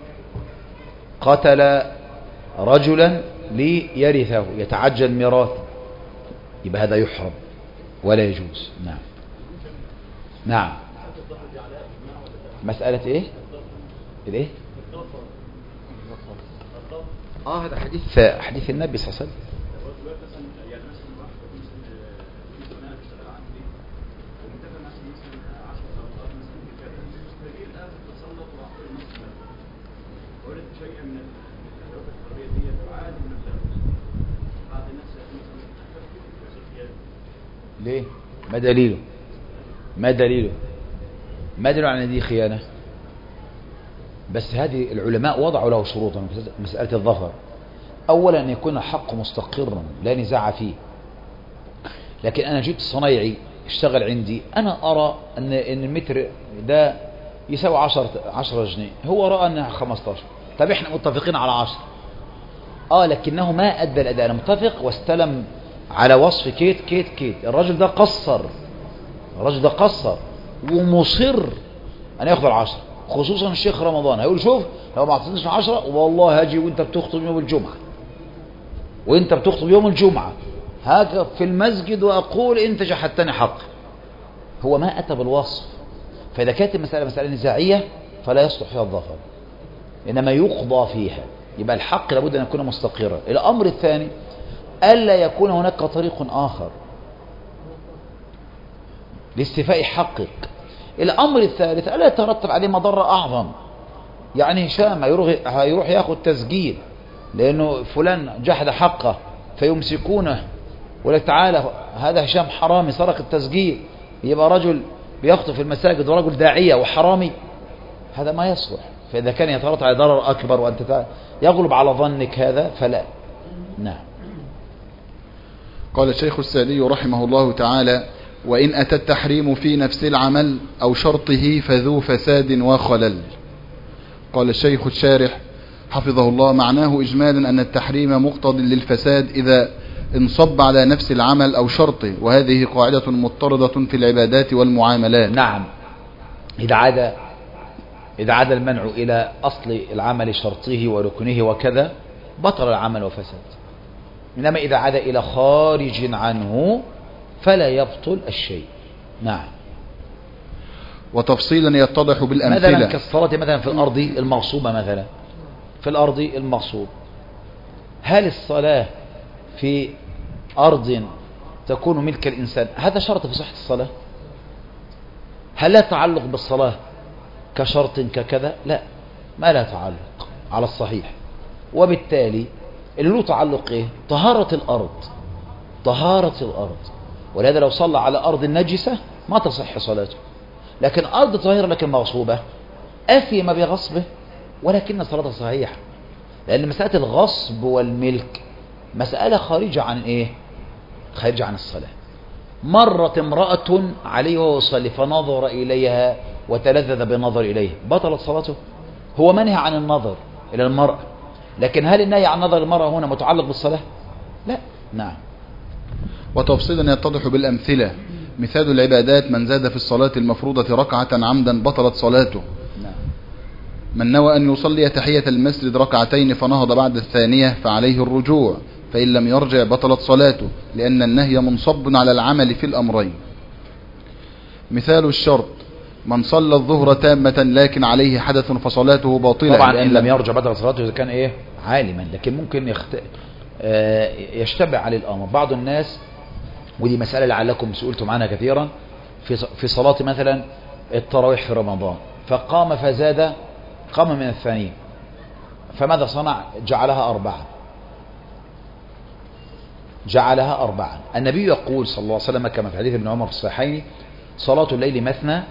قتل رجلا ليرثه يتعجل ميراث، يبقى هذا يحرم ولا يجوز. نعم. نعم. مسألة ايه؟ الايه؟ هذا حديث النبي صلى الله عليه وسلم. ليه؟ ما دليله؟ ما دليله على دي خيانة؟ بس هذه العلماء وضعوا له شروطا في مسألة الظفر. أولا أن يكون الحق مستقرا لا نزاع فيه. لكن أنا جبت صنايعي اشتغل عندي، أنا أرى أن المتر ده يساوي 10 جنيه، هو رأى أنها 15. طب إحنا متفقين على 10. لكنه ما أدى الأداء. أنا متفق واستلم على وصف كيت كيت كيت. الرجل ده قصر ومصر أن يأخذ 10، خصوصا الشيخ رمضان هيقول شوف لو ما اعطيتنيش 10 والله هاجي وانت بتخطب يوم الجمعة هاك في المسجد وأقول انت جحدتني حق. هو ما أتى بالوصف. فإذا كانت المسألة مسألة نزاعية فلا يصلح فيها الظفر، إنما يقضى فيها. يبقى الحق لابد أن يكون مستقرا. الأمر الثاني ألا يكون هناك طريق آخر لاستيفاء حقك. الأمر الثالث ألا يترتب عليه مضرة أعظم. يعني هشام هيروح ياخد تسجيل لأنه فلان جحد حقه فيمسكونه ولك تعالى هذا هشام حرامي سرق التسجيل، يبقى رجل بيخطف في المساجد ورجل داعية وحرامي، هذا ما يصلح. فإذا كان يترتب على ضرر أكبر وأنت يغلب على ظنك هذا فلا. نعم. قال الشيخ السعدي رحمه الله تعالى: وإن أتى التحريم في نفس العمل أو شرطه فذو فساد وخلل. قال الشيخ الشارح حفظه الله: معناه إجمالا أن التحريم مقتض للفساد إذا انصب على نفس العمل أو شرطه، وهذه قاعدة مضطردة في العبادات والمعاملات. نعم. إذا عاد المنع إلى أصل العمل شرطه وركنه وكذا بطل العمل وفسد. إنما إذا عاد إلى خارج عنه فلا يبطل الشيء. نعم. وتفصيلا يتضح بالأمثلة، مثلا كالصلاة مثلا في الأرض المغصوبة، مثلا في الأرض المغصوب، هل الصلاة في أرض تكون ملك الإنسان هذا شرط في صحة الصلاة؟ هل لا تعلق بالصلاة كشرط ككذا؟ لا، ما لا تعلق على الصحيح. وبالتالي اللي له تعلق إيه؟ طهارة الأرض. ولهذا لو صلى على أرض نجسة ما تصح صلاته. لكن أرض طاهرة لكن مغصوبة أثم بغصبه ولكن صلاته صحيحة، لأن مسألة الغصب والملك مسألة خارجة عن إيه؟ خارجة عن الصلاة. مرت امرأة عليه وهو يصلي فنظر إليها وتلذذ بالنظر إليها، بطلت صلاته. هو منهى عن النظر إلى المرأة، لكن هل النهي عن نظر المرأة هنا متعلق بالصلاة؟ لا. نعم. وتفصيلا يتضح بالأمثلة، مثال العبادات: من زاد في الصلاة المفروضة ركعة عمدا بطلت صلاته. نعم. من نوى أن يصلي تحية المسجد ركعتين فنهض بعد الثانية فعليه الرجوع، فإن لم يرجع بطلت صلاته، لأن النهي منصب على العمل في الأمرين. مثال الشرط: من صلى الظهر تامة لكن عليه حدث فصلاته باطلة. طبعا إن لم يرجع بطل صلاته إذا كان إيه؟ عالما، لكن ممكن يشتبه على الأمر. بعض الناس، ودي مسألة لعلكم سئلتم عنها كثيرا، في صلاة مثلا التراويح في رمضان، فقام فزاد، قام من الثانية، فماذا صنع؟ جعلها أربعة. النبي يقول صلى الله عليه وسلم كما في حديث ابن عمر في الصحيحين: صلاة الليل مثنى،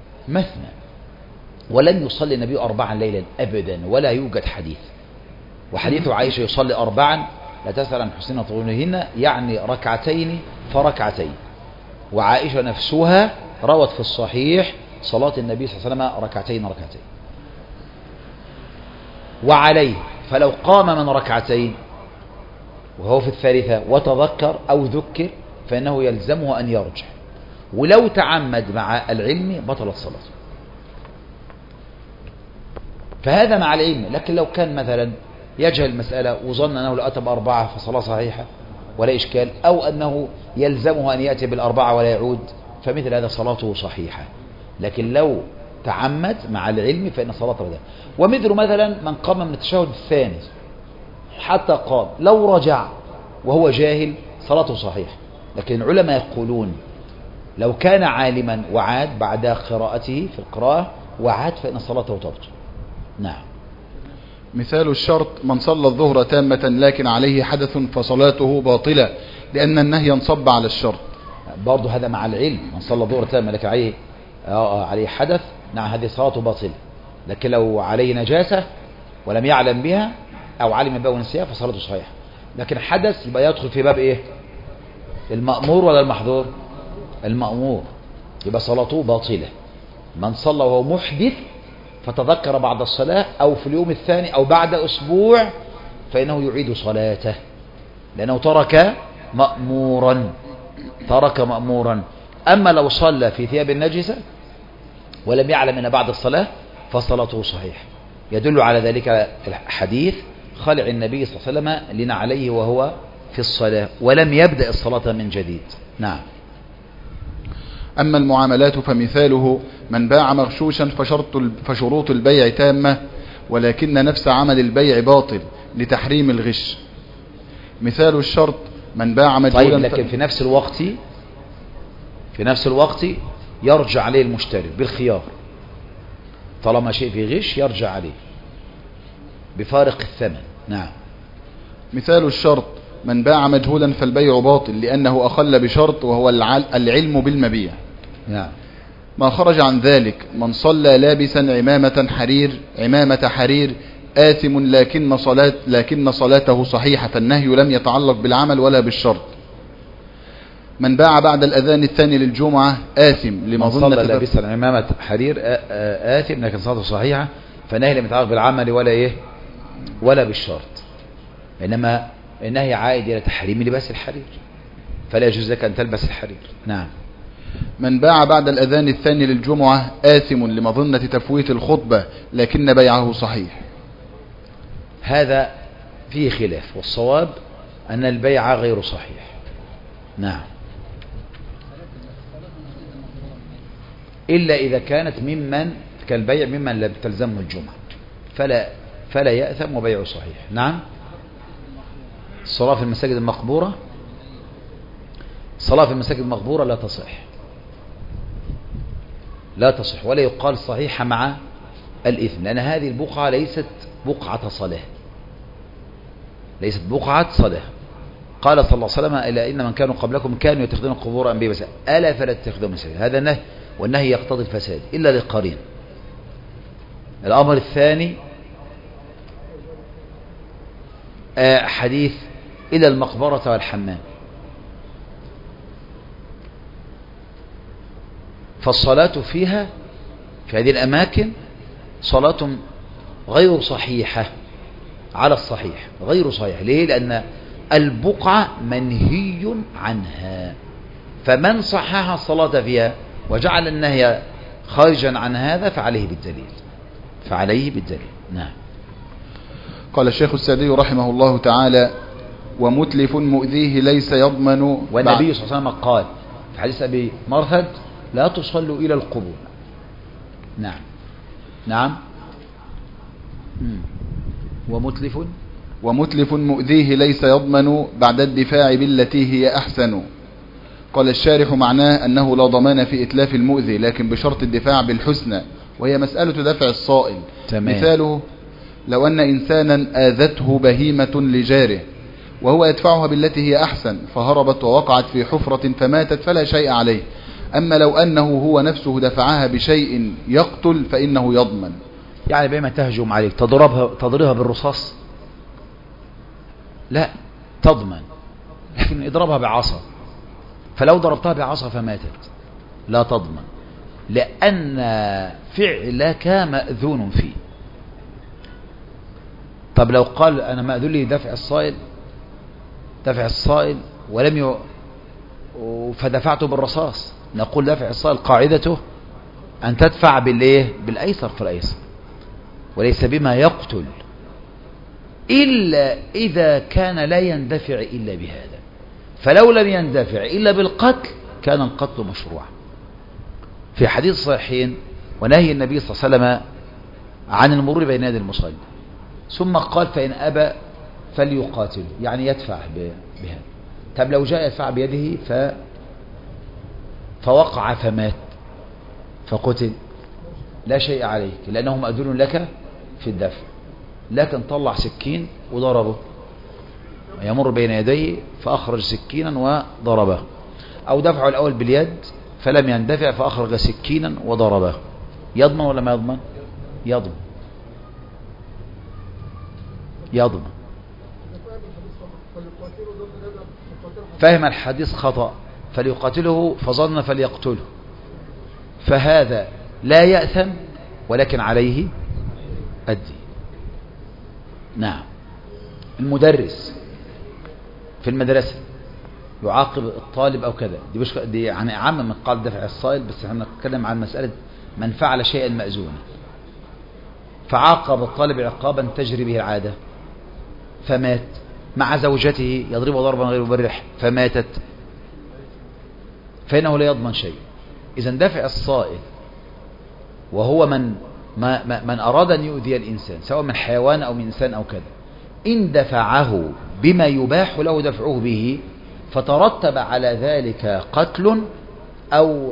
ولن يصلي النبي 4 ليلا أبدا، ولا يوجد حديث. وحديث عائشة يصلي 4 لا تسأل عن حسن طولهن، يعني ركعتين فركعتين. وعائشة نفسها روت في الصحيح صلاة النبي صلى الله عليه وسلم ركعتين. وعليه فلو قام من ركعتين وهو في الثالثة وتذكر أو ذكر فإنه يلزمه أن يرجع، ولو تعمد مع العلم بطلت صلاته. فهذا مع العلم. لكن لو كان مثلا يجهل المسألة وظن أنه لو أتى ب4 فصلاة صحيحة ولا إشكال، أو أنه يلزمه أن يأتي بال4 ولا يعود، فمثل هذا صلاته صحيحة. لكن لو تعمد مع العلم فإن صلاته رداء. ومثل مثلا من قام من التشهد الثاني حتى قام، لو رجع وهو جاهل صلاته صحيحة. لكن العلماء يقولون لو كان عالما وعاد بعد قراءته في القراءة وعاد فإن صلاته تبطل. نعم. مثال الشرط من صلى الظهر تامة لكن عليه حدث فصلاته باطلة لأن النهي انصب على الشرط. برضه هذا مع العلم، من صلى الظهر تامة لكن عليه حدث، نعم هذه صلاته باطلة. لكن لو عليه نجاسة ولم يعلم بها أو علم بها ونسيها فصلاته صحيحة. لكن حدث يبقى يدخل في باب إيه؟ المأمور ولا المحظور؟ المأمور، يبقى صلاته باطلة. من صلى وهو محدث فتذكر بعد الصلاة أو في اليوم الثاني أو بعد أسبوع فإنه يعيد صلاته، لأنه ترك مأمورا. أما لو صلى في ثياب النجسة ولم يعلم أن بعد الصلاة فصلاته صحيح. يدل على ذلك الحديث خلع النبي صلى الله عليه وسلم لنا عليه وهو في الصلاة ولم يبدأ الصلاة من جديد. نعم. أما المعاملات فمثاله من باع مغشوشا فشروط البيع تامة ولكن نفس عمل البيع باطل لتحريم الغش. مثال الشرط من باع مجهولا. طيب لكن في نفس الوقت يرجع عليه المشتري بالخيار، طالما شيء في غش يرجع عليه بفارق الثمن. نعم. مثال الشرط من باع مجهولا فالبيع باطل لأنه أخل بشرط وهو العلم بالمبيع. نعم. ما خرج عن ذلك من صلى لابسا عمامة حرير آثم لكن صلاته صحيحة، فالنهي لم يتعلق بالعمل ولا بالشرط. من باع بعد الأذان الثاني للجمعة آثم من صلى لابسا عمامة حرير آثم لكن صلاته صحيحة، فالنهي لم يتعلق بالعمل ولا بالشرط، إنما النهي عائد إلى تحريم لباس الحرير، فلا يجوز لك أن تلبس الحرير. نعم. من باع بعد الأذان الثاني للجمعة آثم لمظنة تفويت الخطبة لكن بيعه صحيح. هذا فيه خلاف، والصواب أن البيع غير صحيح. نعم. إلا إذا كانت كالبيع ممن لم تلزمه الجمعة فلا يأثم وبيعه صحيح. نعم. الصلاة في المساجد المقبورة لا تصح ولا يقال صحيحة مع الإثم، لأن هذه البقعة ليست بقعة صلاة. قال صلى الله عليه وسلم إلا إن من كانوا قبلكم كانوا يتخذون قبور أنبياء مساجد ألا فلا تتخذوا مساجد. هذا النهي، والنهي يقتضي الفساد إلا لقرين. الأمر الثاني حديث إلى المقبرة والحمام، فالصلاة فيها في هذه الأماكن صلاة غير صحيحة على الصحيح، غير صحيح. ليه؟ لأن البقعة منهي عنها، فمن صحح الصلاة فيها وجعل النهي خارجا عن هذا فعليه بالدليل. نعم. قال الشيخ السعدي رحمه الله تعالى ومتلف مؤذيه ليس يضمن. والنبي صلى الله عليه وسلم قال في حديث أبي مرثد لا تصلوا إلى القبور. نعم. ومتلف مؤذيه ليس يضمن بعد الدفاع بالتي هي أحسن. قال الشارح معناه أنه لا ضمان في إتلاف المؤذي لكن بشرط الدفاع بالحسنى، وهي مسألة دفع الصائل. تمام. مثاله لو أن إنسانا آذته بهيمة لجاره وهو يدفعها بالتي هي أحسن فهربت ووقعت في حفرة فماتت فلا شيء عليه. أما لو أنه هو نفسه دفعها بشيء يقتل فإنه يضمن. يعني بما تهجم عليك تضربها بالرصاص لا تضمن، لكن اضربها بعصا، فلو ضربتها بعصا فماتت لا تضمن، لأن فعلك مأذون فيه. طب لو قال أنا مأذون لي دفع الصائل ولم فدفعته بالرصاص، نقول دفع الصائل قاعدته أن تدفع بالأيسر فالأيسر وليس بما يقتل، إلا إذا كان لا يندفع إلا بهذا. فلو لم يندفع إلا بالقتل كان القتل مشروعا. في حديث صحيحين ونهي النبي صلى الله عليه وسلم عن المرور بين يدي المصلي، ثم قال فإن أبى فليقاتل، يعني يدفع بها. طب لو جاء يدفع بيده فوقع فمات فقتل لا شيء عليك، لأنه مأذون لك في الدفع. لكن طلع سكين وضربه، يمر بين يديه فأخرج سكينا وضربه، أو دفعه الأول باليد فلم يندفع فأخرج سكينا وضربه، يضمن ولا ما يضمن؟ يضمن. يضمن. فهم الحديث خطأ فليقاتله فظن فليقتله، فهذا لا يأثم ولكن عليه الدين. نعم. المدرس في المدرسة يعاقب الطالب أو كذا، دي يعني أعم من قال دفع الصائل، بس احنا نتكلم عن مسألة من فعل شيئا مأزونا، فعاقب الطالب عقابا تجري به العادة فمات، مع زوجته يضربه ضربا غير مبرح فماتت، فإنه لا يضمن شيء. إذا دفع الصائل وهو من أراد أن يؤذي الإنسان سواء من حيوان أو من إنسان أو كذا، إن دفعه بما يباح له دفعه به فترتب على ذلك قتل أو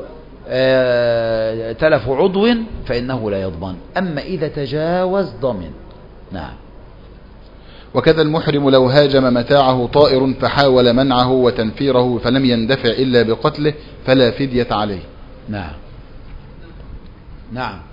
تلف عضو فإنه لا يضمن، أما إذا تجاوز ضمن. نعم. وكذا المحرم لو هاجم متاعه طائر فحاول منعه وتنفيره فلم يندفع إلا بقتله فلا فدية عليه. نعم. نعم.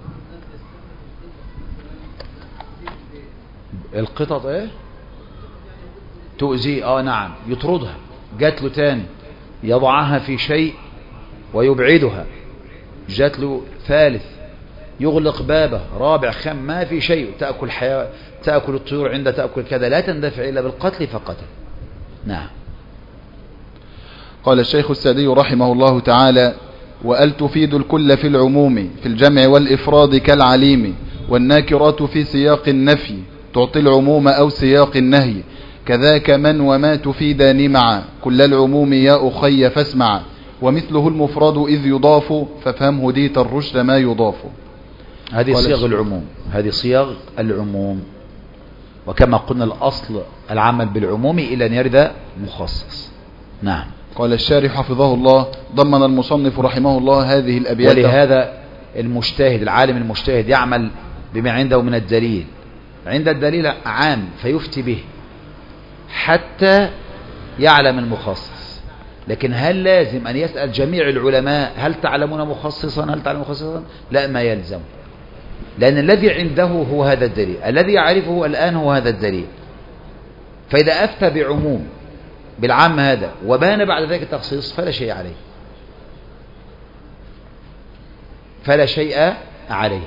القطط ايه تؤذي، نعم، يطردها، جات له تاني يضعها في شيء ويبعدها، جات له ثالث يغلق بابه، رابع، ما في شيء، تأكل الطيور عند تأكل كذا، لا تندفع إلا بالقتل فقتل. نعم. قال الشيخ السعدي رحمه الله تعالى: وأل تفيد الكل في العموم في الجمع والإفراد كالعليم، والناكرات في سياق النفي تعطي العموم أو سياق النهي، كذاك من وما تفيدان معا كل العموم يا أخي فاسمع، ومثله المفرد إذ يضاف فافهمه ديت الرشد ما يضاف. هذه صيغ العموم، هذه صيغ العموم، وكما قلنا الأصل العمل بالعموم إلى أن يرد مخصص. نعم. قال الشارح حفظه الله: ضمن المصنف رحمه الله هذه الأبيات. ولهذا المجتهد العالم المجتهد يعمل بما عنده من الدليل، عند الدليل عام فيفتي به حتى يعلم المخصص، لكن هل لازم أن يسأل جميع العلماء هل تعلمون مخصصا، هل تعلمون مخصصا؟ لا، ما يلزم، لأن الذي عنده هو هذا الدليل، الذي يعرفه الآن هو هذا الدليل. فإذا أفتى بعموم بالعام هذا وبان بعد ذلك التخصيص فلا شيء عليه، فلا شيء عليه،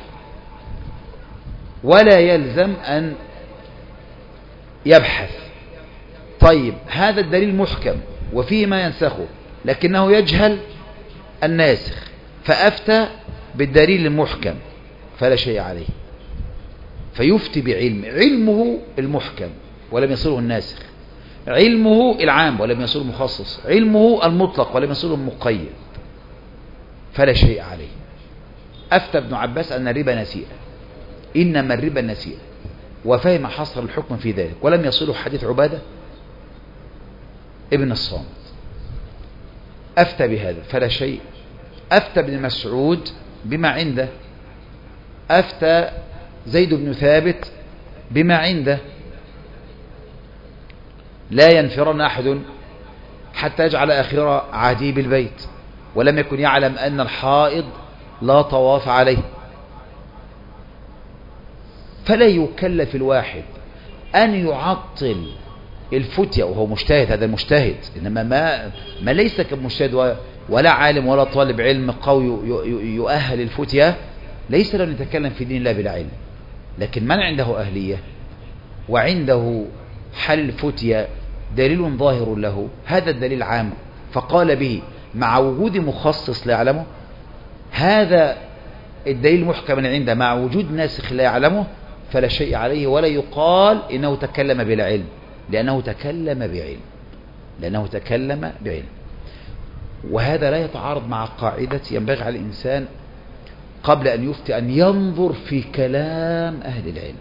ولا يلزم أن يبحث. طيب هذا الدليل محكم وفيه ما ينسخه، لكنه يجهل الناسخ فأفتى بالدليل المحكم فلا شيء عليه، فيفتي بعلم علمه المحكم ولم يصله الناسخ، علمه العام ولم يصله المخصص، علمه المطلق ولم يصله المقيد، فلا شيء عليه. أفتى ابن عباس أن الربا نسيئة، إنما الربا نسيئة، وفهم حصر الحكم في ذلك، ولم يصله حديث عبادة ابن الصامت، أفتى بهذا فلا شيء. أفتى ابن مسعود بما عنده، أفتى زيد بن ثابت بما عنده، لا ينفرن أحد حتى يجعل آخر عهده بالبيت، ولم يكن يعلم أن الحائض لا طواف عليه، فلا يكلف الواحد أن يعطل الفتية وهو مجتهد، هذا المجتهد، إنما ما ليس كمجتهد ولا عالم ولا طالب علم قوي يؤهل الفتية، ليس له أن يتكلم في دين الله بلا علم. لكن من عنده أهلية وعنده حل الفتية دليل ظاهر له، هذا الدليل عام فقال به مع وجود مخصص لا يعلمه، هذا الدليل محكم عنده مع وجود ناسخ لا يعلمه، فلا شيء عليه، ولا يقال إنه تكلم بلا علم، لأنه تكلم بعلم. وهذا لا يتعارض مع قاعدة ينبغي على الإنسان قبل أن يفتي أن ينظر في كلام أهل العلم،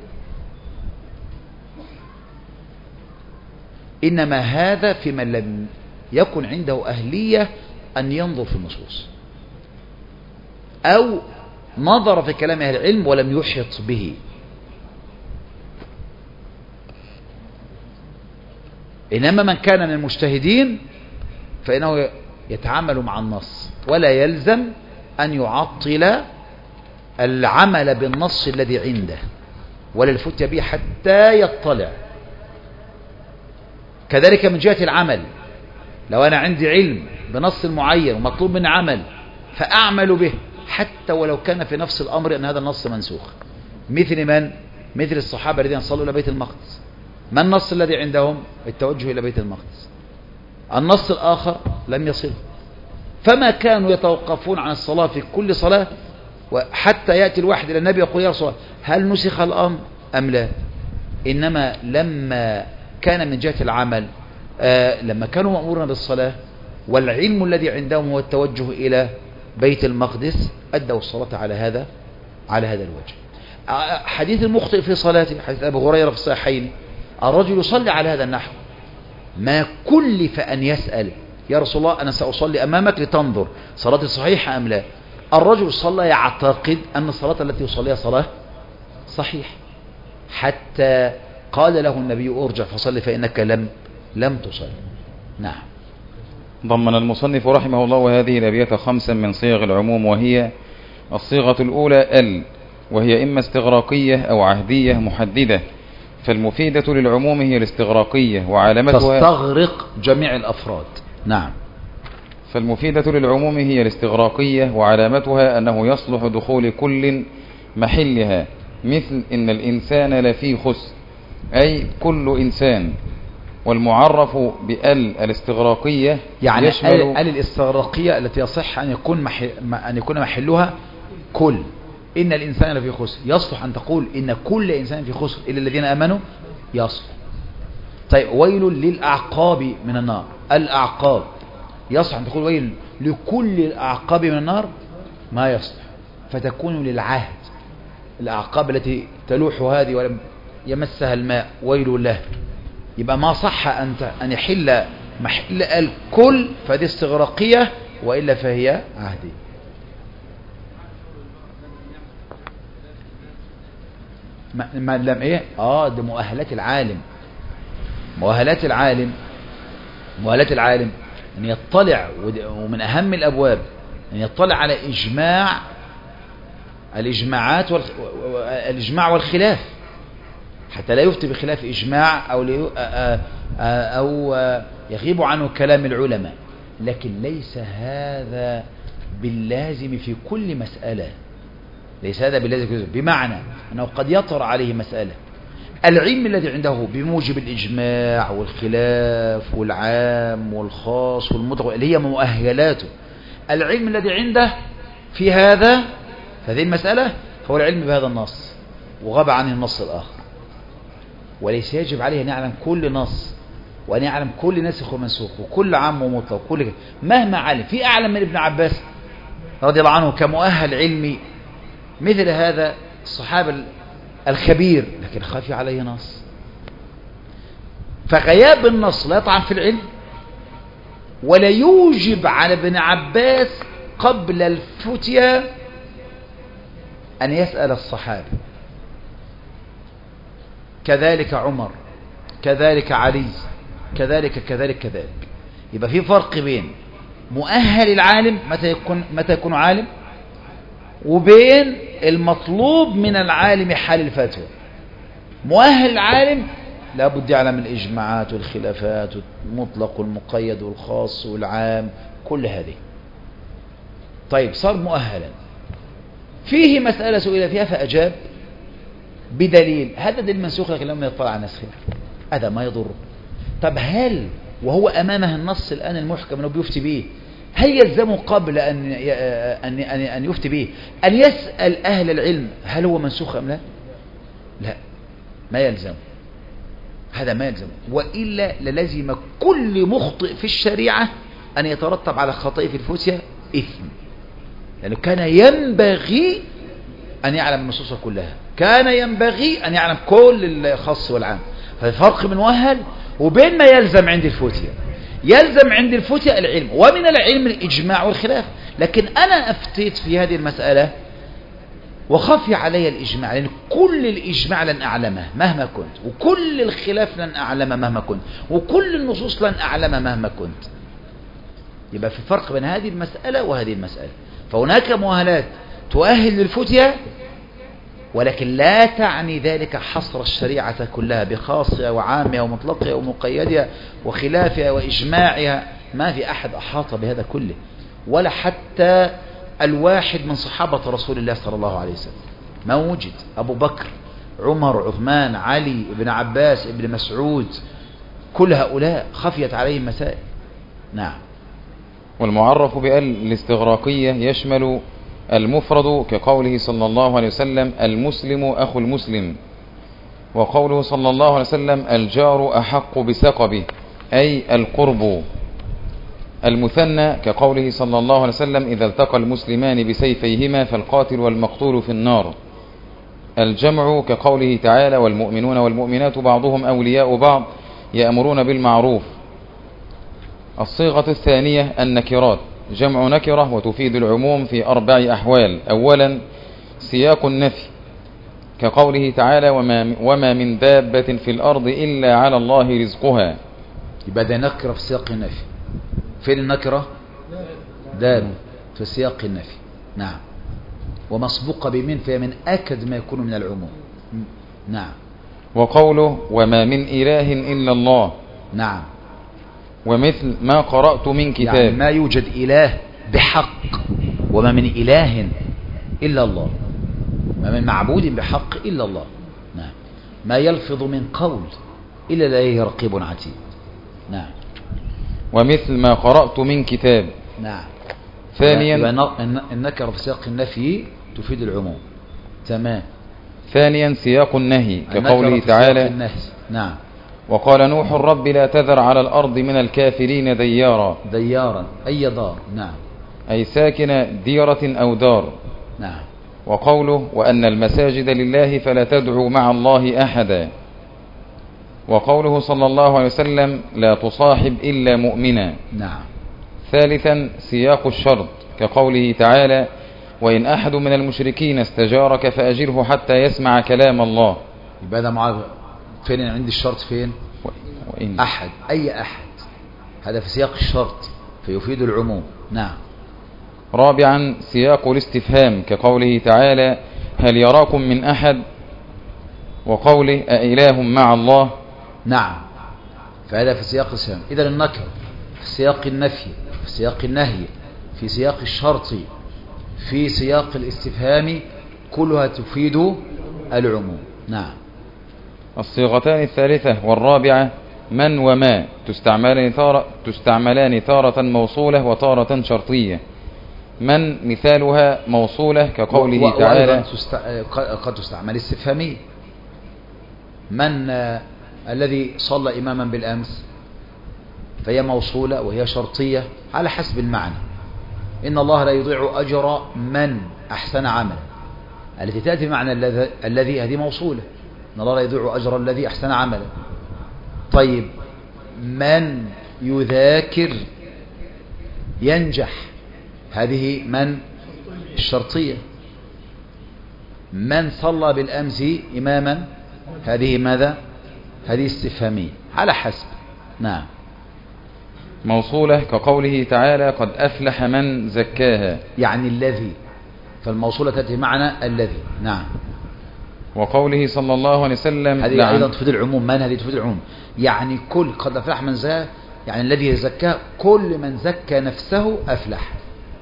إنما هذا في من لم يكن عنده أهلية أن ينظر في النصوص، أو نظر في كلام أهل العلم ولم يحيط به. إنما من كان من المجتهدين فإنه يتعامل مع النص ولا يلزم أن يعطل العمل بالنص الذي عنده ولا الفتية به حتى يطلع. كذلك من جهة العمل، لو أنا عندي علم بنص معين ومطلوب من عمل فأعمل به حتى ولو كان في نفس الأمر أن هذا النص منسوخ. مثل الصحابة الذين صلوا إلى بيت المقدس، ما النص الذي عندهم؟ التوجه إلى بيت المقدس. النص الآخر لم يصل، فما كانوا يتوقفون عن الصلاة في كل صلاة وحتى يأتي الواحد إلى النبي يقول يا رسول الله هل نسخ الأمر أم لا؟ إنما لما كان من جهة العمل لما كانوا مأمورين بالصلاة والعلم الذي عندهم هو التوجه إلى بيت المقدس أدوا الصلاة على هذا الوجه. حديث المخطئ في صلاته، حديث أبي هريرة في الصحيحين، الرجل يصلي على هذا النحو ما كلف أن يسأل يا رسول الله أنا سأصلي أمامك لتنظر صلاتي صحيحة أم لا. الرجل صلى يعتقد أن الصلاة التي يصليها صلاة صحيح، حتى قال له النبي ارجع فصلي فإنك لم تصلي. نعم. ضمن المصنف رحمه الله هذه الأبيات 5 من صيغ العموم، وهي الصيغة الأولى وهي إما استغراقية أو عهدية محددة، فالمفيدة للعموم هي الاستغراقية وعلامتها تستغرق جميع الأفراد. نعم. فالمفيدة للعموم هي الاستغراقية وعلامتها أنه يصلح دخول كل محلها، مثل إن الإنسان لفي خسر أي كل إنسان. والمعرف بال الاستغراقية يعني يشمل الاستغراقية التي يصح أن يكون محلها كل. إن الإنسان لفي خسر يصلح أن تقول إن كل إنسان في خسر إلا الذين آمنوا، يصلح. طيب ويل للأعقاب من النار، الأعقاب يصلح أن تقول ويل لكل الأعقاب من النار، ما يصلح، فتكون للعهد الأعقاب التي تلوح هذه ولم يمسها الماء ويل له. يبقى ما صح أن يحل محل الكل فهذه استغراقية، وإلا فهي عهدية. ما لم ايه ده مؤهلات العالم. مؤهلات العالم ان يطلع، ومن اهم الابواب ان يطلع على الاجماع والخلاف، حتى لا يفتي بخلاف اجماع او يغيب عنه كلام العلماء. لكن ليس هذا باللازم في كل مسألة، ليس هذا باللازم، بمعنى أنه قد يطر عليه مسألة العلم الذي عنده بموجب الإجماع والخلاف والعام والخاص والمطلق اللي هي مؤهلاته، العلم الذي عنده في هذه المسألة هو العلم بهذا النص وغاب عنه النص الآخر. وليس يجب عليه أن يعلم كل نص وأن يعلم كل ناسخ ومنسوخ وكل عام ومطلق وكل كده. مهما علم، في أعلم من ابن عباس رضي الله عنه كمؤهل علمي مثل هذا الصحابة الخبير، لكن خافي عليه نص. فغياب النص لا يطعن في العلم ولا يوجب على ابن عباس قبل الفتية أن يسأل الصحابة. كذلك عمر، كذلك علي، كذلك. يبقى في فرق بين مؤهل العالم متى يكون عالم، وبين المطلوب من العالم حال الفتوى. مؤهل العالم لابد يعلم الإجماعات والخلافات والمطلق والمقيد والخاص والعام، كل هذه. طيب صار مؤهلا، فيه مسألة سئل فيها فأجاب بدليل، هذا دليل منسوخ لكن لم يطلع على نسخه، هذا ما يضر. طب هل وهو أمامه النص الآن المحكم أنه بيفتي به، هل يلزمه قبل أن يفتي به أن يسأل أهل العلم هل هو منسوخ أم لا؟ لا، ما يلزم، هذا ما يلزم. وإلا للزم كل مخطئ في الشريعة أن يترتب على خطئه في الفتية إثم، لأنه كان ينبغي أن يعلم النصوص كلها، كان ينبغي أن يعلم كل الخاص والعام. فالفرق من مؤهل وبين ما يلزم عند الفتية. يلزم عند الفتية العلم، ومن العلم الإجماع والخلاف. لكن أنا أفتيت في هذه المسألة وخفي علي الإجماع، لأن كل الإجماع لن أعلمه مهما كنت، وكل الخلاف لن أعلمه مهما كنت، وكل النصوص لن أعلمه مهما كنت. يبقى في فرق بين هذه المسألة وهذه المسألة. فهناك مؤهلات تؤهل للفتية، ولكن لا تعني ذلك حصر الشريعة كلها بخاصها وعامها ومطلقها ومقيدها وخلافها وإجماعها. ما في أحد أحاط بهذا كله، ولا حتى الواحد من صحابة رسول الله صلى الله عليه وسلم ما وجد. أبو بكر، عمر، عثمان، علي، ابن عباس، ابن مسعود، كل هؤلاء خفيت عليهم مسائل. نعم. والمعرف بأل الاستغراقية يشمل المفرد كقوله صلى الله عليه وسلم المسلم أخو المسلم، وقوله صلى الله عليه وسلم الجار أحق بسقبه أي القرب. المثنى كقوله صلى الله عليه وسلم إذا التقى المسلمان بسيفيهما فالقاتل والمقتول في النار. الجمع كقوله تعالى والمؤمنون والمؤمنات بعضهم أولياء بعض يأمرون بالمعروف. الصيغة الثانية النكرات جمع نكرة وتفيد العموم في 4 أحوال. أولا سياق النفي كقوله تعالى وما من دابة في الأرض إلا على الله رزقها. يبقى ده نكرة في سياق النفي. فين النكرة؟ داب في سياق النفي. نعم. ومسبوقة بمن، فهي من أكد ما يكون من العموم. نعم. وقوله وما من إله إلا الله. نعم. ومثل ما قرأت من كتاب، يعني ما يوجد إله بحق، وما من إله إلا الله، ما من معبود بحق إلا الله. نعم. ما يلفظ من قول إلا لديه رقيب عتيد. نعم. ومثل ما قرأت من كتاب. نعم. ثانيا النكرة في سياق النفي تفيد العموم. تمام. ثانيا سياق النهي كقوله تعالى نعم. وقال نوح رب لا تذر على الأرض من الكافرين ديارا. ديارا أي دار. نعم. أي ساكن ديرة أو دار. نعم. وقوله وأن المساجد لله فلا تدعوا مع الله أحدا. وقوله صلى الله عليه وسلم لا تصاحب إلا مؤمنا. نعم. ثالثا سياق الشرط كقوله تعالى وإن أحد من المشركين استجارك فأجره حتى يسمع كلام الله. يبقى هذا معاذ فين عند الشرط؟ فين؟ وإن أحد أي أحد، هذا في سياق الشرط فيفيد العموم. نعم. رابعا سياق الاستفهام كقوله تعالى هل يراكم من أحد، وقوله أإله مع الله. نعم. فهذا في سياق الاستفهام. إذا النكر في سياق النفي، في سياق النهي، في سياق الشرط، في سياق الاستفهام، كلها تفيد العموم. نعم. الصيغتان الثالثة والرابعة من وما تستعملان تارة موصولة وتارة شرطية. من مثالها موصولة كقوله تعالى قد تستعمل استفهامية. من الذي صلى إماما بالأمس، فهي موصولة وهي شرطية على حسب المعنى. إن الله لا يضيع أجر من أحسن عملا، التي تأتي بمعنى الذي هذه موصولة. إن الله لا يضيع أجر الذي أحسن عملا. طيب من يذاكر ينجح، هذه من الشرطية. من صلى بالأمس إماما، هذه ماذا؟ هذه استفهامية على حسب. نعم. موصولة كقوله تعالى قد أفلح من زكاها، يعني الذي، فالموصولة تأتي معنى الذي. نعم. وقوله صلى الله عليه وسلم هذه أيضا تفيد العموم. من هذه تفيد العموم، يعني كل قد أفلح من زكاها، يعني الذي زكاه، كل من زكى نفسه أفلح.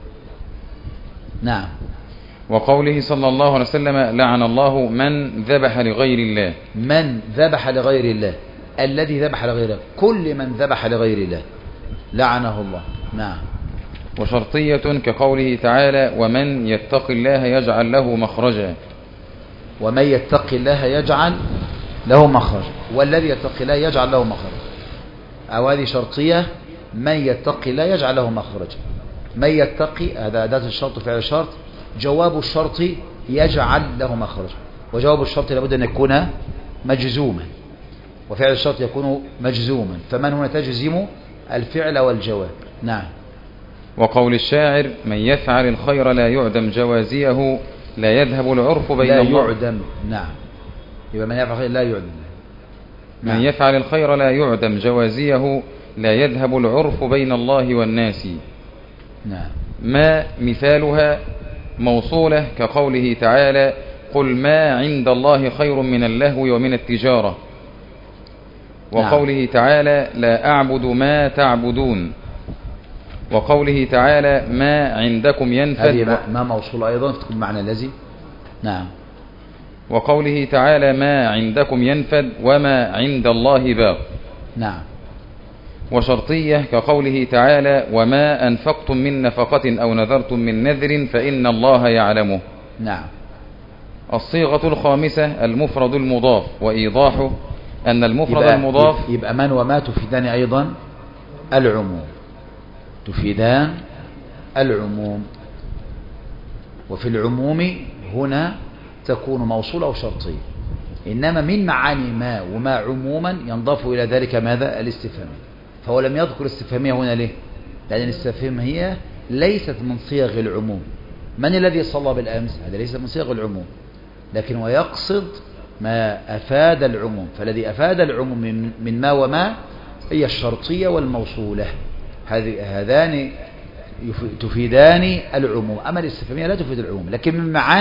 نعم. وقوله صلى الله عليه وسلم لعن الله من ذبح لغير الله. من ذبح لغير الله، الذي ذبح لغير الله، كل من ذبح لغير الله لعنه الله. نعم. وشرطية كقوله تعالى ومن يتق الله يجعل له مخرجا. ومن يتق الله يجعل له مخرجا، والذي يتق الله يجعل له مخرجا. أو هذه شرطية، من يتق الله يجعل له مخرجا. من يتقي هذا أداة الشرط فعل الشرط، جواب الشرط يجعل له مخرجا، وجواب الشرط لابد أن يكون مجزوما، وفعل الشرط يكون مجزوما، فمن هنا تجزم الفعل والجواب. نعم. وقول الشاعر من يفعل الخير لا يعدم جوازيه لا يذهب العرف بين لا الله يعدم. نعم. يبقى من يفعل خير لا يعدم. من نعم. يفعل الخير لا يعدم جوازيه لا يذهب العرف بين الله والناس. نعم. ما مثالها موصولة كقوله تعالى قل ما عند الله خير من اللهو ومن التجارة، وقوله تعالى لا أعبد ما تعبدون، وقوله تعالى ما عندكم ينفد، هذه ما موصول أيضا تكون معنى الذي. نعم. وقوله تعالى ما عندكم ينفد وما عند الله باق. نعم. وشرطية كقوله تعالى وما أنفقتم من نفقة أو نذرتم من نذر فإن الله يعلمه. نعم. الصيغة الخامسة المفرد المضاف وإيضاحه أن المفرد المضاف يبقى من وما تفيدان أيضا العموم، تفيدان العموم، وفي العموم هنا تكون موصولة أو شرطية. إنما من معاني ما وما عموما ينضاف إلى ذلك ماذا؟ الاستفهامية. فهو لم يذكر الاستفهامية هنا ليه؟ لأن الاستفهامية ليست من صيغ العموم. من الذي صلى بالأمس؟ هذا ليس من صيغ العموم، لكن ويقصد ما أفاد العموم. فالذي أفاد العموم من ما وما هي الشرطية والموصولة، هذان تفيدان العموم. أما الاستفهامية لا تفيد العموم، لكن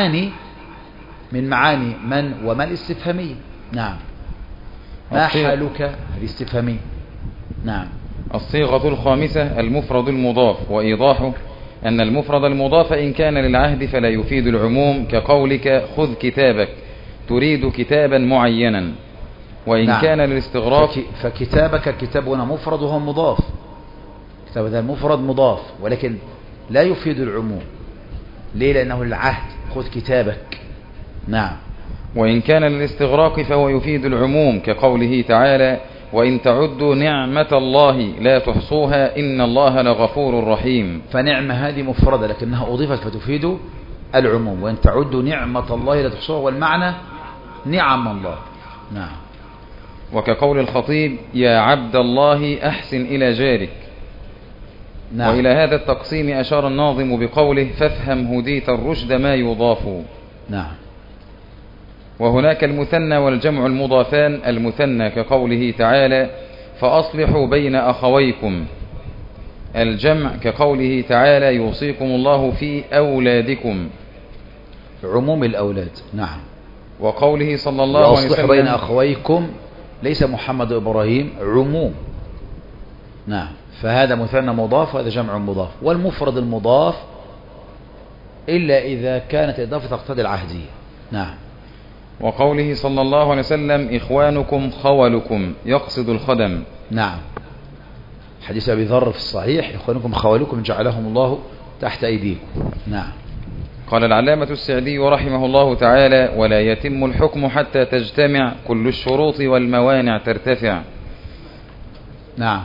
من معاني من وما الاستفهامية. نعم. ما حالك؟ هذه استفهامية. نعم. الصيغة الخامسة المفرد المضاف وإيضاحه أن المفرد المضاف إن كان للعهد فلا يفيد العموم كقولك خذ كتابك تريد كتابا معينا، وإن نعم. كان للاستغراق فكتابك الكتاب هنا مفرد وهو مضاف، كتاب هذا مفرد مضاف ولكن لا يفيد العموم. ليه؟ لأنه للعهد خذ كتابك. نعم. وإن كان للاستغراق فهو يفيد العموم كقوله تعالى وإن تعدوا نعمة الله لا تحصوها إن الله لغفور رحيم. فنعمة هذه مفردة لكنها أضيفت فتفيد العموم. وإن تعدوا نعمة الله لا تحصوها، والمعنى نعم الله. نعم. وكقول الخطيب يا عبد الله أحسن إلى جارك. نعم. وإلى هذا التقسيم أشار الناظم بقوله فافهم هديت الرشد ما يضاف. نعم. وهناك المثنى والجمع المضافان. المثنى كقوله تعالى فأصلحوا بين أخويكم. الجمع كقوله تعالى يوصيكم الله في أولادكم، عموم الأولاد. نعم. وقوله صلى الله عليه وسلم وأصلحوا بين أخويكم ليس محمد وإبراهيم، عموم. نعم. فهذا مثنى مضاف وهذا جمع مضاف. والمفرد المضاف إلا إذا كانت إضافة تقتضي العهدية. نعم. وقوله صلى الله عليه وسلم إخوانكم خولكم يقصد الخدم. نعم. حديث أبي ذر في الصحيح إخوانكم خولكم جعلهم الله تحت أيديكم. نعم. قال العلامة السعدي رحمه الله تعالى ولا يتم الحكم حتى تجتمع كل الشروط والموانع ترتفع. نعم.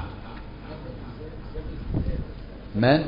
من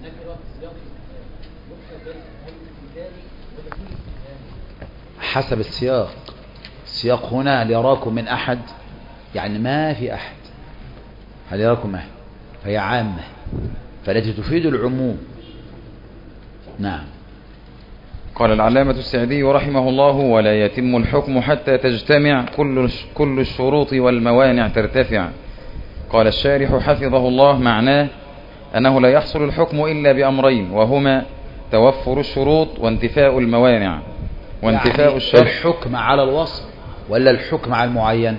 حسب السياق. السياق هنا هل يراكم من أحد، يعني ما في أحد، هل يراكم أحد، فهي عامة فالتي تفيد العموم. نعم. قال العلامة السعدي رحمه الله ولا يتم الحكم حتى تجتمع كل الشروط والموانع ترتفع. قال الشارح حفظه الله معناه أنه لا يحصل الحكم إلا بأمرين، وهما توفر الشروط وانتفاء الموانع. وانتفاء يعني الشرط الحكم على الوصف ولا الحكم على المعين؟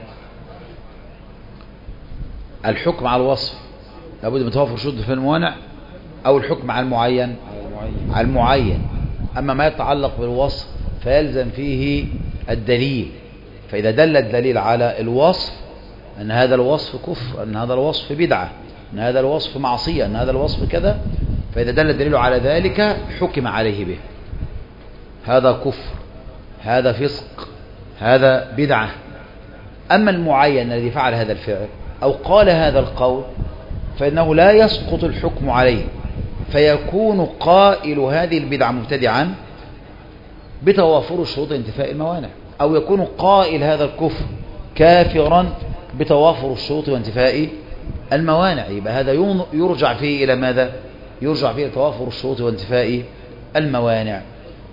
الحكم على الوصف لابد من توفر شروط في الموانع، أو الحكم على المعين؟ على المعين. أما ما يتعلق بالوصف فيلزم فيه الدليل. فإذا دل الدليل على الوصف أن هذا الوصف كفر، أن هذا الوصف بدعة، أن هذا الوصف معصية، أن هذا الوصف كذا، فإذا دل الدليل على ذلك حكم عليه به. هذا كفر، هذا فسق، هذا بدعة. أما المعين الذي فعل هذا الفعل أو قال هذا القول فإنه لا يسقط الحكم عليه، فيكون قائل هذه البدعة مبتدعا بتوافر شروط انتفاء الموانع، أو يكون قائل هذا الكفر كافرا بتوافر الشروط وانتفاء الموانع. يبقى هذا يرجع فيه إلى ماذا؟ يرجع فيه توافر الشروط وانتفاء الموانع.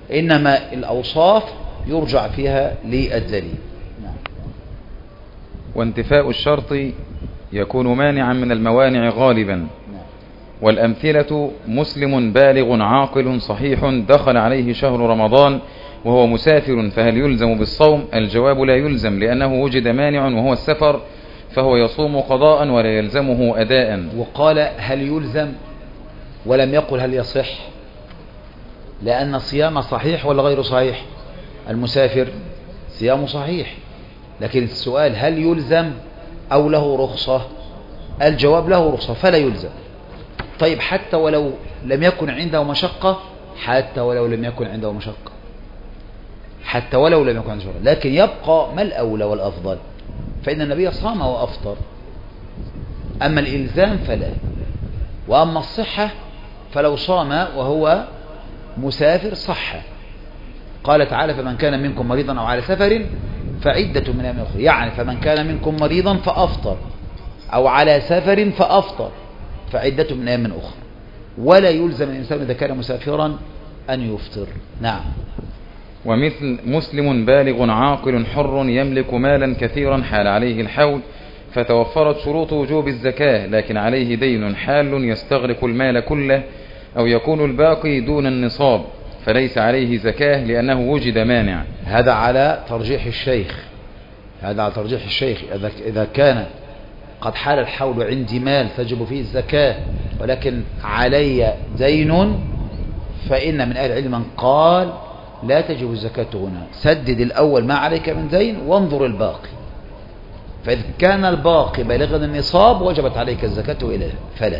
إنما الأوصاف يرجع فيها للدليل. نعم. وانتفاء الشرط يكون مانعا من الموانع غالبا. والأمثلة مسلم بالغ عاقل صحيح دخل عليه شهر رمضان وهو مسافر فهل يلزم بالصوم؟ الجواب لا يلزم، لأنه وجد مانع وهو السفر، فهو يصوم قضاء ولا يلزمه أداء. وقال هل يلزم ولم يقل هل يصح، لأن صيام صحيح ولا غير صحيح؟ المسافر صيامه صحيح، لكن السؤال هل يلزم أو له رخصة؟ الجواب له رخصة فلا يلزم. طيب حتى ولو لم يكن عنده مشقة، حتى ولو لم يكن عنده مشقة، حتى ولو لم يكن عنده مشقة، لكن يبقى ما الأولى والأفضل؟ فإن النبي صام وأفطر. أما الإلزام فلا. وأما الصحة فلو صام وهو مسافر صح. قال تعالى فمن كان منكم مريضا أو على سفر فعدة من أيام أخرى، يعني فمن كان منكم مريضا فأفطر أو على سفر فأفطر فعدة من أيام أخرى، ولا يلزم الإنسان إذا كان مسافرا أن يفطر. نعم. ومثل مسلم بالغ عاقل حر يملك مالا كثيرا حال عليه الحول فتوفرت شروط وجوب الزكاة، لكن عليه دين حال يستغرق المال كله أو يكون الباقي دون النصاب، فليس عليه زكاة لأنه وجد مانع. هذا على ترجيح الشيخ، هذا على ترجيح الشيخ. إذا كان قد حال الحول عندي مال تجب فيه الزكاة ولكن علي دين، فإن من أهل العلم من قال لا تجب الزكاة هنا، سدد الأول ما عليك من دين وانظر الباقي، فإذا كان الباقي بالغا النصاب وجبت عليك الزكاة إلى فلا.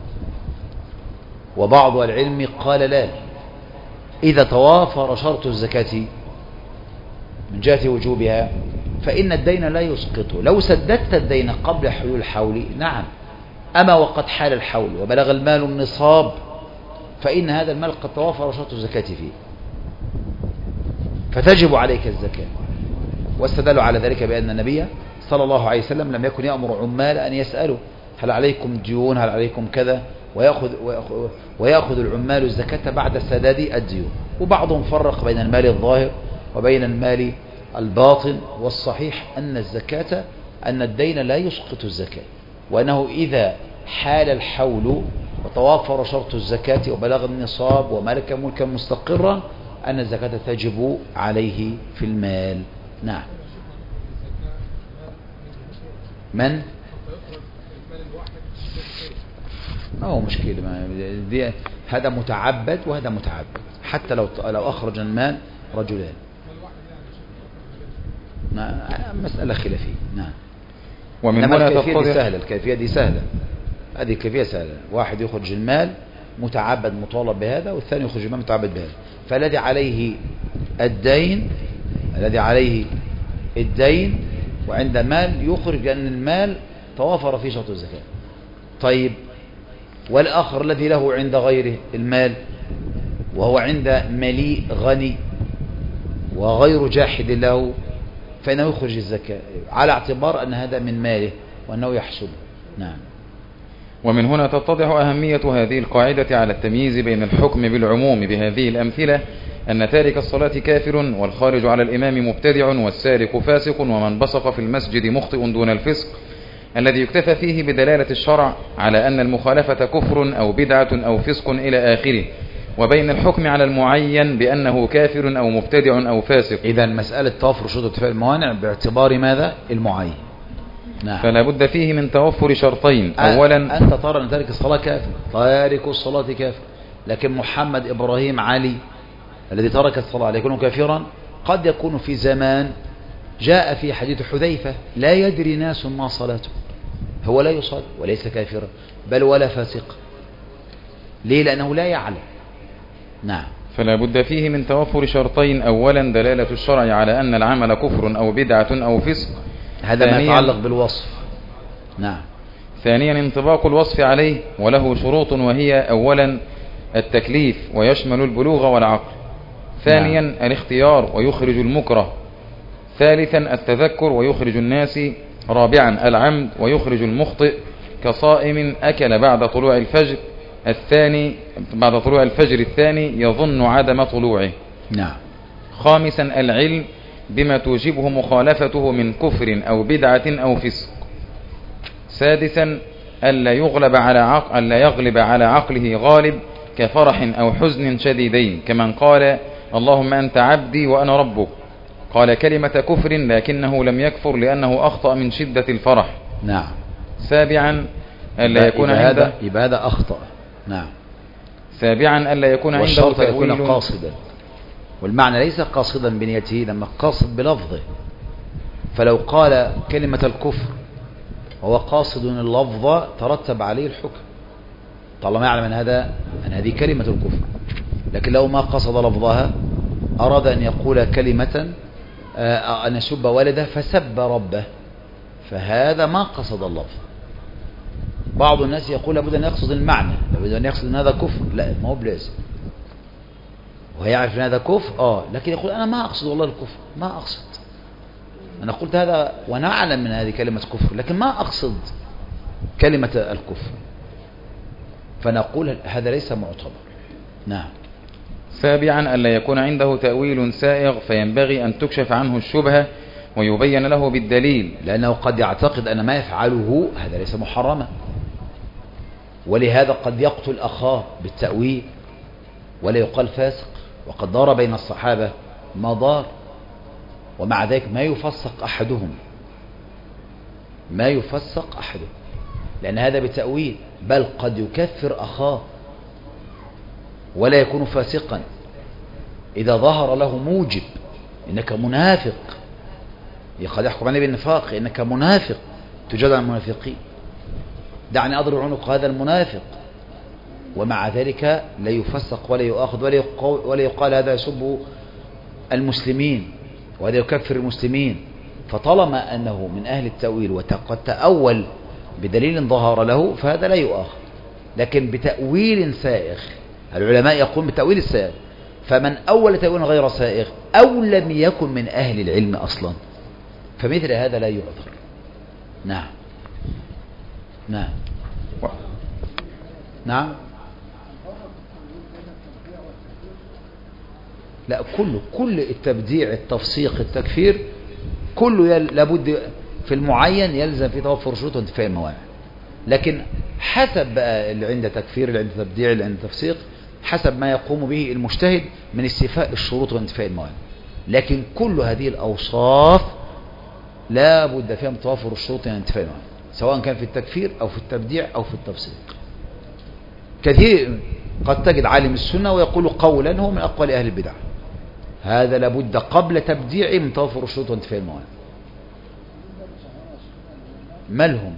وبعض العلم قال لا، إذا توافر شرط الزكاة من جهة وجوبها فإن الدين لا يسقطه. لو سددت الدين قبل حلول الحول نعم، أما وقد حال الحول وبلغ المال النصاب فإن هذا المال قد توافر شرط الزكاة فيه فتجب عليك الزكاة. واستدلوا على ذلك بأن النبي صلى الله عليه وسلم لم يكن يأمر عمال أن يسألوا هل عليكم ديون هل عليكم كذا، ويأخذ العمال الزكاة بعد سداد الديون. وبعضهم فرق بين المال الظاهر وبين المال الباطن، والصحيح أن الزكاة أن الدين لا يسقط الزكاة، وأنه إذا حال الحول وتوافر شرط الزكاة وبلغ النصاب وملك ملكا مستقرا أن الزكاة تجب عليه في المال. نعم. من؟ ما هو مشكلة، هذا متعبد وهذا متعبد، حتى لو أخرج المال رجلان مسألة خلافية. نعم. ومن هنا الكيفية سهلة، الكيفية دي سهلة، هذه الكيفية سهلة. واحد يخرج المال متعبد مطالب بهذا، والثاني يخرج المال متعبد بهذا، فالذي عليه الدين وعند مال يخرج أن المال توافر في شرط الزكاة. طيب والآخر الذي له عند غيره المال وهو عند مليء غني وغير جاحد له فإنه يخرج الزكاة على اعتبار أن هذا من ماله وأنه يحسب. نعم. ومن هنا تتضح أهمية هذه القاعدة على التمييز بين الحكم بالعموم بهذه الأمثلة، أن تارك الصلاة كافر والخارج على الإمام مبتدع والسارق فاسق ومن بصق في المسجد مخطئ دون الفسق، الذي يكتفى فيه بدلالة الشرع على أن المخالفة كفر أو بدعة أو فسق إلى آخره، وبين الحكم على المعين بأنه كافر أو مبتدع أو فاسق. إذا مسألة توفر شروط اتفاق الموانع باعتبار ماذا؟ المعين. نعم. فلا بد فيه من توفر شرطين. أولا أنت ترى أن تارك الصلاة كافر، تارك الصلاة كافر، لكن محمد إبراهيم علي الذي ترك الصلاة يكون كافرا. قد يكون في زمان جاء في حديث حذيفة لا يدري ناس ما صلاته، هو لا يصلي وليس كافرا بل ولا فاسق. ليه؟ لأنه لا يعلم. نعم. فلا بد فيه من توفر شرطين. أولا دلالة الشرع على أن العمل كفر أو بدعة أو فسق، هذا ما يتعلق بالوصف. نعم. ثانيا انطباق الوصف عليه وله شروط، وهي أولا التكليف ويشمل البلوغ والعقل. ثانيا نعم. الاختيار ويخرج المكره. ثالثا التذكر ويخرج الناس. رابعا العمد ويخرج المخطئ كصائم أكل بعد طلوع الفجر الثاني يظن عدم طلوعه. نعم. خامسا العلم بما توجبه مخالفته من كفر أو بدعة أو فسق. سادسا ألا يغلب على عقله غالب كفرح أو حزن شديدين، كمن قال اللهم أنت عبدي وأنا ربك، قال كلمة كفر لكنه لم يكفر لأنه أخطأ من شدة الفرح. نعم. سابعا ألا يكون عنده يبقى هذا أخطأ. نعم. سابعا ألا يكون عنده والشرط يكون تأويل قاصدا، والمعنى ليس قاصدا بنيته، لما قاصد بلفظه. فلو قال كلمة الكفر وهو قاصد اللفظ ترتب عليه الحكم طالما يعلم أن هذه كلمة الكفر. لكن لو ما قصد لفظها، أراد أن يقول كلمة أن يسب والده فسب ربه، فهذا ما قصد اللفظ. بعض الناس يقول لابد أن يقصد المعنى، لابد أن يقصد أن هذا كفر. لا، ما هو بلازم، ويعرف أن هذا كفر لكن يقول أنا ما أقصد والله الكفر، ما أقصد، أنا قلت هذا ونعلم من هذه كلمة كفر لكن ما أقصد كلمة الكفر، فنقول هذا ليس معتبر. نعم. سابعا ألا يكون عنده تأويل سائغ فينبغي أن تكشف عنه الشبهة ويبين له بالدليل، لأنه قد يعتقد أن ما يفعله هذا ليس محرما، ولهذا قد يقتل أخاه بالتأويل ولا يقال فاسق، وقد دار بين الصحابة ما دار، ومع ذلك ما يفسق أحدهم، لأن هذا بتأويل، بل قد يكفر أخاه ولا يكون فاسقا إذا ظهر له موجب، إنك منافق، قد يحكم عليه بالنفاق، إنك منافق تجاد عن المنافقين، دعني أضرب عنق هذا المنافق، ومع ذلك لا يفسق ولا يؤاخذ ولا يقال هذا يسب المسلمين وهذا يكفر المسلمين. فطالما أنه من أهل التأويل وقد تأول بدليل ظهر له فهذا لا يؤاخذ، لكن بتأويل سائغ، العلماء يقولون بتأويل السائغ، فمن أول تأويل غير سائغ أو لم يكن من أهل العلم أصلا فمثل هذا لا يعذر. نعم. نعم. نعم. لا، كل التبديع التفسيق التكفير كله لابد في المعين يلزم في توفر شروط وانتفاء الموانع، لكن حسب بقى اللي عند تكفير اللي عند تبديع اللي عند تفسيق حسب ما يقوم به المجتهد من استيفاء الشروط وانتفاء الموانع، لكن كل هذه الأوصاف لا بد فيها من توفر الشروط وانتفاء الموانع، سواء كان في التكفير أو في التبديع أو في التفسيق. كثير قد تجد عالم السنة ويقول قولا هو من أقوال أهل البدع، هذا لابد قبل تبديعه من توفر الشروط وانتفاء الموانع. مالهم؟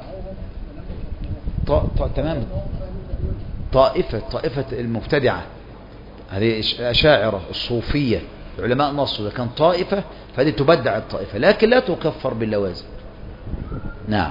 تمام. طائفة المبتدعة هذه الأشاعرة الصوفية علماء نصر، إذا كان طائفة فهذه تبدع الطائفة لكن لا تكفر باللوازم. نعم.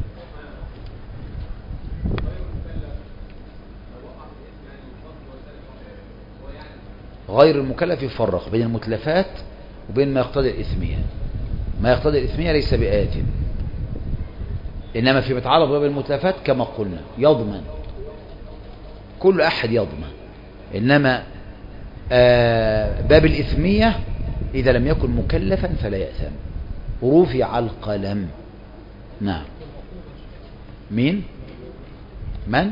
غير المكلف يفرق بين المتلفات وبين ما يقتضي الإثمية. ما يقتضي الإثمية ليس بآثم، إنما فيما يتعلق بالمتلفات كما قلنا يضمن، كل أحد يضمن، إنما باب الإثمية إذا لم يكن مكلفا فلا يأثم، رفع القلم. نعم. مين؟ من؟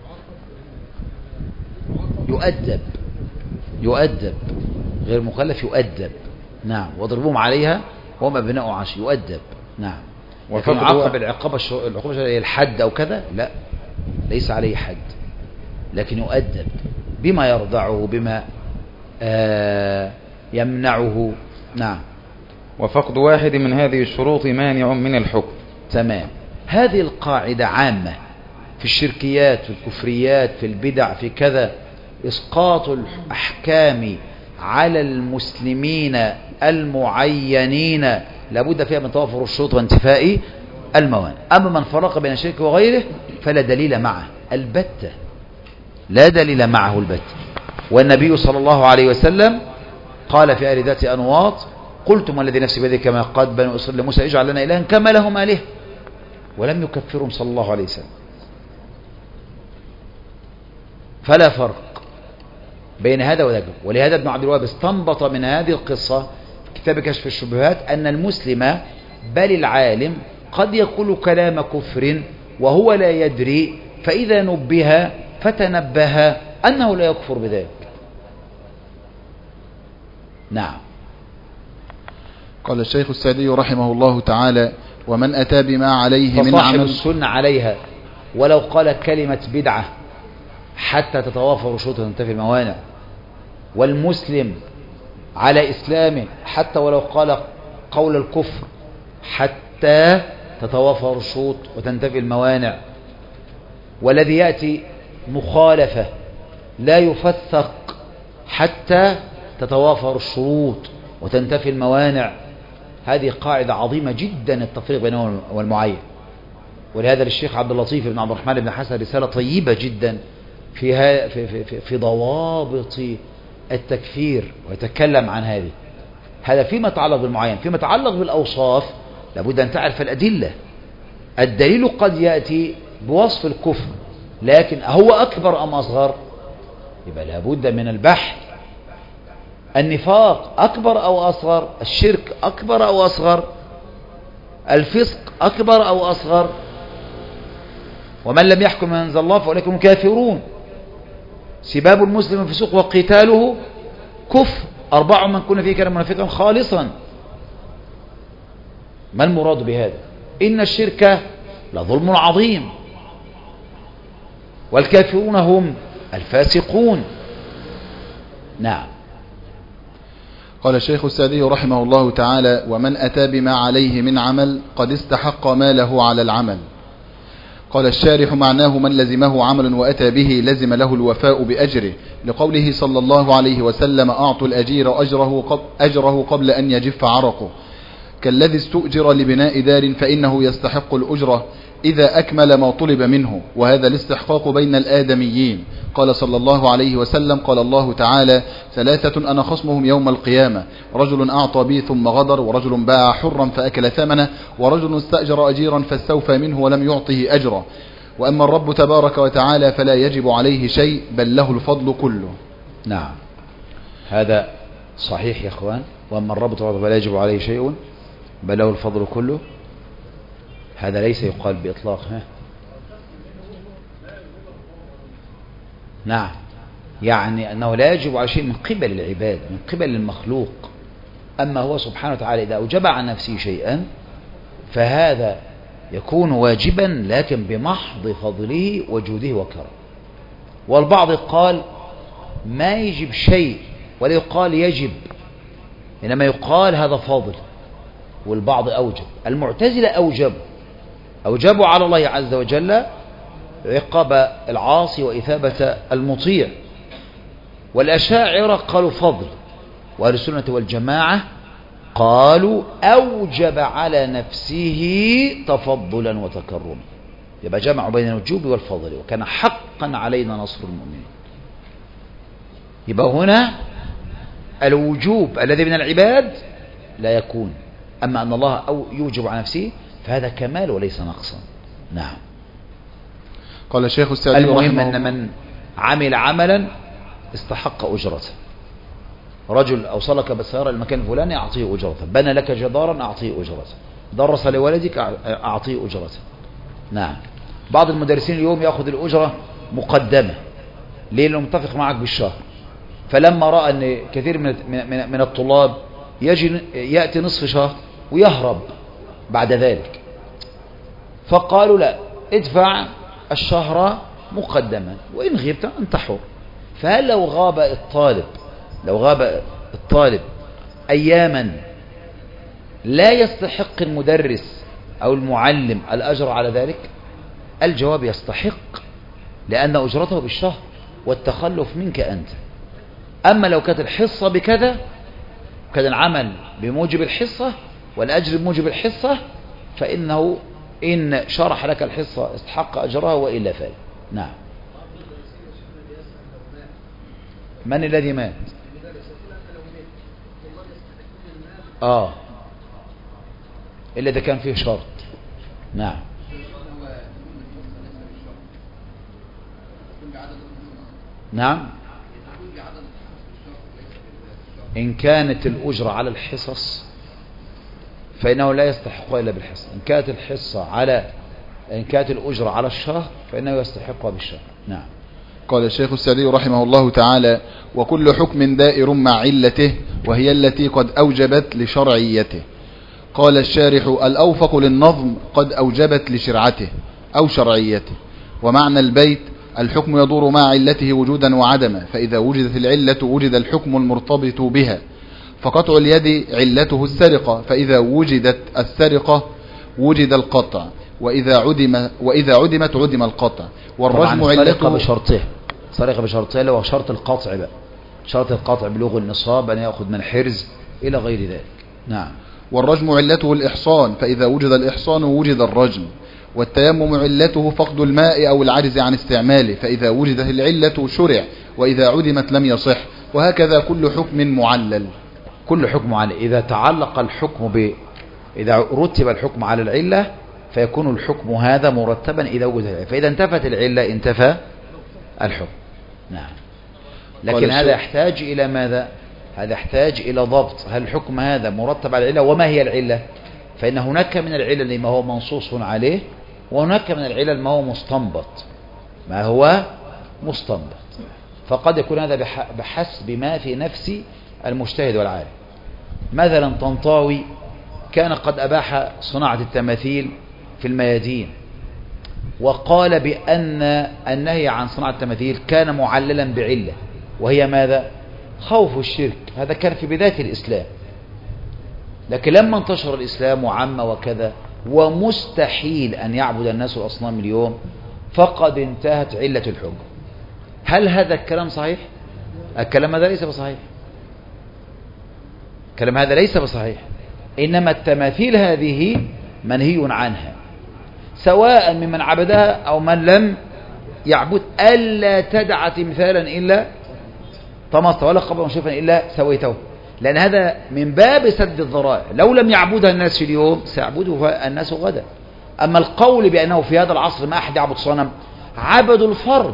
يؤدب غير مكلف يؤدب. نعم. واضربوهم عليها وهم أبناء عشر، يؤدب. نعم. لكن يعاقب العقوبة الحد أو كذا لا، ليس عليه حد، لكن يؤدب بما يرضعه بما يمنعه. نعم. وفقد واحد من هذه الشروط مانع من الحكم. تمام. هذه القاعدة عامة في الشركيات في الكفريات في البدع في كذا، إسقاط الأحكام على المسلمين المعينين لابد فيها من توافر الشروط وانتفاء الموانع. أما من فرق بين الشرك وغيره فلا دليل معه البتة، لا دليل معه البتة. والنبي صلى الله عليه وسلم قال في آل ذات أنواط قلتم والذي نفسي بيده كما قال بنو إسرائيل لموسى اجعل لنا إلها كما لهم آله، ولم يكفرهم صلى الله عليه وسلم. فلا فرق بين هذا وذاك. ولهذا ابن عبد الوهاب استنبط من هذه القصة في كتاب كشف الشبهات أن المسلم بل العالم قد يقول كلام كفر وهو لا يدري، فإذا نبه فتنبه أنه لا يكفر بذلك. نعم. قال الشيخ السعدي رحمه الله تعالى: ومن أتى بما عليه من فصاحب عمل السنة عليها ولو قال كلمة بدعة حتى تتوافر شروطه وتنتفي الموانع، والمسلم على إسلامه حتى ولو قال قول الكفر حتى تتوافر الشروط وتنتفي الموانع، والذي يأتي مخالفة لا يفثق حتى تتوافر الشروط وتنتفي الموانع. هذه قاعدة عظيمة جدا التفريق بينه والمعين. ولهذا للشيخ عبد اللطيف بن عبد الرحمن بن حسن رسالة طيبة جدا في ضوابط التكفير، ويتكلم عن هذا فيما يتعلق بالمعين. فيما يتعلق بالأوصاف لابد أن تعرف الأدلة. الدليل قد يأتي بوصف الكفر، لكن هو أكبر أم أصغر؟ يبقى لابد من البحث. النفاق أكبر أو أصغر؟ الشرك أكبر أو أصغر؟ الفسق أكبر أو أصغر؟ ومن لم يحكم ما أنزل الله فأولئك هم الكافرون. سباب المسلم فسوق وقتاله كفر. 4 من كن فيه كان منافقا خالصا. ما المراد بهذا؟ إن الشرك لظلم عظيم، والكافرون هم الفاسقون. نعم. قال الشيخ السعدي رحمه الله تعالى: ومن أتى بما عليه من عمل قد استحق ما له على العمل. قال الشارح: معناه من لزمه عمل وأتى به لزم له الوفاء بأجره، لقوله صلى الله عليه وسلم: أعطوا الأجير أجره قبل أن يجف عرقه. كالذي استؤجر لبناء دار فإنه يستحق الأجرة إذا أكمل ما طلب منه، وهذا الاستحقاق بين الآدميين. قال صلى الله عليه وسلم: قال الله تعالى: 3 أنا خصمهم يوم القيامة: رجل أعطى بي ثم غدر، ورجل باع حرا فأكل ثمنه، ورجل استأجر أجيرا فاستوفى منه ولم يعطه أجره. وأما الرب تبارك وتعالى فلا يجب عليه شيء بل له الفضل كله. نعم، هذا صحيح يا أخوان. وأما الرب تبارك فلا يجب عليه شيء بل له الفضل كله، هذا ليس يقال بإطلاق. نعم، يعني أنه لا يجب على شيء من قبل العباد، من قبل المخلوق. أما هو سبحانه وتعالى إذا أوجب عن نفسه شيئا فهذا يكون واجبا، لكن بمحض فضله وجوده وكرمه. والبعض قال ما يجب شيء ولا يقال يجب، إنما يقال هذا فاضل. والبعض أوجب. المعتزلة أوجبوا على الله عز وجل عقاب العاصي وإثابة المطيع. والأشاعرة قالوا فضل. وأهل السنة والجماعة قالوا أوجب على نفسه تفضلا وتكرما. يبقى جمعوا بين الوجوب والفضل، وكان حقا علينا نصر المؤمنين. يبقى هنا الوجوب الذي من العباد لا يكون، أما أن الله أو يوجب على نفسه فهذا كمال وليس نقصا. نعم. قال الشيخ السعدي المهم أن من عمل عملا استحق أجرته. رجل أوصلك بالسيارة المكان الفلاني أعطيه أجرته، بنى لك جدارا أعطيه أجرته، درس لولدك أعطيه أجرته. نعم. بعض المدرسين اليوم يأخذ الأجرة مقدمة، ليه؟ لأنه متفق معك بالشهر. فلما رأى أن كثير من الطلاب يأتي نصف شهر ويهرب بعد ذلك، فقالوا لا، ادفع الشهر مقدما وإن غبت أنت حر. فهل لو غاب الطالب أياما لا يستحق المدرس أو المعلم الأجر على ذلك؟ الجواب يستحق، لأن أجرته بالشهر والتخلف منك أنت. أما لو كانت الحصة بكذا، كان العمل بموجب الحصة والأجر بموجب الحصة، فإنه إن شرح لك الحصة استحق أجرها وإلا فلا. نعم. من الذي مات؟ إلا إذا كان فيه شرط. نعم. نعم. إن كانت الأجرة على الحصص فإنه لا يستحق إلا بالحصة، إن كانت الأجرة على الشهر فإنه يستحقها بالشهر. نعم. قال الشيخ السعدي رحمه الله تعالى: وكل حكم دائر مع علته وهي التي قد أوجبت لشرعيته. قال الشارح: الأوفق للنظم قد أوجبت لشرعته أو شرعيته. ومعنى البيت: الحكم يدور مع علته وجودا وعدما، فإذا وجدت العلة وجد الحكم المرتبط بها. فقطع اليد علته السرقة، فإذا وجدت السرقة وجد القطع، وإذا عدمت عدم القطع. والرجم علته سرقة بشرطه اللي هو شرط القطع بقى، شرط القطع بلوغ النصاب، أن يأخذ من حرز إلى غير ذلك. نعم. والرجم علته الإحصان، فإذا وجد الإحصان وجد الرجم. والتيمم علته فقد الماء أو العجز عن استعماله، فإذا وجدت العلة شرع، وإذا عدمت لم يصح. وهكذا كل حكم معلل. كل حكم معلل إذا تعلق الحكم إذا رتب الحكم على العلة فيكون الحكم هذا مرتبا إذا وجد العلة، فإذا انتفت العلة انتفى الحكم. نعم. لكن هذا يحتاج إلى ماذا؟ هذا يحتاج إلى ضبط، هل الحكم هذا مرتب على العلة؟ وما هي العلة؟ فإن هناك من العلل ما هو منصوص عليه، وهناك من العلل ما هو مستنبط. فقد يكون هذا بحسب ما في نفس المجتهد والعالم. مثلا طنطاوي كان قد أباح صناعة التماثيل في الميادين، وقال بأن النهي عن صناعة التماثيل كان معللا بعلة، وهي ماذا؟ خوف الشرك. هذا كان في بداية الإسلام، لكن لما انتشر الإسلام وعم وكذا ومستحيل أن يعبد الناس الأصنام اليوم فقد انتهت علة الحكم. هل هذا الكلام صحيح؟ الكلام هذا ليس بصحيح، الكلام هذا ليس بصحيح. إنما التماثيل هذه منهي عنها، سواء ممن عبدها أو من لم يعبد. ألا تدع تمثالا إلا طمسته ولا قبرا مشرفا إلا سويته، لأن هذا من باب سد الذرائع. لو لم يعبدها الناس في اليوم سيعبدها الناس غدا. أما القول بأنه في هذا العصر ما أحد يعبد صنم، عبدوا الفرج،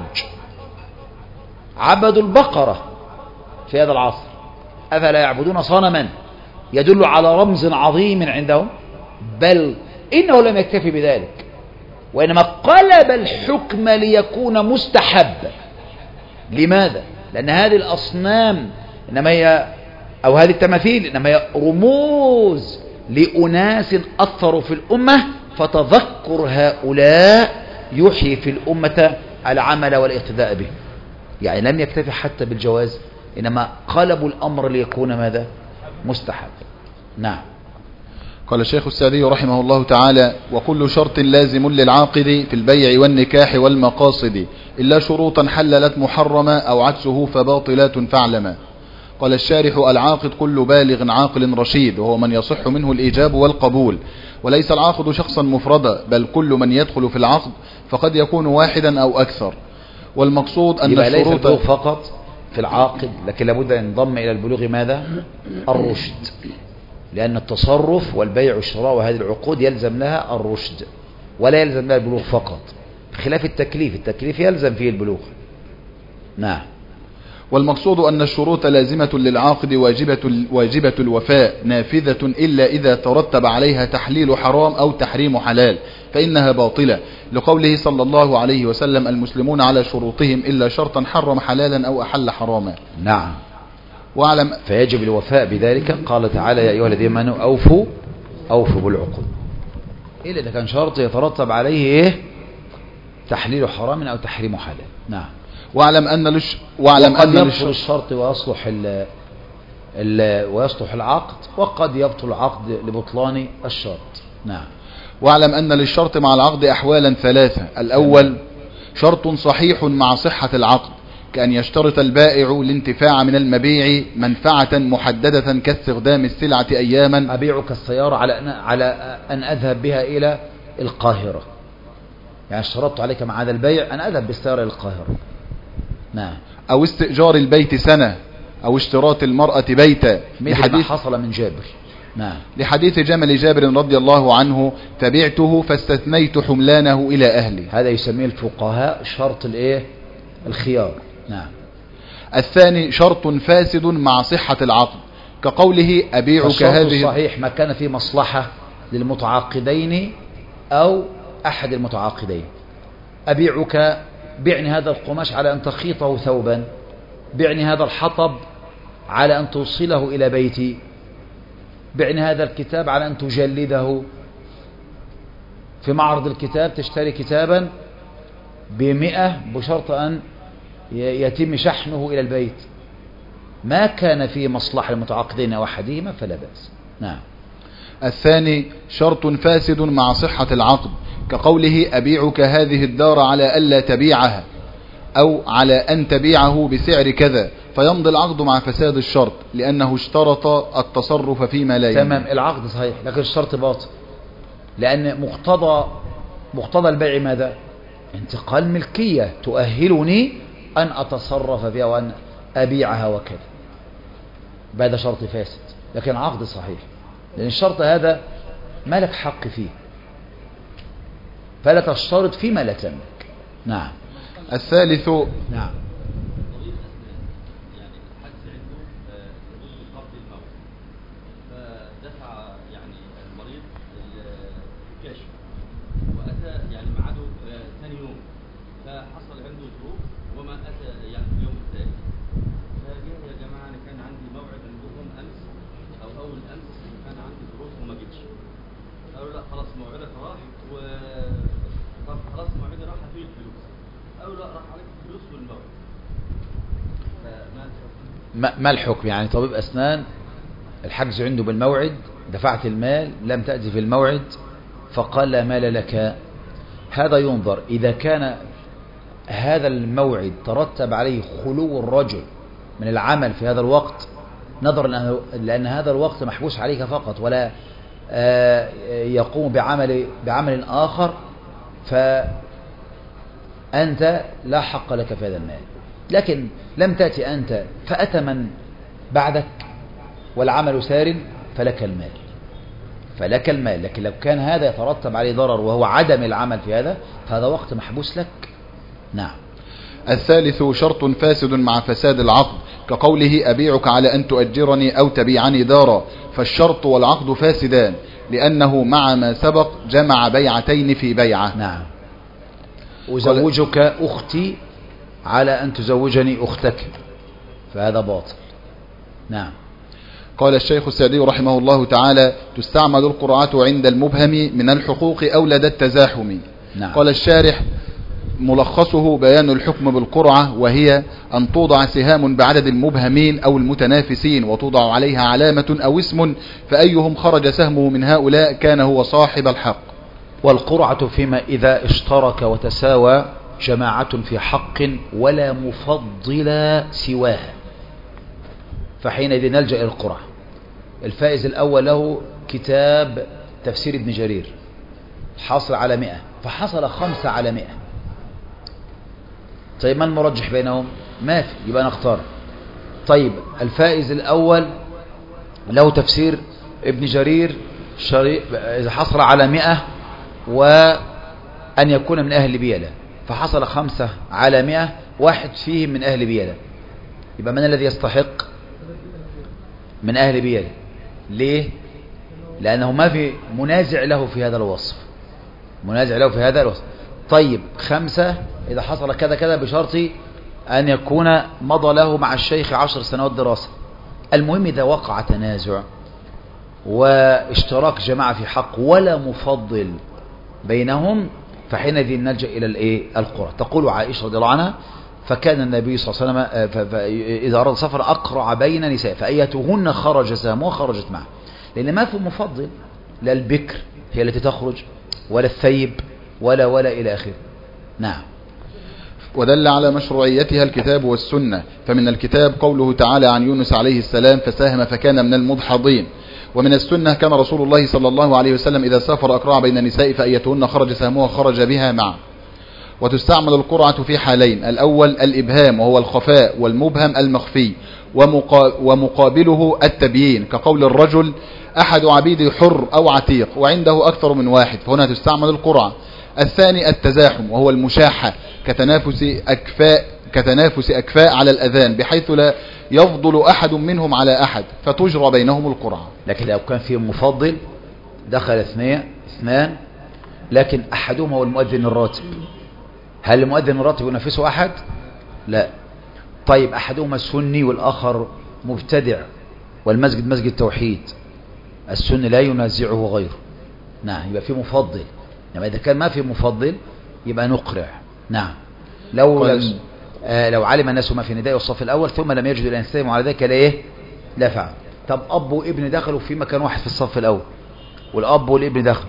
عبدوا البقرة في هذا العصر، أفلا يعبدون صنما يدل على رمز عظيم عندهم؟ بل إنه لم يكتفي بذلك، وإنما قلب الحكم ليكون مستحب. لماذا؟ لأن هذه الأصنام إنما هي أو هذه التماثيل إنما هي رموز لأناس أثروا في الأمة، فتذكر هؤلاء يحيي في الأمة العمل والاقتداء به. يعني لم يكتفي حتى بالجواز، إنما قلبوا الأمر ليكون ماذا؟ مستحب. نعم. قال الشيخ السعدي رحمه الله تعالى: وكل شرط لازم للعاقد في البيع والنكاح والمقاصد إلا شروطا حللت محرما أو عكسه فباطلات فاعلما. قال الشارح: العاقد كل بالغ عاقل رشيد، وهو من يصح منه الإيجاب والقبول، وليس العاقد شخصا مفردا، بل كل من يدخل في العقد فقد يكون واحدا أو أكثر. والمقصود أن الشروط ليس البلوغ الشروط فقط في العاقد، لكن لابد أن ينضم إلى البلوغ ماذا؟ الرشد، لأن التصرف والبيع والشراء وهذه العقود يلزم لها الرشد ولا يلزم لها البلوغ فقط، بخلاف التكليف يلزم فيه البلوغ. نعم. والمقصود أن الشروط لازمة للعاقد واجبة الوفاء نافذة إلا إذا ترتب عليها تحليل حرام أو تحريم حلال فإنها باطلة، لقوله صلى الله عليه وسلم: المسلمون على شروطهم إلا شرطا حرم حلالا أو أحل حراما. نعم. واعلم فيجب الوفاء بذلك. قال تعالى: يا أيها الذين آمنوا أوفوا بالعقود، إلا إذا كان شرط يترتب عليه إيه؟ تحليل حرام أو تحريم حلال. نعم. واعلم أن يبطل الشرط ويصلح العقد، وقد يبطل العقد لبطلان الشرط. نعم. واعلم أن للشرط مع العقد أحوالا ثلاثة: الأول شرط صحيح مع صحة العقد، كأن يشترط البائع الانتفاع من المبيع منفعة محددة كاستخدام السلعة أياما. أبيعك السيارة على أن أذهب بها إلى القاهرة، يعني اشترطت عليك مع هذا البيع أن أذهب بالسيارة إلى القاهرة. نعم. أو استئجار البيت سنة، أو اشتراط المرأة بيتا، مثل ما حصل من جابر. نعم. لحديث جمل جابر رضي الله عنه: فبعته فاستثنيت حملانه إلى أهلي. هذا يسميه الفقهاء شرط الخيار. نعم. الثاني شرط فاسد مع صحة العقد، كقوله أبيعك الشرط هذه. الصحيح ما كان فيه مصلحة للمتعاقدين أو أحد المتعاقدين. أبيعك، بعني هذا القماش على أن تخيطه ثوبا، بعني هذا الحطب على أن توصله إلى بيتي، بعني هذا الكتاب على أن تجلده. في معرض الكتاب تشتري كتابا ب100 بشرط أن يتم شحنه إلى البيت. ما كان فيه مصلحة للمتعاقدين أو أحدهما فلا بأس. نعم. الثاني شرط فاسد مع صحة العقد، كقوله أبيعك هذه الدار على ألا تبيعها، أو على أن تبيعه بسعر كذا، فيمضي العقد مع فساد الشرط لأنه اشترط التصرف فيما لا يملك. تمام، العقد صحيح لكن الشرط باطل، لأن مقتضى البيع ماذا؟ انتقال ملكية تؤهلني أن أتصرف فيها وأن أبيعها وكذا. بعد شرط فاسد، لكن عقد صحيح، لأن الشرط هذا ما لك حق فيه، فلا تشترط فيما لا تملك. نعم. الثالث. نعم. ما الحكم؟ يعني طبيب أسنان الحجز عنده بالموعد، دفعت المال لم تأتي في الموعد فقال لا مال لك، هذا ينظر إذا كان هذا الموعد ترتب عليه خلو الرجل من العمل في هذا الوقت، نظرا لأن هذا الوقت محبوس عليك فقط ولا يقوم بعمل آخر، فأنت لا حق لك في هذا المال. لكن لم تأتي أنت فأتى من بعدك والعمل سار فلك المال. لكن لو كان هذا يترتب عليه ضرر وهو عدم العمل في هذا فهذا وقت محبوس لك. نعم. الثالث شرط فاسد مع فساد العقد، كقوله أبيعك على أن تؤجرني أو تبيعني دارا، فالشرط والعقد فاسدان لأنه مع ما سبق جمع بيعتين في بيعة. نعم. أزوجك أختي على أن تزوجني أختك، فهذا باطل. نعم. قال الشيخ السعدي رحمه الله تعالى: تستعمل القرعة عند المبهم من الحقوق أو لدى التزاحم. نعم. قال الشارح: ملخصه بيان الحكم بالقرعة، وهي أن توضع سهام بعدد المبهمين أو المتنافسين وتوضع عليها علامة أو اسم، فأيهم خرج سهمه من هؤلاء كان هو صاحب الحق. والقرعة فيما إذا اشترك وتساوى جماعة في حق ولا مفضل سواها، فحينئذ نلجأ إلى القرعة. الفائز الأول له كتاب تفسير ابن جرير حصل على 100 فحصل 5 على 100. طيب من مرجح بينهم؟ ما في، يبقى نختار. طيب الفائز الأول له تفسير ابن جرير إذا حصل على 100 وأن يكون من أهل بيلة، فحصل 5 على 100، واحد فيهم من أهل بيلة، يبقى من الذي يستحق؟ من أهل بيلة. ليه؟ لأنه ما في منازع له في هذا الوصف، طيب 5 إذا حصل كذا كذا بشرط أن يكون مضى له مع الشيخ 10 سنوات دراسة. المهم إذا وقع تنازع واشتراك جماعة في حق ولا مفضل بينهم، فحينئذ نلجأ إلى القرعة. تقول عائشة رضي الله عنها: فكان النبي صلى الله عليه وسلم إذا أراد سفر أقرع بين نساء فأيتهن خرج سهمها خرجت معه، لأن ما في مفضل، لا البكر هي التي تخرج ولا الثيب ولا إلى آخره. نعم. ودل على مشروعيتها الكتاب والسنة، فمن الكتاب قوله تعالى عن يونس عليه السلام: فساهم فكان من المدحضين. ومن السنة كان رسول الله صلى الله عليه وسلم إذا سافر أقرع بين النساء فأيتهن خرج سهمها خرج بها معه. وتستعمل القرعة في حالين: الأول الإبهام وهو الخفاء، والمبهم المخفي، ومقابله التبيين، كقول الرجل: أحد عبيدي حر أو عتيق وعنده أكثر من واحد، فهنا تستعمل القرعة. الثاني التزاحم وهو المشاحة، كتنافس كتنافس أكفاء على الأذان بحيث لا يفضل أحد منهم على أحد فتجرى بينهم القرعة. لكن لو كان فيه مفضل دخل اثنان لكن أحدهم هو المؤذن الراتب، هل المؤذن الراتب ينافسه أحد؟ لا. طيب أحدهما سني والآخر مبتدع والمسجد مسجد توحيد، السني لا ينازعه غيره. نعم، يبقى فيه مفضل. يعني إذا كان ما فيه مفضل يبقى نقرع. نعم. لو علم الناس ما في نداء الصف الأول ثم لم يجدوا أن يستلموا على ذلك لا فعل. طب أب وابن دخلوا في مكان واحد في الصف الأول والأب والابن دخلوا،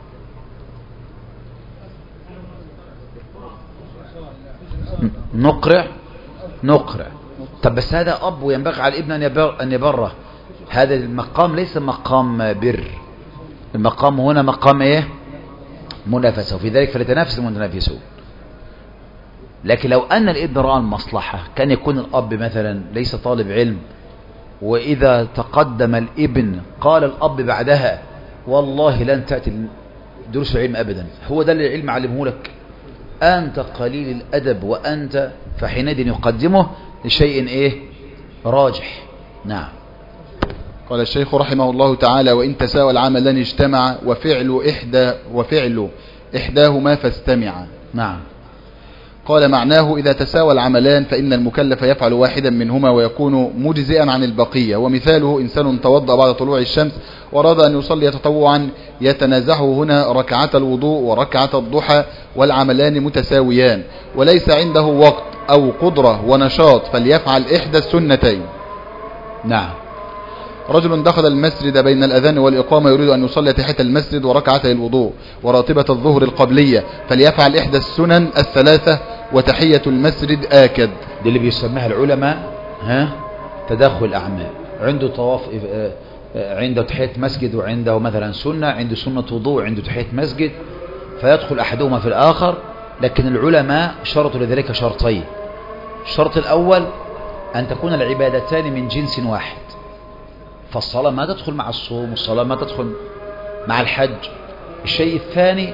نقرع. طب بس هذا أب وينبغي على الابن أن يبره، هذا المقام ليس مقام بر، المقام هنا مقام منافسة، وفي ذلك فليتنافس المتنافسون. لكن لو أن الابن رأى المصلحة كان يكون الأب مثلا ليس طالب علم، وإذا تقدم الابن قال الأب بعدها والله لن تأتي دروس العلم أبدا، هو ده اللي العلم علمه لك، أنت قليل الأدب وأنت، فحينئذ يقدمه لشيء راجح. نعم. قال الشيخ رحمه الله تعالى: وإن تساوى العملان اجتمع وفعل إحداهما فاستمع. نعم. قال: معناه إذا تساوى العملان فإن المكلف يفعل واحدا منهما ويكون مجزئا عن البقية. ومثاله: إنسان توضأ بعد طلوع الشمس وأراد أن يصلي تطوعا يتنازعه هنا ركعة الوضوء وركعة الضحى والعملان متساويان وليس عنده وقت أو قدرة ونشاط فليفعل إحدى السنتين. نعم. رجل دخل المسجد بين الأذان والإقامة يريد أن يصلي تحية المسجد وركعتي الوضوء وراتبة الظهر القبلية، فليفعل إحدى السنن الثلاثة وتحية المسجد آكد. دي اللي بيسميها العلماء تداخل الأعمال، عنده طواف، عنده تحية مسجد وعنده مثلا سنة، عنده سنة وضوء وعنده تحية مسجد، فيدخل أحدهما في الآخر. لكن العلماء شرطوا لذلك شرطين: الشرط الأول أن تكون العبادتان من جنس واحد، فالصلاة ما تدخل مع الصوم والصلاة ما تدخل مع الحج. الشيء الثاني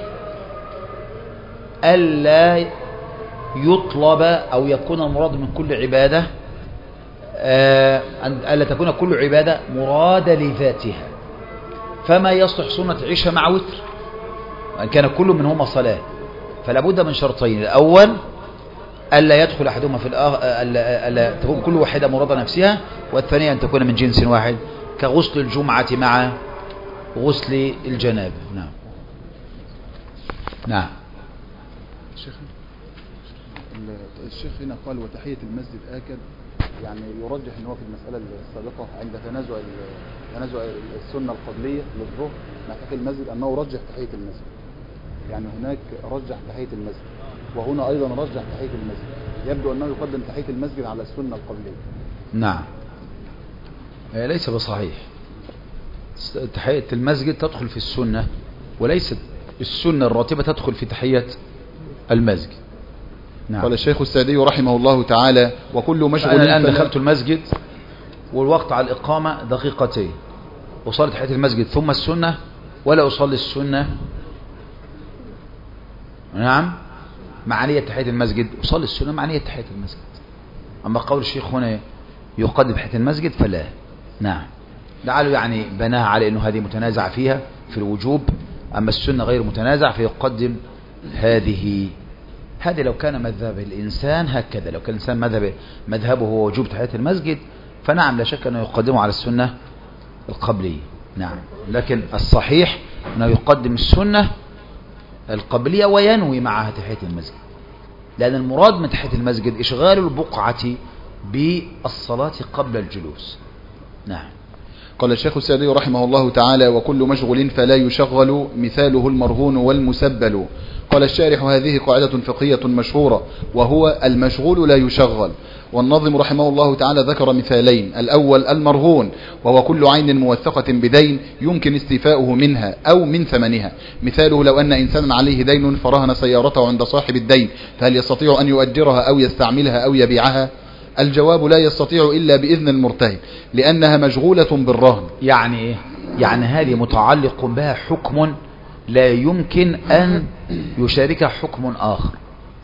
ألا يطلب أو يكون المراد من كل عبادة ألا تكون كل عبادة مرادة لذاتها، فما يصلح سنة عشاء مع وتر وأن كان كل منهما صلاة، فلا بد من شرطين: الأول ألا يدخل أحدهما في الآخر، ألا تكون كل واحدة مرادة نفسها، والثانية أن تكون من جنس واحد كغسل الجمعة مع غسل الجنابة. نعم. نعم. الشيخ هنا قال: وتحية المسجد آكد، يعني يرجح أنه في المسألة السابقة عند تنازع السنة القبلية للظهر مع تحية المسجد أنه رجح تحية المسجد، يعني هناك رجح تحية المسجد وهنا أيضا رجح تحية المسجد، يبدو أنه يقدم تحية المسجد على السنة القبلية. نعم. ليس بصحيح، تحية المسجد تدخل في السنة وليست السنة الراتبة تدخل في تحية المسجد. نعم. قال الشيخ السعدي رحمه الله تعالى: وكل مشغول. أنا الآن دخلت المسجد والوقت على الإقامة دقيقتين، أصلي تحية المسجد ثم السنة ولا أصلي السنة؟ نعم، مع نية تحية المسجد أصلي السنة مع نية تحية المسجد. أما قول الشيخ هنا يقدم تحية المسجد فلا. نعم. لعله يعني بناها على أنه هذه متنازع فيها في الوجوب، أما السنة غير متنازع فيقدم هذه. لو كان مذهب الإنسان هكذا، لو كان الإنسان مذهبه هو وجوب تحية المسجد فنعم لا شك أنه يقدمه على السنة القبلية. نعم. لكن الصحيح أنه يقدم السنة القبلية وينوي معها تحية المسجد، لأن المراد من تحية المسجد إشغال البقعة بالصلاة قبل الجلوس. نعم. قال الشيخ السعدي رحمه الله تعالى: وكل مشغول فلا يشغل، مثاله المرهون والمسبل. قال الشارح: هذه قاعدة فقهية مشهورة، وهو المشغول لا يشغل. والناظم رحمه الله تعالى ذكر مثالين: الأول المرهون، وهو كل عين موثقة بدين يمكن استيفاؤه منها أو من ثمنها. مثاله: لو أن إنسانا عليه دين فرهن سيارته عند صاحب الدين، فهل يستطيع أن يؤجرها أو يستعملها أو يبيعها؟ الجواب: لا يستطيع إلا بإذن المرتهن، لأنها مشغولة بالرهن. يعني إيه؟ يعني هذه متعلق بها حكم لا يمكن أن يشاركها حكم آخر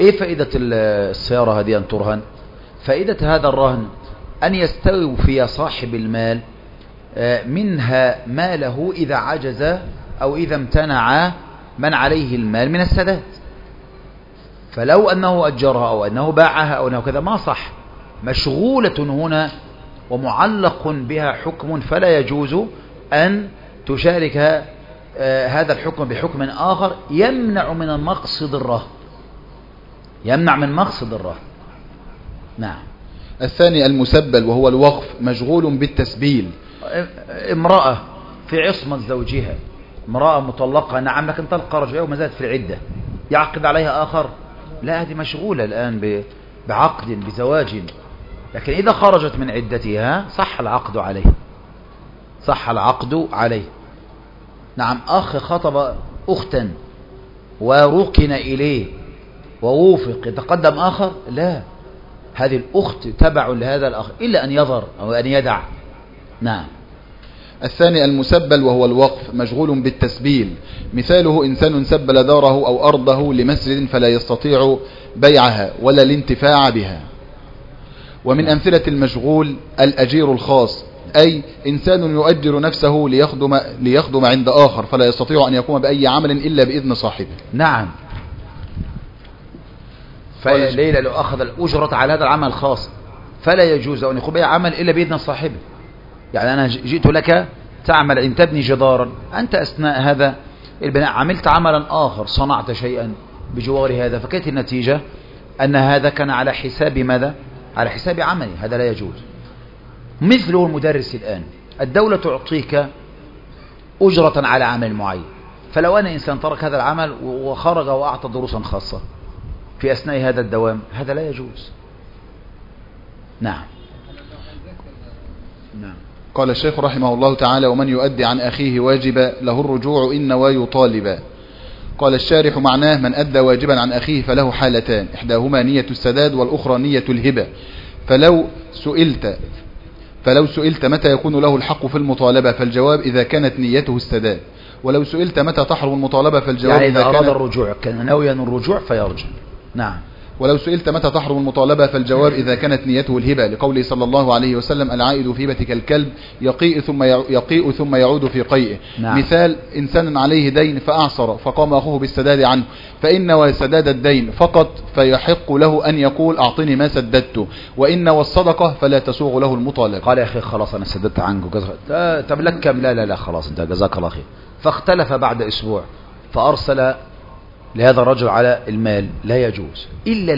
ايه فائدة السيارة هذه ان ترهن؟ فائدة هذا الرهن ان يستوفي صاحب المال منها ماله اذا عجز او اذا امتنع من عليه المال من السداد. فلو انه اجرها او انه باعها او انه كذا ما صح، مشغولة هنا ومعلق بها حكم، فلا يجوز ان تشارك هذا الحكم بحكم آخر يمنع من المقصد الرهن، يمنع من مقصد الرهن. نعم. الثاني المسبل وهو الوقف مشغول بالتسبيل. امرأة في عصمة زوجها، امرأة مطلقة، نعم، لكن تلقى رجعها وما زالت في العدة، يعقد عليها آخر؟ لا، هذه مشغولة الآن بعقد بزواج، لكن إذا خرجت من عدتها صح العقد عليه، صح العقد عليه. نعم. أخ خطب أختا وركن إليه ووفق، يتقدم آخر؟ لا، هذه الأخت تبع لهذا الأخ إلا أن يظهر أو أن يدع. نعم. الثاني المسبل وهو الوقف مشغول بالتسبيل. مثاله إنسان سبل داره أو أرضه لمسجد فلا يستطيع بيعها ولا الانتفاع بها. ومن أمثلة المشغول الأجير الخاص، أي إنسان يؤجر نفسه ليخدم عند آخر فلا يستطيع أن يقوم بأي عمل إلا بإذن صاحبه. نعم. فليلة لو أخذ الأجرة على هذا العمل الخاص فلا يجوز أن يقوم بأي عمل إلا بإذن صاحبه. يعني أنا جئت لك تعمل أن تبني جدارا، أنت أثناء هذا البناء عملت عملا آخر، صنعت شيئا بجوار هذا، فكانت النتيجة أن هذا كان على حساب ماذا؟ على حساب عملي، هذا لا يجوز. مثله المدرس الآن، الدولة تعطيك أجرة على عمل معين، فلو أن إنسان ترك هذا العمل وخرج وأعطى دروسا خاصة في أثناء هذا الدوام، هذا لا يجوز. نعم. نعم. قال الشيخ رحمه الله تعالى: ومن يؤدي عن أخيه واجبا له الرجوع إن نوى طالبا. قال الشارح: معناه من أدى واجبا عن أخيه فله حالتان، إحداهما نية السداد والأخرى نية الهبة. فلو سئلت متى يكون له الحق في المطالبة فالجواب إذا كانت نيته السداد، ولو سئلت متى تحرم المطالبة فالجواب يعني إذا أراد الرجوع كان ناويا الرجوع فيرجع. نعم. ولو سئلت متى تحرم المطالبة فالجواب إذا كانت نيته الهبة، لقوله صلى الله عليه وسلم: العائد في هبتك الكلب يقيء ثم يعود في قيئه. نعم. مثال: إنسان عليه دين فأعصر فقام أخوه بالسداد عنه، فإن نوى سداد الدين فقط فيحق له أن يقول: أعطني ما سددته، وإن نوى الصدقة فلا تسوغ له المطالبة. قال: يا أخي خلاص أنا سددت عنك، طب لك كم؟ لا خلاص أنت جزاك الله خير. فاختلف بعد أسبوع فأرسل لهذا الرجل على المال، لا يجوز إلا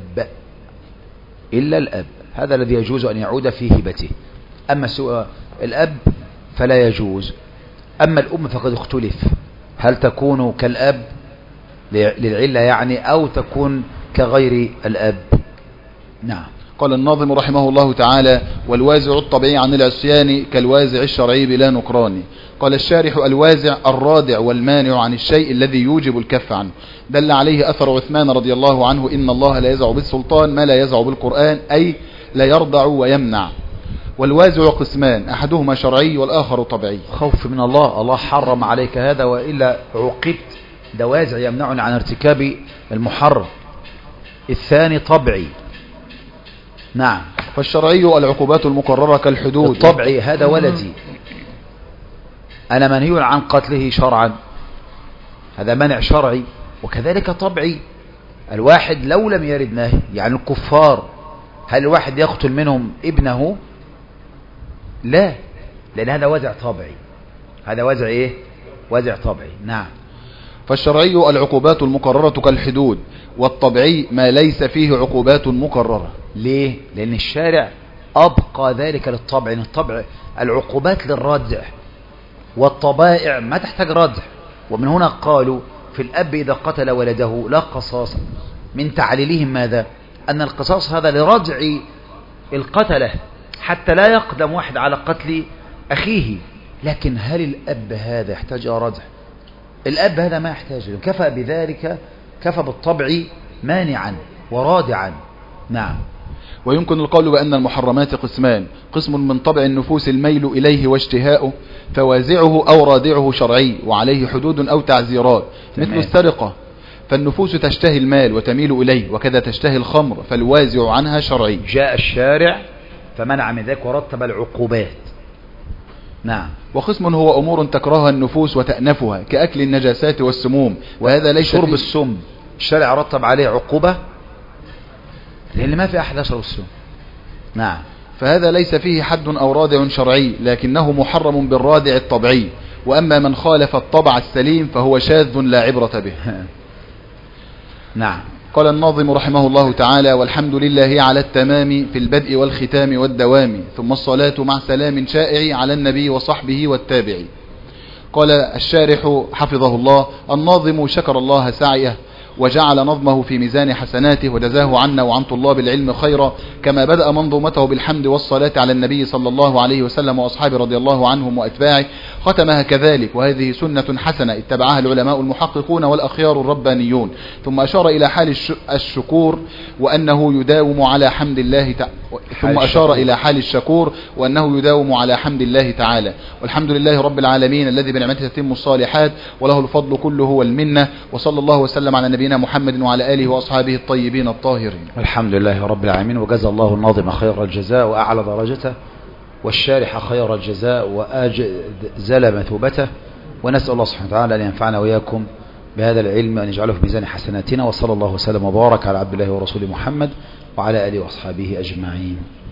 الأب، هذا الذي يجوز أن يعود في هبته. أما سوء الأب فلا يجوز. أما الأم فقد اختلف، هل تكون كالأب للعلة يعني أو تكون كغير الأب. نعم. قال الناظم رحمه الله تعالى: والوازع الطبيعي عن العصيان كالوازع الشرعي بلا نكران. قال الشارح: الوازع الرادع والمانع عن الشيء الذي يوجب الكف عنه، دل عليه أثر عثمان رضي الله عنه: إن الله لا يزع بالسلطان ما لا يزع بالقرآن، أي لا يرضع ويمنع. والوازع قسمان، أحدهما شرعي والآخر طبيعي. خوف من الله حرم عليك هذا وإلا عوقبت، ده وازع يمنعني عن ارتكاب المحرم. الثاني طبيعي. نعم. فالشرعي العقوبات المقررة كالحدود. الطبيعي هذا ولدي، أنا منهي عن قتله شرعا، هذا منع شرعي. وكذلك طبيعي، الواحد لو لم يرد نهي، يعني الكفار هل الواحد يقتل منهم ابنه؟ لا، لأن هذا وازع طبيعي، هذا وازع إيه؟ وازع طبيعي. نعم. فالشرعي العقوبات المقررة كالحدود، والطبيعي ما ليس فيه عقوبات مقررة. ليه؟ لأن الشارع أبقى ذلك للطبع، يعني الطبع العقوبات للردع، والطبائع ما تحتاج ردع. ومن هنا قالوا في الأب إذا قتل ولده لا قصاص، من تعليلهم ماذا؟ أن القصاص هذا لردع القتلة حتى لا يقدم واحد على قتل أخيه. لكن هل الأب هذا يحتاج ردع؟ الأب هذا ما يحتاج، كفى بذلك، كفى بالطبع مانعا ورادعا. نعم. ويمكن القول بأن المحرمات قسمان: قسم من طبع النفوس الميل إليه واشتهاؤه فوازعه أو رادعه شرعي وعليه حدود أو تعزيرات، مثل السرقة فالنفوس تشتهي المال وتميل إليه، وكذا تشتهي الخمر فالوازع عنها شرعي. جاء الشارع فمنع من ذلك ورتب العقوبات. نعم. وقسم هو أمور تكرهها النفوس وتأنفها كأكل النجاسات والسموم، وهذا ليس شرب فيه السم الشارع رتب عليه عقوبة لأن ما في أحد يشرب السم. نعم. فهذا ليس فيه حد أو رادع شرعي، لكنه محرم بالرادع الطبعي، وأما من خالف الطبع السليم فهو شاذ لا عبرة به. نعم. قال الناظم رحمه الله تعالى: والحمد لله على التمام في البدء والختام والدوام، ثم الصلاة مع سلام شائع على النبي وصحبه والتابع. قال الشارح حفظه الله: الناظم شكر الله سعيه وجعل نظمه في ميزان حسناته، وجزاه عنا وعن طلاب العلم خيرا، كما بدأ منظومته بالحمد والصلاة على النبي صلى الله عليه وسلم وأصحابه رضي الله عنهم وأتباعه ختمها كذلك، وهذه سنة حسنة اتبعها العلماء المحققون والأخيار الربانيون. ثم أشار إلى حال الشكور وأنه يداوم على حمد الله ثم أشار إلى حال الشكور وأنه يداوم على حمد الله تعالى. والحمد لله رب العالمين الذي بنعمته تتم الصالحات، وله الفضل كله والمنة. وصلى الله وسلم على نبينا محمد وعلى آله وأصحابه الطيبين الطاهرين. الحمد لله رب العالمين، وجزى الله الناظم خير الجزاء وأعلى درجته، والشارح خير الجزاء وأجزل مثوبته، ونسأل الله سبحانه وتعالى أن ينفعنا وإياكم بهذا العلم وأن يجعله في ميزان حسناتنا. وصلى الله وسلم وبارك على عبد الله ورسوله محمد وعلى آله وأصحابه أجمعين.